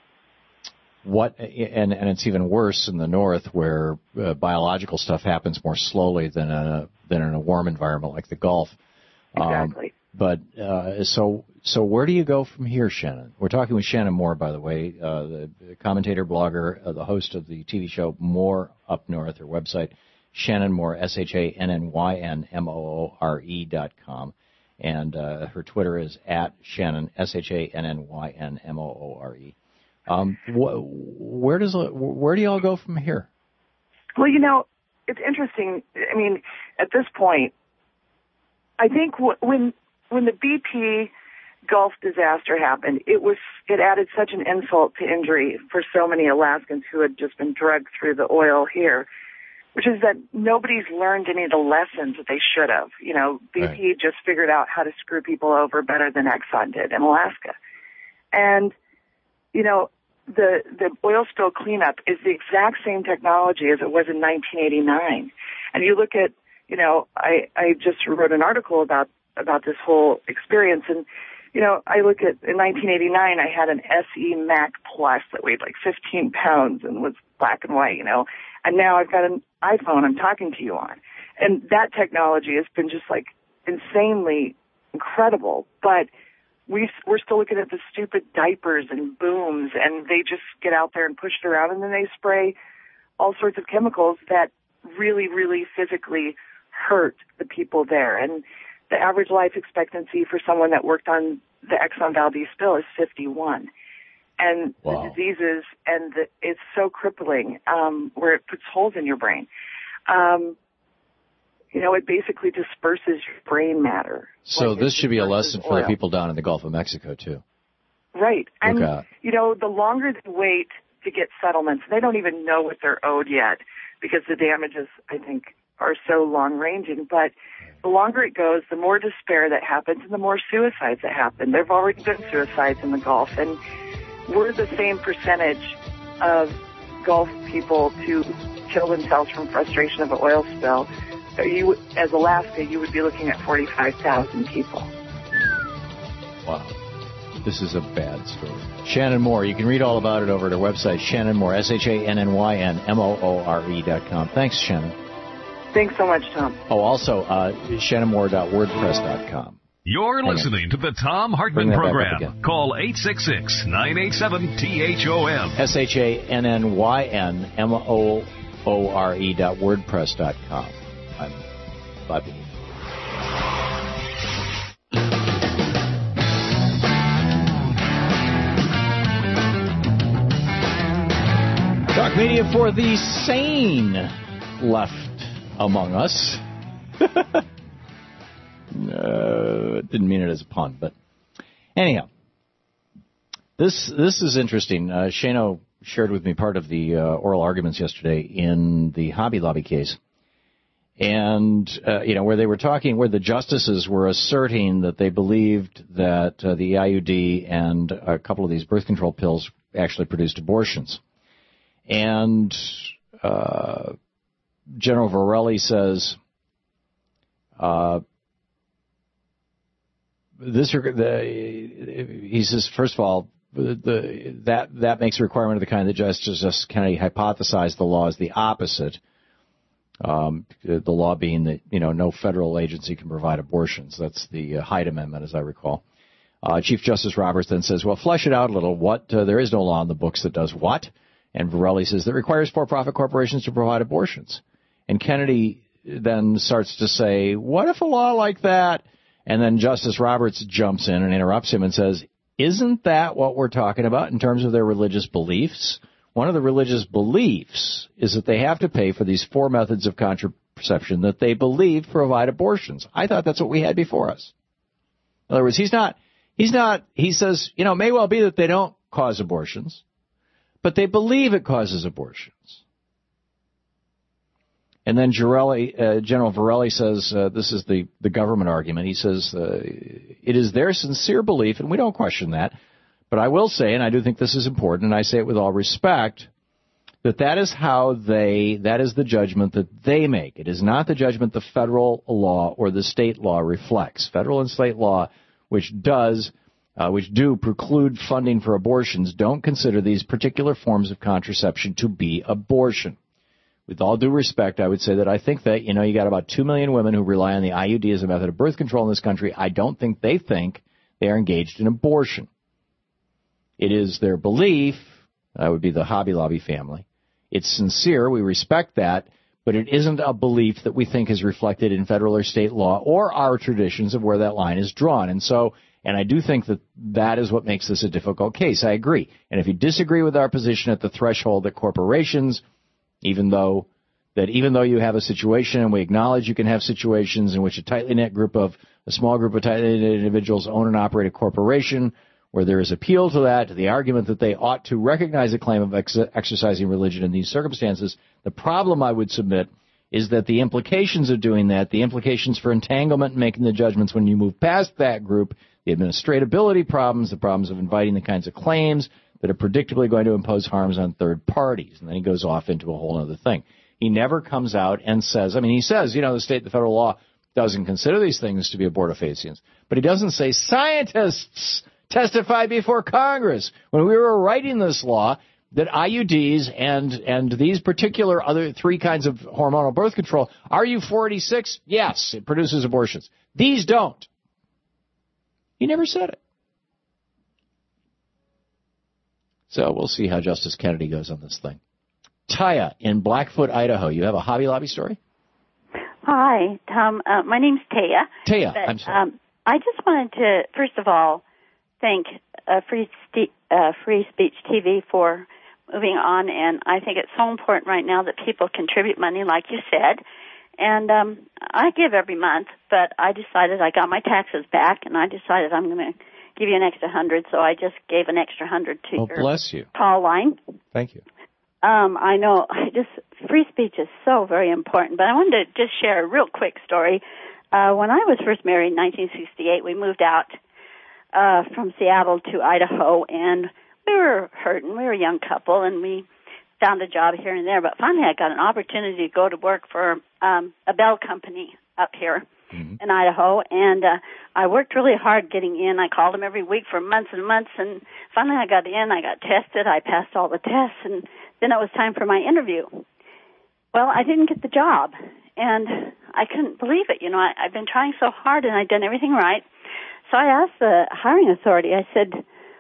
What and and it's even worse in the north, where uh, biological stuff happens more slowly than in a than in a warm environment like the Gulf. Exactly. Um, but uh, so so where do you go from here, Shannon? We're talking with Shannon Moore, by the way, uh, the commentator, blogger, uh, the host of the T V show More Up North. Her website, Shannon Moore, S H A N N Y N M O O R E dot com, and uh, her Twitter is at Shannon, S H A N N Y N M O O R E. Um, wh- where does where do y'all go from here? Well, you know, it's interesting. I mean, at this point, I think w- when when the B P Gulf disaster happened, it was it added such an insult to injury for so many Alaskans who had just been drugged through the oil here, which is that nobody's learned any of the lessons that they should have. You know, B P right. just figured out how to screw people over better than Exxon did in Alaska, and you know. The the oil spill cleanup is the exact same technology as it was in nineteen eighty-nine. And you look at, you know, I, I just wrote an article about, about this whole experience. And, you know, I look at, in nineteen eighty-nine, I had an S E Mac Plus that weighed like fifteen pounds and was black and white, you know. And now I've got an iPhone I'm talking to you on. And that technology has been just like insanely incredible. But We, we're still looking at the stupid diapers and booms, and they just get out there and push it around, and then they spray all sorts of chemicals that really, really physically hurt the people there. And the average life expectancy for someone that worked on the Exxon Valdez spill is fifty-one. And wow. the diseases, and the, it's so crippling, um, where it puts holes in your brain. Um, You know, it basically disperses your brain matter. So like this should be a lesson for oil. the people down in the Gulf of Mexico, too. Right. And, Look out. you know, the longer they wait to get settlements, they don't even know what they're owed yet because the damages, I think, are so long-ranging. But the longer it goes, the more despair that happens and the more suicides that happen. There have already been suicides in the Gulf, and we're the same percentage of Gulf people to kill themselves from frustration of an oil spill. You, as Alaska, you would be looking at forty-five thousand people. Wow. This is a bad story. Shannon Moore, you can read all about it over at her website, Shannon Moore, S H A N N Y N M O O R E dot com. Thanks, Shannon. Thanks so much, Tom. Oh, also, uh, Shannon Moore dot wordpress dot com. You're Hang listening on. to the Tom Hartman Program. Call eight six six, nine eight seven, T H O M. S H A N N Y N M O O R E dot wordpress dot com. I'm Bobby. Talk media for the sane left among us. No, didn't mean it as a pun, but anyhow, this this is interesting. Uh, Shano shared with me part of the uh, oral arguments yesterday in the Hobby Lobby case. And, uh, you know, where they were talking, where the justices were asserting that they believed that uh, the I U D and a couple of these birth control pills actually produced abortions. And uh, General Varelli says, uh, this, the, he says, first of all, the, the, that, that makes a requirement of the kind that Justice Kennedy hypothesized the law is the opposite. Um, the law being that, you know, no federal agency can provide abortions. That's the uh, Hyde Amendment, as I recall. Uh, Chief Justice Roberts then says, well, flesh it out a little. What? Uh, there is no law in the books that does what? And Varelli says that requires for-profit corporations to provide abortions. And Kennedy then starts to say, what if a law like that? And then Justice Roberts jumps in and interrupts him and says, Isn't that what we're talking about in terms of their religious beliefs? One of the religious beliefs is that they have to pay for these four methods of contraception that they believe provide abortions. I thought that's what we had before us. In other words, he's not, he's not, he says, you know, it may well be that they don't cause abortions, but they believe it causes abortions. And then Girelli, uh, General Varelli says, uh, this is the, the government argument, he says, uh, it is their sincere belief, and we don't question that, but I will say, and I do think this is important, and I say it with all respect, that that is how they, that is the judgment that they make. It is not the judgment the federal law or the state law reflects. Federal and state law, which does, uh, which do preclude funding for abortions, don't consider these particular forms of contraception to be abortion. With all due respect, I would say that I think that, you know, you got about two million women who rely on the I U D as a method of birth control in this country. I don't think they think they are engaged in abortion. It is their belief, that would be the Hobby Lobby family. It's sincere, we respect that, but it isn't a belief that we think is reflected in federal or state law or our traditions of where that line is drawn. And so, and I do think that that is what makes this a difficult case. I agree. And if you disagree with our position at the threshold that corporations, even though that even though you have a situation, and we acknowledge you can have situations in which a tightly knit group of, a small group of tightly knit individuals own and operate a corporation, where there is appeal to that, to the argument that they ought to recognize a claim of ex- exercising religion in these circumstances. The problem, I would submit, is that the implications of doing that, the implications for entanglement and making the judgments when you move past that group, the administratability problems, the problems of inviting the kinds of claims that are predictably going to impose harms on third parties. And then he goes off into a whole other thing. He never comes out and says, I mean, he says, you know, the state, the federal law doesn't consider these things to be abortifacients. But he doesn't say scientists testified before Congress when we were writing this law that I U Ds and and these particular other three kinds of hormonal birth control, R U four eighty-six, yes, it produces abortions. These don't. He never said it. So we'll see how Justice Kennedy goes on this thing. Taya in Blackfoot, Idaho. You have a Hobby Lobby story? Hi, Tom. Uh, my name's Taya. Taya, but, I'm sorry. Um, I just wanted to, first of all, thank uh, Free, St- uh, Free Speech T V for moving on, and I think it's so important right now that people contribute money, like you said. And um, I give every month, but I decided I got my taxes back, and I decided I'm going to give you an extra hundred, so I just gave an extra hundred to oh, your bless you. call line. Thank you. Um, I know, I just free speech is so very important, but I wanted to just share a real quick story. Uh, when I was first married in nineteen sixty-eight, we moved out uh, from Seattle to Idaho, and we were hurting. We were a young couple, and we found a job here and there, but finally I got an opportunity to go to work for um, a Bell company up here mm-hmm. in Idaho, and uh, I worked really hard getting in. I called them every week for months and months, and finally I got in. I got tested. I passed all the tests, and then it was time for my interview. Well, I didn't get the job, and I couldn't believe it. You know, I, I've been trying so hard, and I'd done everything right. So I asked the hiring authority, I said,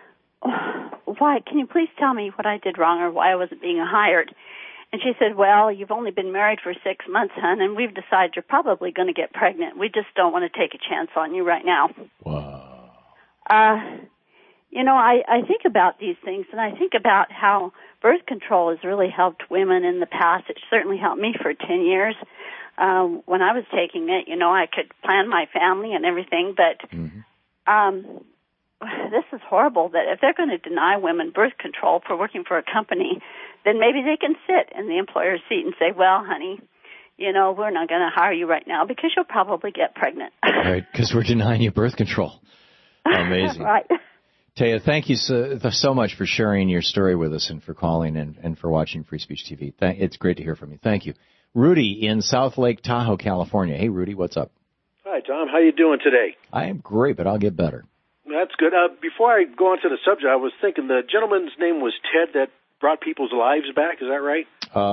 why, can you please tell me what I did wrong or why I wasn't being hired? And she said, well, you've only been married for six months, hon, and we've decided you're probably going to get pregnant. We just don't want to take a chance on you right now. Wow. Uh, you know, I, I think about these things, and I think about how birth control has really helped women in the past. It certainly helped me for ten years. Um, when I was taking it, you know, I could plan my family and everything, but mm-hmm. um, this is horrible that if they're going to deny women birth control for working for a company, then maybe they can sit in the employer's seat and say, well, honey, you know, we're not going to hire you right now because you'll probably get pregnant. Right, because we're denying you birth control. Amazing. Right. Taya, thank you so, so much for sharing your story with us and for calling and, and for watching Free Speech T V. Th- it's great to hear from you. Thank you. Rudy in South Lake Tahoe, California. Hey, Rudy, what's up? Hi, Tom. How you doing today? I am great, but I'll get better. That's good. Uh, before I go on to the subject, I was thinking the gentleman's name was Ted that brought people's lives back. Is that right?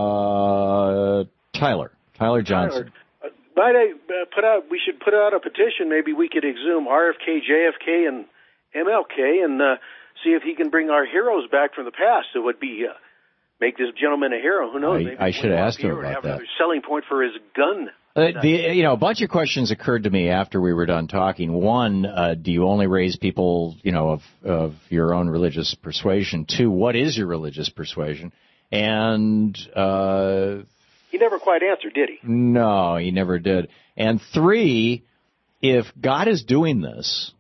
Uh, Tyler. Tyler Johnson. Tyler. Uh, might I uh, put out, we should put out a petition. Maybe we could exhume R F K, J F K, and M L K and uh, see if he can bring our heroes back from the past. It would be uh, make this gentleman a hero. Who knows? I, Maybe I should have asked him about have that. Another selling point for his gun Uh, the, you know, a bunch of questions occurred to me after we were done talking. One, uh, do you only raise people, you know, of, of your own religious persuasion? Two, what is your religious persuasion? And uh, he never quite answered, did he? No, he never did. And three, if God is doing this,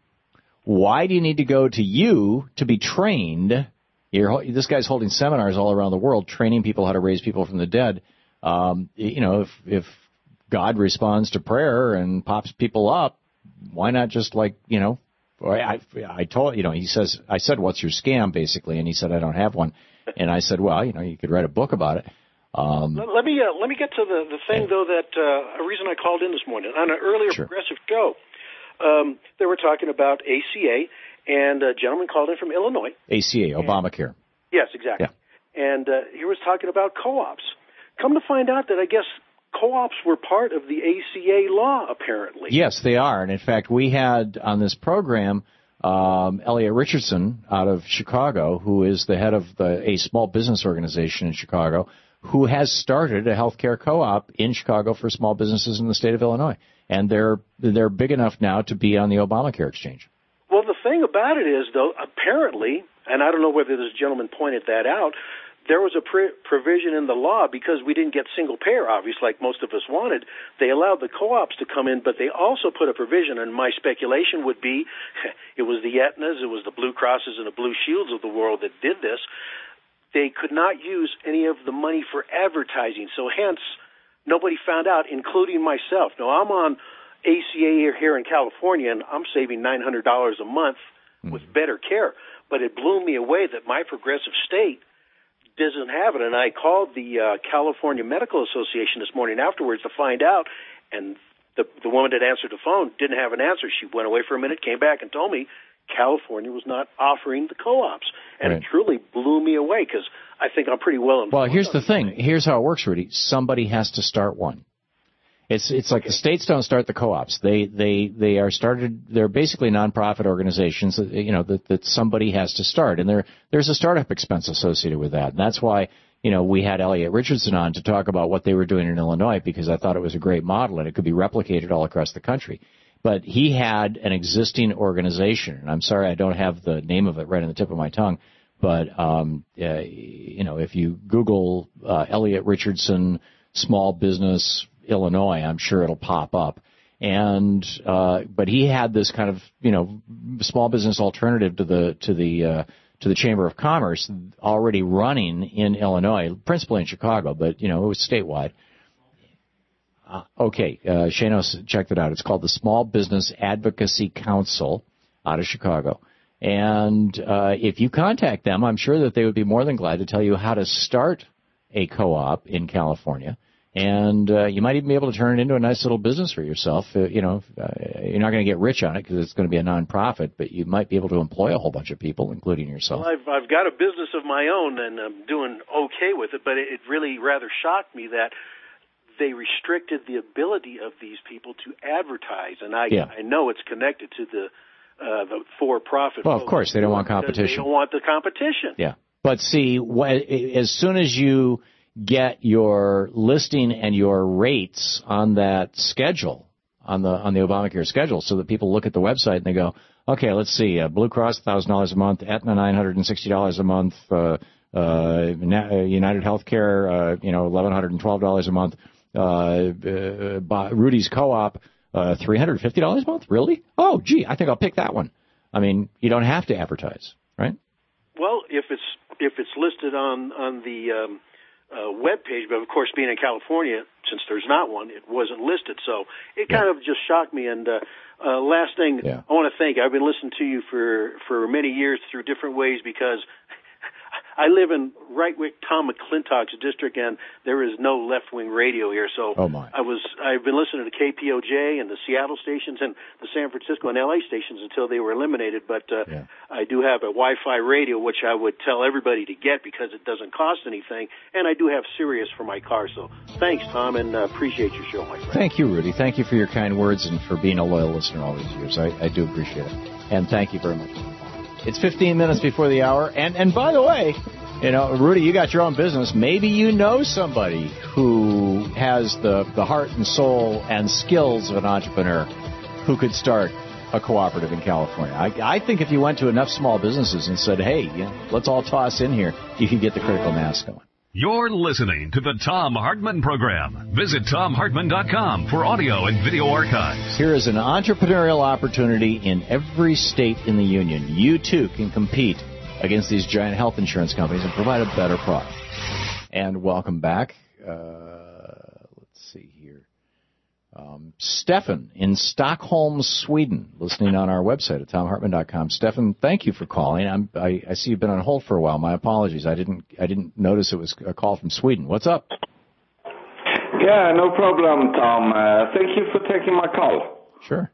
why do you need to go to you to be trained? You're, this guy's holding seminars all around the world, training people how to raise people from the dead. Um, you know, if if God responds to prayer and pops people up, why not just like, you know, I, I told, you know, he says, I said, what's your scam, basically? And he said, I don't have one. And I said, well, you know, you could write a book about it. Um, let, let me uh, let me get to the, the thing, though, that uh, a reason I called in this morning. On an earlier sure. progressive show, um, they were talking about A C A, and a gentleman called in from Illinois. A C A, Obamacare. Yes, exactly. Yeah. And uh, he was talking about co-ops. Come to find out that I guess co-ops were part of the A C A law, apparently. Yes, they are. And, in fact, we had on this program um, Elliot Richardson out of Chicago, who is the head of the, a small business organization in Chicago, who has started a healthcare co-op in Chicago for small businesses in the state of Illinois. And they're they're big enough now to be on the Obamacare exchange. Well, the thing about it is, though, apparently, and I don't know whether this gentleman pointed that out, there was a pre- provision in the law because we didn't get single payer, obviously, like most of us wanted. They allowed the co-ops to come in, but they also put a provision, and my speculation would be it was the Aetnas, it was the Blue Crosses and the Blue Shields of the world that did this. They could not use any of the money for advertising, so hence nobody found out, including myself. Now, I'm on A C A here in California, and I'm saving nine hundred dollars a month with better care, but it blew me away that my progressive state doesn't have it. And I called the uh, California Medical Association this morning afterwards to find out, and the the woman that answered the phone didn't have an answer. She went away for a minute, came back, and told me California was not offering the co-ops. And right. It truly blew me away because I think I'm pretty well informed. Well, here's the thing. Here's how it works, Rudy. Somebody has to start one. It's it's like the states don't start the co-ops. They they they are started. They're basically nonprofit organizations. That, you know that that somebody has to start, and there there's a startup expense associated with that. And that's why you know we had Elliot Richardson on to talk about what they were doing in Illinois, because I thought it was a great model and it could be replicated all across the country. But he had an existing organization, and I'm sorry I don't have the name of it right on the tip of my tongue. But um, uh, you know, if you Google uh, Elliot Richardson small business Illinois, I'm sure it'll pop up. And uh, but he had this kind of you know small business alternative to the to the uh, to the Chamber of Commerce already running in Illinois, principally in Chicago, but you know it was statewide. Uh, okay, uh, Shanos checked it out. It's called the Small Business Advocacy Council out of Chicago. And uh, if you contact them, I'm sure that they would be more than glad to tell you how to start a co-op in California. And uh, you might even be able to turn it into a nice little business for yourself. Uh, you know, uh, you're not going to get rich on it because it's going to be a nonprofit, but you might be able to employ a whole bunch of people, including yourself. Well, I've, I've got a business of my own, and I'm doing okay with it, but it really rather shocked me that they restricted the ability of these people to advertise. And I, yeah. I know it's connected to the, uh, the for-profit. Well, of course, they don't want competition. They don't want the competition. Yeah. But see, as soon as you get your listing and your rates on that schedule, on the on the Obamacare schedule, so that people look at the website and they go, okay, let's see, uh, Blue Cross one thousand dollars a month, Aetna nine hundred sixty dollars a month, uh, uh, United Healthcare, uh, you know, eleven hundred twelve dollars a month, uh, uh, Rudy's Co-op, uh, three hundred fifty dollars a month? Really? Oh, gee, I think I'll pick that one. I mean, you don't have to advertise, right? Well, if it's if it's listed on on the um, uh, web page, but of course, being in California, since there's not one, it wasn't listed. So it kind yeah. of just shocked me. And uh, uh, last thing, yeah. I want to thank. I've been listening to you for for many years through different ways because I live in right wing Tom McClintock's district, and there is no left wing radio here. So oh my. I was I've been listening to K P O J and the Seattle stations and the San Francisco and L A stations until they were eliminated. But uh, yeah. I do have a Wi-Fi radio, which I would tell everybody to get because it doesn't cost anything, and I do have Sirius for my car. So thanks, Tom, and uh, appreciate your show, my friend. Thank you, Rudy. Thank you for your kind words and for being a loyal listener all these years. I, I do appreciate it, and thank you very much. It's fifteen minutes before the hour, and and by the way. You know, Rudy, you got your own business. Maybe you know somebody who has the, the heart and soul and skills of an entrepreneur who could start a cooperative in California. I, I think if you went to enough small businesses and said, hey, you know, let's all toss in here, you could get the critical mass going. You're listening to the Thom Hartmann Program. Visit Thom Hartmann dot com for audio and video archives. Here is an entrepreneurial opportunity in every state in the union. You, too, can compete against these giant health insurance companies and provide a better product. And welcome back. Uh, let's see here. Um, Stefan in Stockholm, Sweden, listening on our website at Thom Hartmann dot com. Stefan, thank you for calling. I'm, I, I see you've been on hold for a while. My apologies. I didn't I didn't notice it was a call from Sweden. What's up? Yeah, no problem, Tom. Uh, thank you for taking my call. Sure.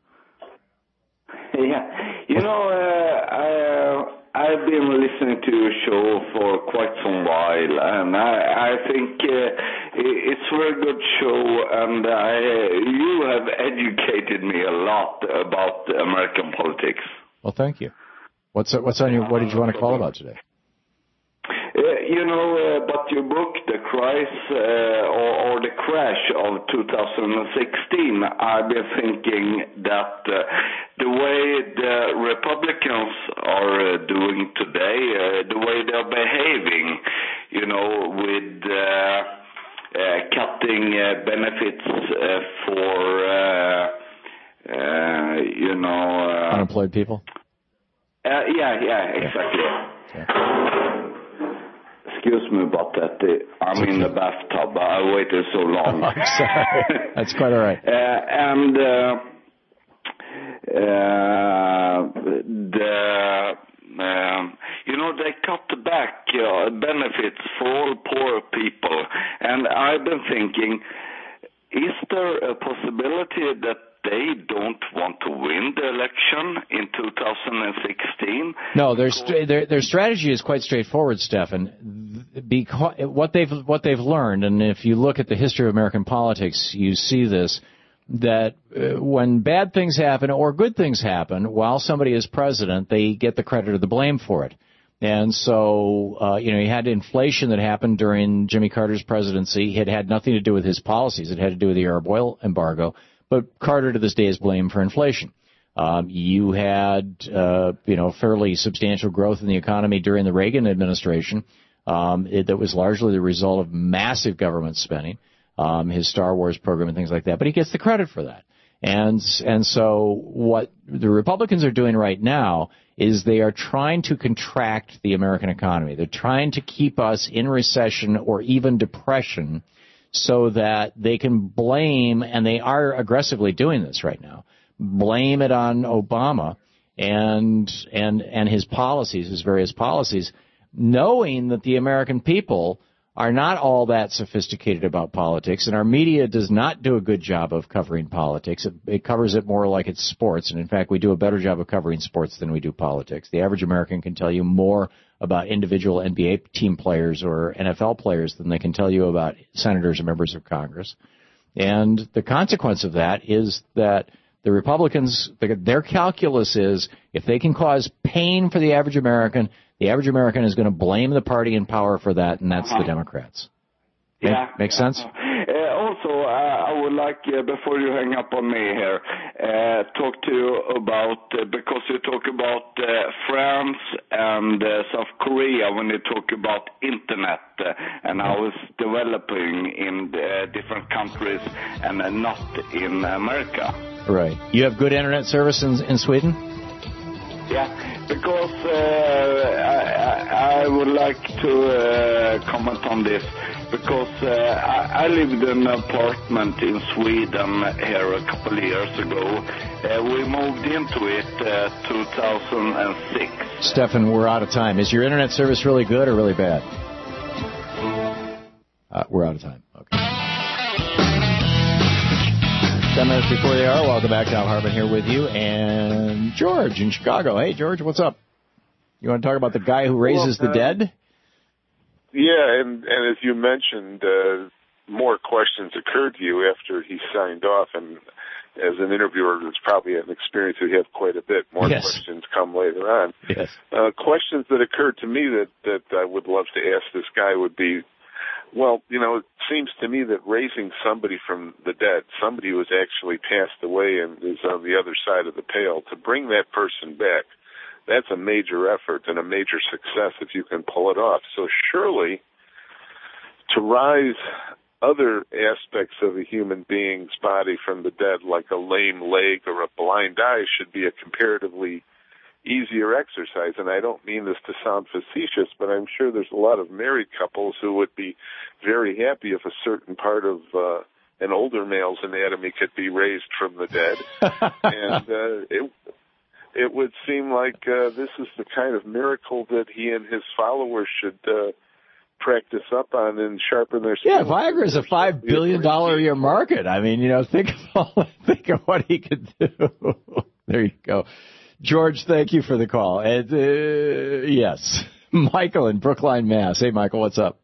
Yeah, you know, uh, I, uh, I've been listening to your show for quite some while, and I, I think uh, it's a very good show, and I, you have educated me a lot about American politics. Well, thank you. What's what's on your? What did you want to call about today? Uh, you know, uh, but your book, The Crisis uh, or, or the Crash of two thousand sixteen, I've been thinking that uh, the way the Republicans are uh, doing today, uh, the way they're behaving, you know, with uh, uh, cutting uh, benefits uh, for, uh, uh, you know... Uh, unemployed people? Uh, yeah, yeah, exactly. Yeah. Excuse me about that. I'm in the bathtub. I waited so long. Oh, I'm sorry. That's quite all right. Uh, and uh, uh, the um, you know, they cut back uh, benefits for all poor people, and I've been thinking, is there a possibility that they don't want to win the election in two thousand sixteen? No, their st- their their strategy is quite straightforward, Stefan. Because what they've what they've learned, and if you look at the history of American politics, you see this, that uh, when bad things happen or good things happen while somebody is president, they get the credit or the blame for it. And so, uh, you know, you had inflation that happened during Jimmy Carter's presidency. It had nothing to do with his policies. It had to do with the Arab oil embargo. But Carter to this day is blamed for inflation. Um, you had, uh, you know, fairly substantial growth in the economy during the Reagan administration. Um, it, that was largely the result of massive government spending, um, his Star Wars program and things like that. But he gets the credit for that. And and so what the Republicans are doing right now is they are trying to contract the American economy. They're trying to keep us in recession or even depression, so that they can blame, and they are aggressively doing this right now, blame it on Obama and and and his policies, his various policies, knowing that the American people are not all that sophisticated about politics, and our media does not do a good job of covering politics. It, it covers it more like it's sports, and in fact, we do a better job of covering sports than we do politics. The average American can tell you more about individual N B A team players or N F L players than they can tell you about senators and members of Congress. And the consequence of that is that the Republicans, their calculus is if they can cause pain for the average American, the average American is going to blame the party in power for that, and that's uh-huh. the Democrats. Yeah. Make, make sense? Uh, also, uh, I would like, uh, before you hang up on me here, uh, talk to you about, uh, because you talk about uh, France and uh, South Korea when you talk about Internet uh, and how it's developing in uh, different countries and uh, not in America. Right. You have good Internet service in, in Sweden? Yeah, because uh, I, I would like to uh, comment on this, because uh, I, I lived in an apartment in Sweden here a couple of years ago. Uh, we moved into it uh, two thousand six. Stefan, we're out of time. Is your Internet service really good or really bad? Uh, we're out of time. Okay. Ten minutes before they are. Welcome back. Thom Hartmann here with you. And George in Chicago. Hey, George, what's up? You want to talk about the guy who raises well, uh, the dead? Yeah, and, and as you mentioned, uh, more questions occurred to you after he signed off. And as an interviewer, it's probably an experience that you have quite a bit. More yes. questions come later on. Yes. Uh, questions that occurred to me that, that I would love to ask this guy would be, Well, you know, it seems to me that raising somebody from the dead, somebody who has actually passed away and is on the other side of the pale, to bring that person back, that's a major effort and a major success if you can pull it off. So surely to rise other aspects of a human being's body from the dead, like a lame leg or a blind eye, should be a comparatively easier exercise. And I don't mean this to sound facetious, but I'm sure there's a lot of married couples who would be very happy if a certain part of uh, an older male's anatomy could be raised from the dead. and uh, it it would seem like uh, this is the kind of miracle that he and his followers should uh, practice up on and sharpen their skills. Yeah, Viagra is a five billion dollars a year market. I mean, you know, think of all, think of what he could do. There you go. George, thank you for the call. And, uh, yes, Michael in Brookline, Mass. Hey, Michael, what's up?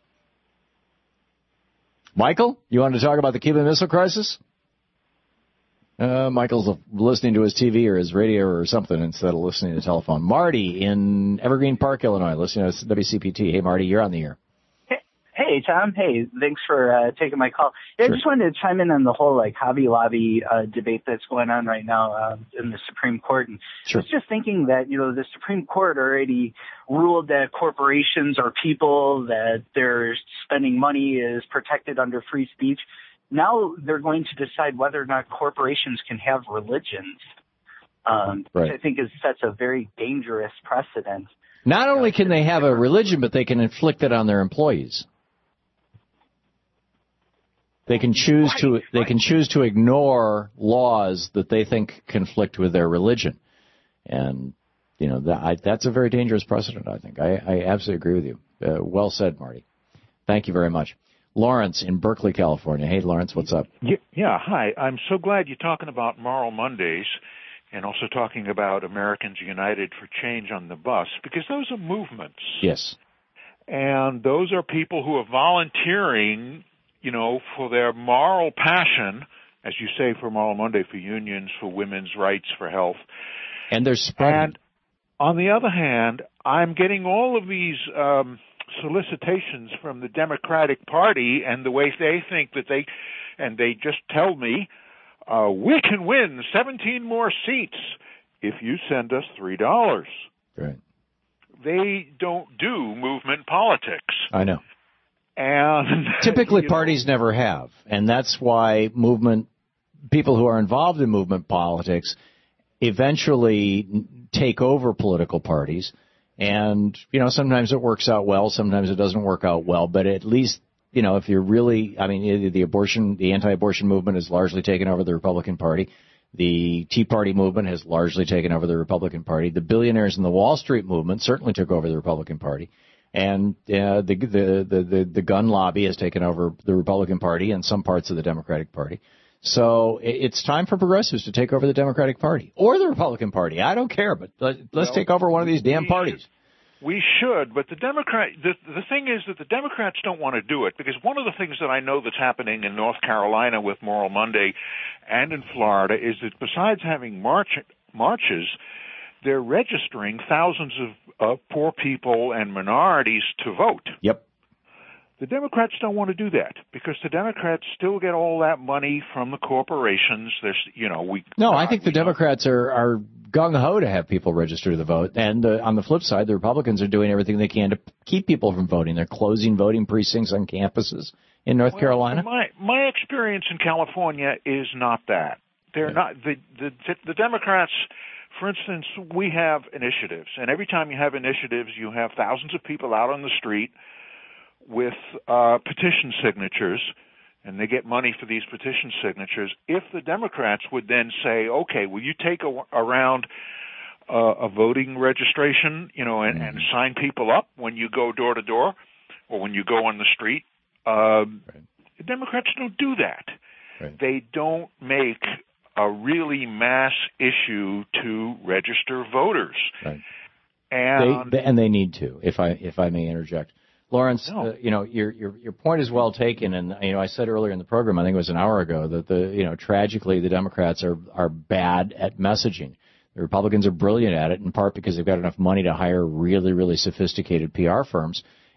Michael, you want to talk about the Cuban Missile Crisis? Uh, Michael's listening to his T V or his radio or something instead of listening to the telephone. Marty in Evergreen Park, Illinois, listening to W C P T. Hey, Marty, you're on the air. Hey, Tom. Hey, thanks for uh, taking my call. Yeah, sure. I just wanted to chime in on the whole like Hobby Lobby uh, debate that's going on right now uh, in the Supreme Court. And sure. I was just thinking that, you know, the Supreme Court already ruled that corporations are people, that their spending money is protected under free speech. Now they're going to decide whether or not corporations can have religions, um, right. which I think is sets a very dangerous precedent. Not only can they have a religion, but they can inflict it on their employees. They can choose right, to right. they can choose to ignore laws that they think conflict with their religion, and you know that I, that's a very dangerous precedent. I think I, I absolutely agree with you. Uh, well said, Marty. Thank you very much. Lawrence in Berkeley, California. Hey, Lawrence, what's up? Yeah, hi. I'm so glad you're talking about Moral Mondays and also talking about Americans United for Change on the bus, because those are movements. Yes. And those are people who are volunteering, you know, for their moral passion, as you say, for Moral Monday, for unions, for women's rights, for health. And they're spreading. And on the other hand, I'm getting all of these um, solicitations from the Democratic Party and the way they think that they, and they just tell me, uh, we can win seventeen more seats if you send us three dollars. Right. They don't do movement politics. I know. And typically you parties know, never have, and that's why movement people who are involved in movement politics eventually take over political parties. And, you know, sometimes it works out well, sometimes it doesn't work out well, but at least, you know, if you're really, I mean, the abortion, the anti-abortion movement has largely taken over the Republican Party. The Tea Party movement has largely taken over the Republican Party. The billionaires in the Wall Street movement certainly took over the Republican Party. And uh, the, the, the, the, the gun lobby has taken over the Republican Party and some parts of the Democratic Party. So it's time for progressives to take over the Democratic Party or the Republican Party. I don't care, but let's well, take over one of these damn parties. We should, but the Democrat, the, the thing is that the Democrats don't want to do it, because one of the things that I know that's happening in North Carolina with Moral Monday and in Florida is that besides having march, marches, they're registering thousands of uh, poor people and minorities to vote. Yep. The Democrats don't want to do that because the Democrats still get all that money from the corporations. There's, you know, we. No, I think the Democrats are, are gung ho to have people register to vote. And uh, on the flip side, the Republicans are doing everything they can to keep people from voting. They're closing voting precincts on campuses in North well, Carolina. My my experience in California is not that. They're yeah. not the, the the Democrats. For instance, we have initiatives, and every time you have initiatives, you have thousands of people out on the street with uh, petition signatures, and they get money for these petition signatures. If the Democrats would then say, okay, will you take a, around uh, a voting registration, you know, and, mm-hmm. and sign people up when you go door to door or when you go on the street? Uh, right. The Democrats don't do that. Right. They don't make a really mass issue to register voters. Right. And they, they, and they need to, if I if I may interject. Lawrence, no. uh, you know, your, your your point is well taken, and you know, I said earlier in the program, I think it was an hour ago, that the you know, tragically, the Democrats are are bad at messaging. The Republicans are brilliant at it, in part because they've got enough money to hire really, really sophisticated P R firms,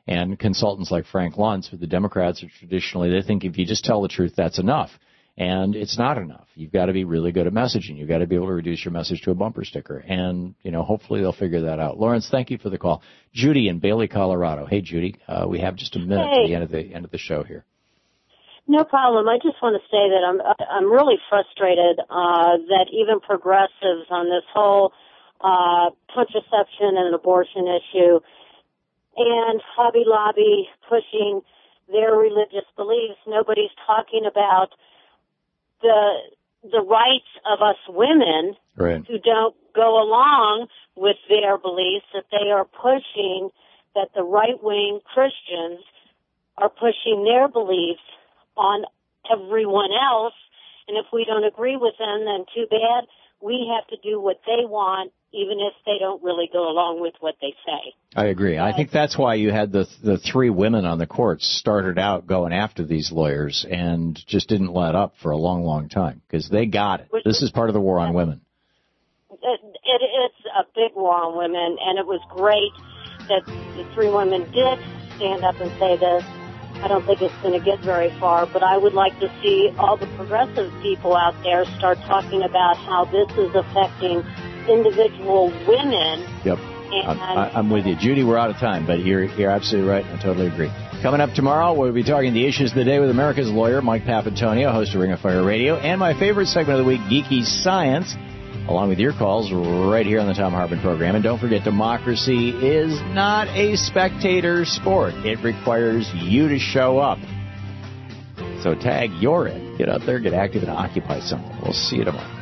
And consultants like Frank Luntz, who the Democrats are traditionally, they think if you just tell the truth, that's enough. And it's not enough. You've got to be really good at messaging. You've got to be able to reduce your message to a bumper sticker. And, you know, hopefully they'll figure that out. Lawrence, thank you for the call. Judy in Bailey, Colorado. Hey, Judy, uh, we have just a minute hey. to the end of the end of the show here. No problem. I just want to say that I'm I'm really frustrated uh, that even progressives on this whole uh, contraception and abortion issue and Hobby Lobby pushing their religious beliefs, nobody's talking about the the rights of us women right. who don't go along with their beliefs, that they are pushing, that the right-wing Christians are pushing their beliefs on everyone else, and if we don't agree with them, then too bad. We have to do what they want, even if they don't really go along with what they say. I agree. I think that's why you had the the three women on the court started out going after these lawyers and just didn't let up for a long, long time because they got it. Which this is part of the war on women. It, it, it's a big war on women, and it was great that the three women did stand up and say this. I don't think it's going to get very far, but I would like to see all the progressive people out there start talking about how this is affecting individual women. Yep. I'm, I'm with you. Judy, we're out of time, but you're, you're absolutely right. I totally agree. Coming up tomorrow, we'll be talking the issues of the day with America's lawyer, Mike Papantonio, host of Ring of Fire Radio, and my favorite segment of the week, Geeky Science, along with your calls right here on the Thom Hartmann program. And don't forget, democracy is not a spectator sport. It requires you to show up. So tag you're in. Get out there, get active, and occupy something. We'll see you tomorrow.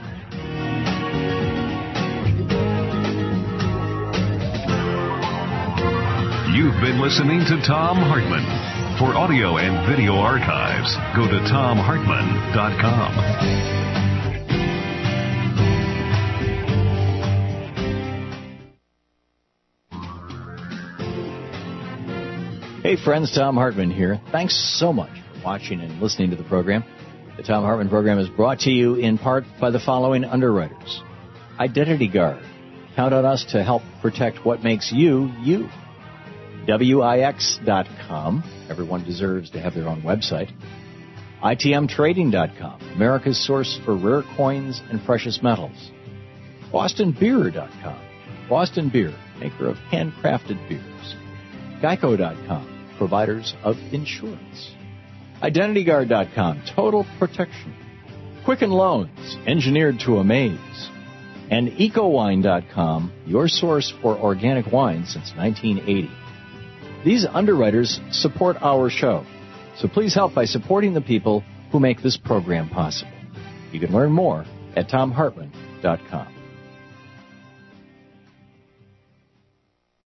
You've been listening to Thom Hartmann. For audio and video archives, go to Thom Hartmann dot com. Hey friends, Thom Hartmann here. Thanks so much for watching and listening to the program. The Thom Hartmann program is brought to you in part by the following underwriters. Identity Guard. Count on us to help protect what makes you, you. Wix dot com. Everyone deserves to have their own website. I T M Trading dot com. America's source for rare coins and precious metals. Boston Beer dot com. Boston Beer, maker of handcrafted beers. Geico dot com. Providers of insurance. Identity Guard dot com. Total protection. Quicken Loans, engineered to amaze. And Eco Wine dot com, your source for organic wine since nineteen eighty. These underwriters support our show, so please help by supporting the people who make this program possible. You can learn more at Thom Hartmann dot com.